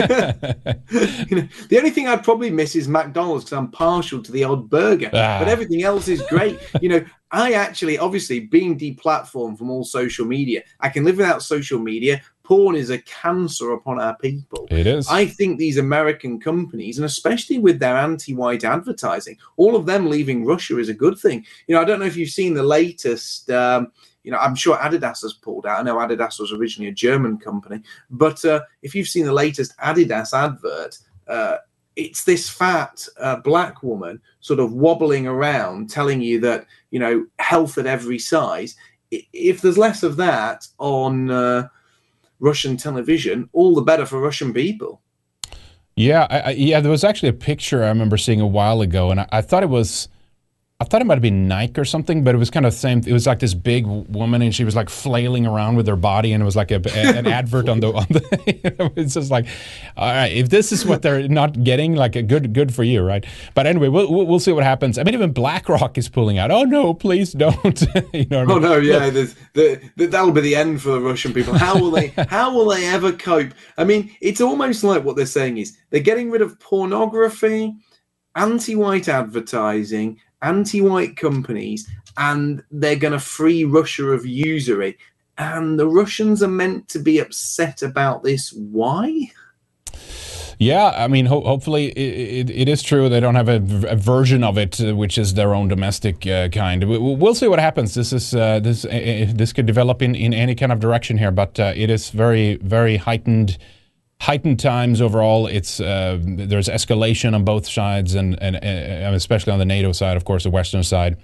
You know, the only thing I'd probably miss is McDonald's because I'm partial to the odd burger. Ah. But everything else is great. You know, I actually, obviously, being deplatformed from all social media, I can live without social media. Porn is a cancer upon our people. It is. I think these American companies, and especially with their anti-white advertising, all of them leaving Russia is a good thing. You know, I don't know if you've seen the latest um, You know, I'm sure Adidas has pulled out. I know Adidas was originally a German company, but uh, if you've seen the latest Adidas advert, uh, it's this fat uh, black woman sort of wobbling around telling you that, you know, health at every size. If there's less of that on uh, Russian television, all the better for Russian people. Yeah, I, I, yeah. There was actually a picture I remember seeing a while ago, and I, I thought it was, I thought it might have been Nike or something, but it was kind of the same. It was like this big woman, and she was like flailing around with her body, and it was like a, a, an advert on the on the. You know, it's just like, all right, if this is what they're not getting, like a good good for you, right? But anyway, we'll we'll, we'll see what happens. I mean, even BlackRock is pulling out. Oh no, please don't. You know what I mean? Oh no, yeah, the, the, that'll be the end for the Russian people. How will they? How will they ever cope? I mean, it's almost like what they're saying is they're getting rid of pornography, anti-white advertising, anti-white companies, and they're going to free Russia of usury. And the Russians are meant to be upset about this. Why? Yeah, I mean, ho- hopefully it, it, it is true. They don't have a, a version of it, uh, which is their own domestic uh, kind. We, we'll see what happens. This is uh, this uh, this could develop in, in any kind of direction here, but uh, it is very, very heightened. Heightened times overall. It's uh, there's escalation on both sides, and, and, and especially on the NATO side, of course, the Western side.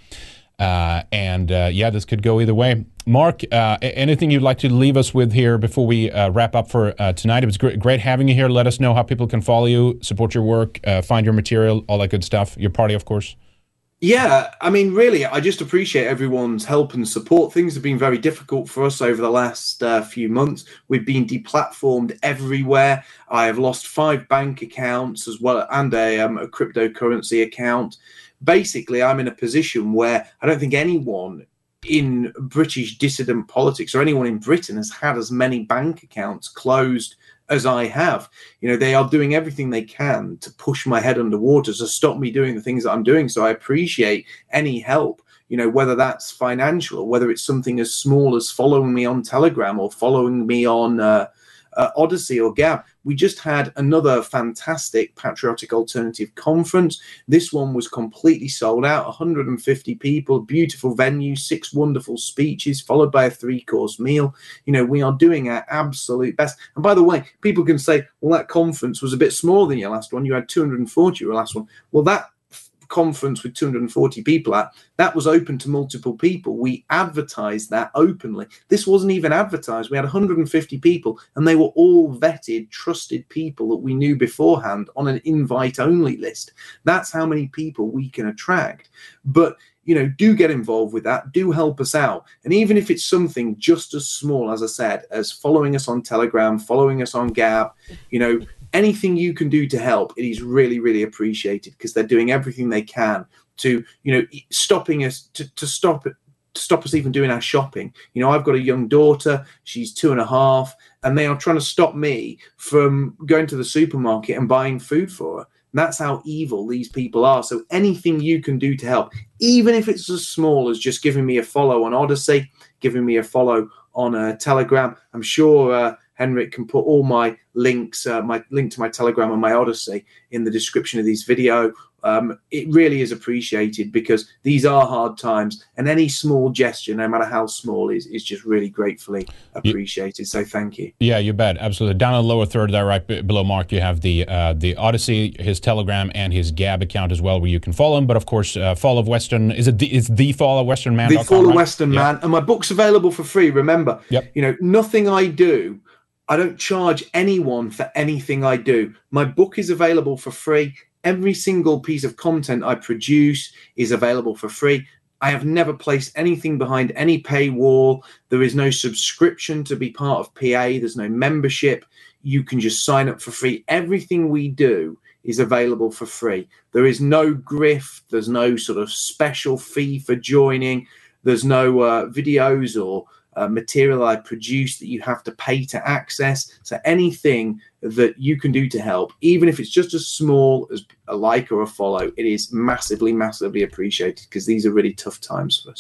Uh, and uh, yeah, this could go either way. Mark, uh, anything you'd like to leave us with here before we uh, wrap up for uh, tonight? It was great, great having you here. Let us know how people can follow you, support your work, uh, find your material, all that good stuff. Your party, of course. Yeah, I mean, really, I just appreciate everyone's help and support. Things have been very difficult for us over the last uh, few months. We've been deplatformed everywhere. I have lost five bank accounts as well, and a, um, a cryptocurrency account. Basically, I'm in a position where I don't think anyone in British dissident politics or anyone in Britain has had as many bank accounts closed as I have. You know, they are doing everything they can to push my head underwater, to stop me doing the things that I'm doing. So I appreciate any help, you know, whether that's financial or whether it's something as small as following me on Telegram or following me on uh, uh, Odyssey or Gab. We just had another fantastic Patriotic Alternative conference. This one was completely sold out, one hundred fifty people, beautiful venue, six wonderful speeches, followed by a three-course meal. You know, we are doing our absolute best. And by the way, people can say, well, that conference was a bit smaller than your last one. You had two hundred forty your last one. Well, that conference with two hundred forty people at, that was open to multiple people. We advertised that openly. This wasn't even advertised. We had one hundred fifty people, and they were all vetted, trusted people that we knew beforehand on an invite-only list. That's how many people we can attract. But, you know, do get involved with that. Do help us out. And even if it's something just as small, as I said, as following us on Telegram, following us on Gab, you know, anything you can do to help, it is really, really appreciated, because they're doing everything they can to, you know, stopping us, to, to stop it, to stop us even doing our shopping. You know, I've got a young daughter, she's two and a half, and they are trying to stop me from going to the supermarket and buying food for her. And that's how evil these people are. So anything you can do to help, even if it's as small as just giving me a follow on Odyssey, giving me a follow on uh, Telegram. I'm sure uh, Henrik can put all my links, uh, my link to my Telegram and my Odyssey in the description of this video. Um, it really is appreciated, because these are hard times, and any small gesture, no matter how small, is is just really gratefully appreciated. So thank you. Yeah, you bet. Absolutely. Down in the lower third there, right b- below Mark, you have the uh, the Odyssey, his Telegram, and his Gab account as well, where you can follow him. But of course, uh, Fall of Western, is it the, it's the Fall of Western Man? The Fall of right? Western yep. Man, and my book's available for free. Remember, yep. you know, nothing I do, I don't charge anyone for anything I do. My book is available for free. Every single piece of content I produce is available for free. I have never placed anything behind any paywall. There is no subscription to be part of P A. There's no membership. You can just sign up for free. Everything we do is available for free. There is no grift. There's no sort of special fee for joining. There's no uh, videos or Uh, material I produce that you have to pay to access. So anything that you can do to help, even if it's just as small as a like or a follow, it is massively, massively appreciated, because these are really tough times for us.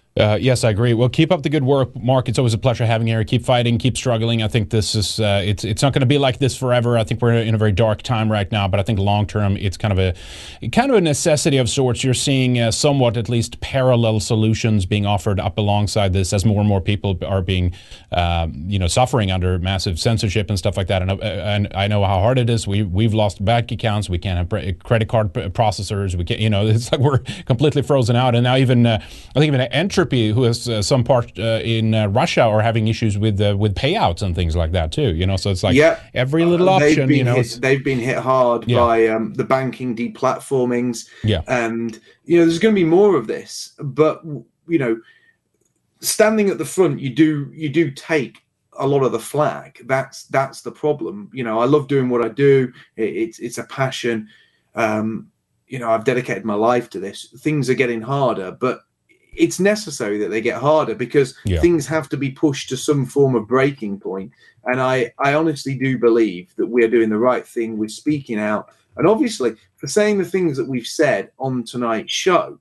Uh, yes, I agree. Well, keep up the good work, Mark. It's always a pleasure having you here. Keep fighting, keep struggling. I think this is uh, it's it's not going to be like this forever. I think we're in a very dark time right now, but I think long term, it's kind of a kind of a necessity of sorts. You're seeing uh, somewhat, at least, parallel solutions being offered up alongside this as more and more people are being, uh, you know, suffering under massive censorship and stuff like that. And, uh, and I know how hard it is. We we've lost bank accounts. We can't have credit card processors. We can't, you know, it's like we're completely frozen out. And now even uh, I think even Entropy, who has uh, some part uh, in uh, Russia, are having issues with uh, with payouts and things like that too. You know, so it's like yeah. every little uh, option. You know, hit, they've been hit hard yeah. by um, the banking deplatformings. Yeah, and you know, there's going to be more of this. But you know, standing at the front, you do you do take a lot of the flag. That's that's the problem. You know, I love doing what I do. It, it's it's a passion. Um, you know, I've dedicated my life to this. Things are getting harder, but it's necessary that they get harder because yeah. things have to be pushed to some form of breaking point. And I, I honestly do believe that we're doing the right thing with speaking out. And obviously, for saying the things that we've said on tonight's show,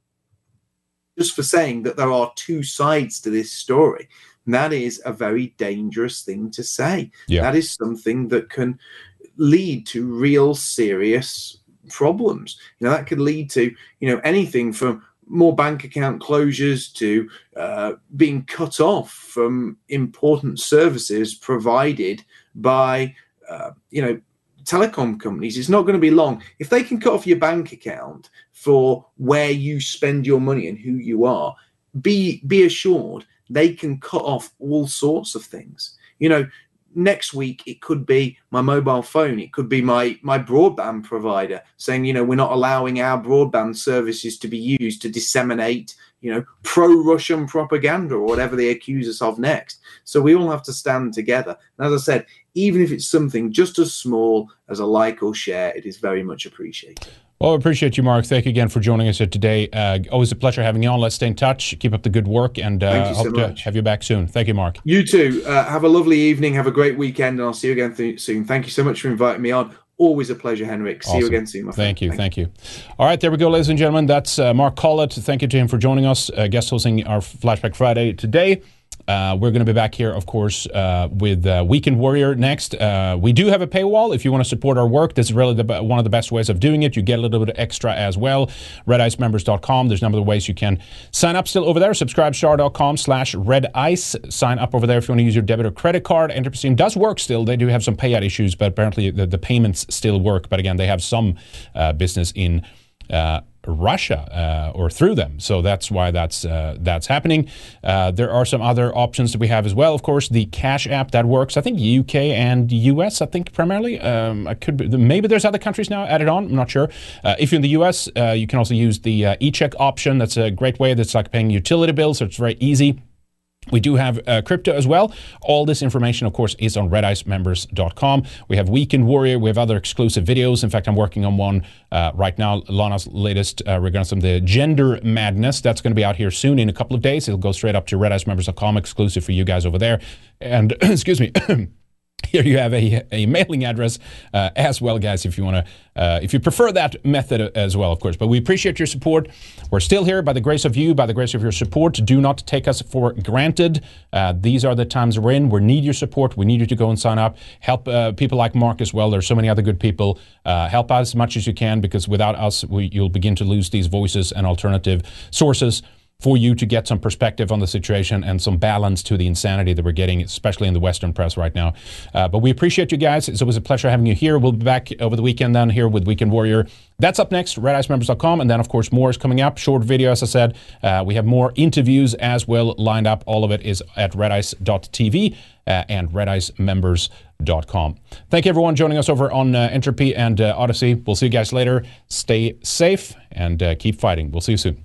just for saying that there are two sides to this story, and that is a very dangerous thing to say. Yeah. That is something that can lead to real serious problems. You know, that could lead to, you know, anything from more bank account closures to uh, being cut off from important services provided by, uh, you know, telecom companies. It's not going to be long. If they can cut off your bank account for where you spend your money and who you are, be be assured they can cut off all sorts of things. You know, next week it could be my mobile phone, it could be my my broadband provider saying, you know, we're not allowing our broadband services to be used to disseminate, you know, pro-Russian propaganda or whatever they accuse us of next. So we all have to stand together. And as I said, even if it's something just as small as a like or share, it is very much appreciated. Well, I appreciate you, Mark. Thank you again for joining us here today. Uh, always a pleasure having you on. Let's stay in touch. Keep up the good work, and uh, so hope much. to have you back soon. Thank you, Mark. You too. Uh, have a lovely evening. Have a great weekend, and I'll see you again th- soon. Thank you so much for inviting me on. Always a pleasure, Henrik. See Awesome. you again soon, my friend. Thank you. Thank, thank you. All right, there we go, ladies and gentlemen. That's uh, Mark Collett. Thank you to him for joining us, uh, guest hosting our Flashback Friday today. Uh, we're going to be back here, of course, uh, with uh, Weekend Warrior next. Uh, we do have a paywall. If you want to support our work, this is really the, one of the best ways of doing it. You get a little bit extra as well. red ice members dot com. There's a number of ways you can sign up still over there. subscribestar dot com slash red ice. Sign up over there if you want to use your debit or credit card. Enter Steam does work still. They do have some payout issues, but apparently the, the payments still work. But again, they have some uh, business in uh Russia uh, or through them, so that's why that's uh, that's happening. Uh, there are some other options that we have as well. Of course, the Cash App that works. I think U K and U S. I think primarily. Um, I could be, maybe there's other countries now added on. I'm not sure. Uh, if you're in the U S, uh, you can also use the uh, e-check option. That's a great way. That's like paying utility bills, so it's very easy. We do have uh, crypto as well. All this information, of course, is on red ice members dot com. We have Weekend Warrior. We have other exclusive videos. In fact, I'm working on one uh, right now, Lana's latest uh, regarding some of the gender madness. That's going to be out here soon in a couple of days. It'll go straight up to red ice members dot com, exclusive for you guys over there. And, excuse me, here you have a, a mailing address uh, as well, guys, if you want to, uh, if you prefer that method as well, of course. But we appreciate your support. We're still here by the grace of you, by the grace of your support. Do not take us for granted. Uh, these are the times we're in. We need your support. We need you to go and sign up. Help uh, people like Mark as well. There's so many other good people. Uh, help out as much as you can, because without us, we, you'll begin to lose these voices and alternative sources for you to get some perspective on the situation and some balance to the insanity that we're getting, especially in the Western press right now. Uh, but we appreciate you guys. It's always a pleasure having you here. We'll be back over the weekend then here with Weekend Warrior. That's up next, red ice members dot com. And then, of course, more is coming up. Short video, as I said. Uh, we have more interviews as well lined up. All of it is at red ice dot t v uh, and red ice members dot com. Thank you, everyone, joining us over on uh, Entropy and uh, Odyssey. We'll see you guys later. Stay safe and uh, keep fighting. We'll see you soon.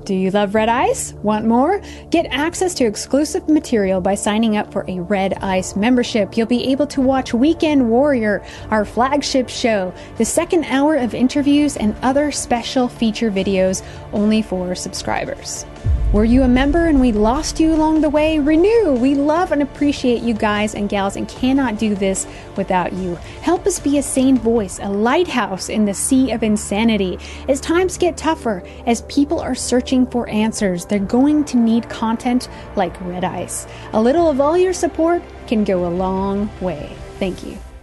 Do you love Red Ice? Want more? Get access to exclusive material by signing up for a Red Ice membership. You'll be able to watch Weekend Warrior, our flagship show, the second hour of interviews, and other special feature videos only for subscribers. Were you a member and we lost you along the way? Renew! We love and appreciate you guys and gals and cannot do this without you. Help us be a sane voice, a lighthouse in the sea of insanity. As times get tougher, as people are searching for answers, they're going to need content like Red Ice. A little of all your support can go a long way. Thank you.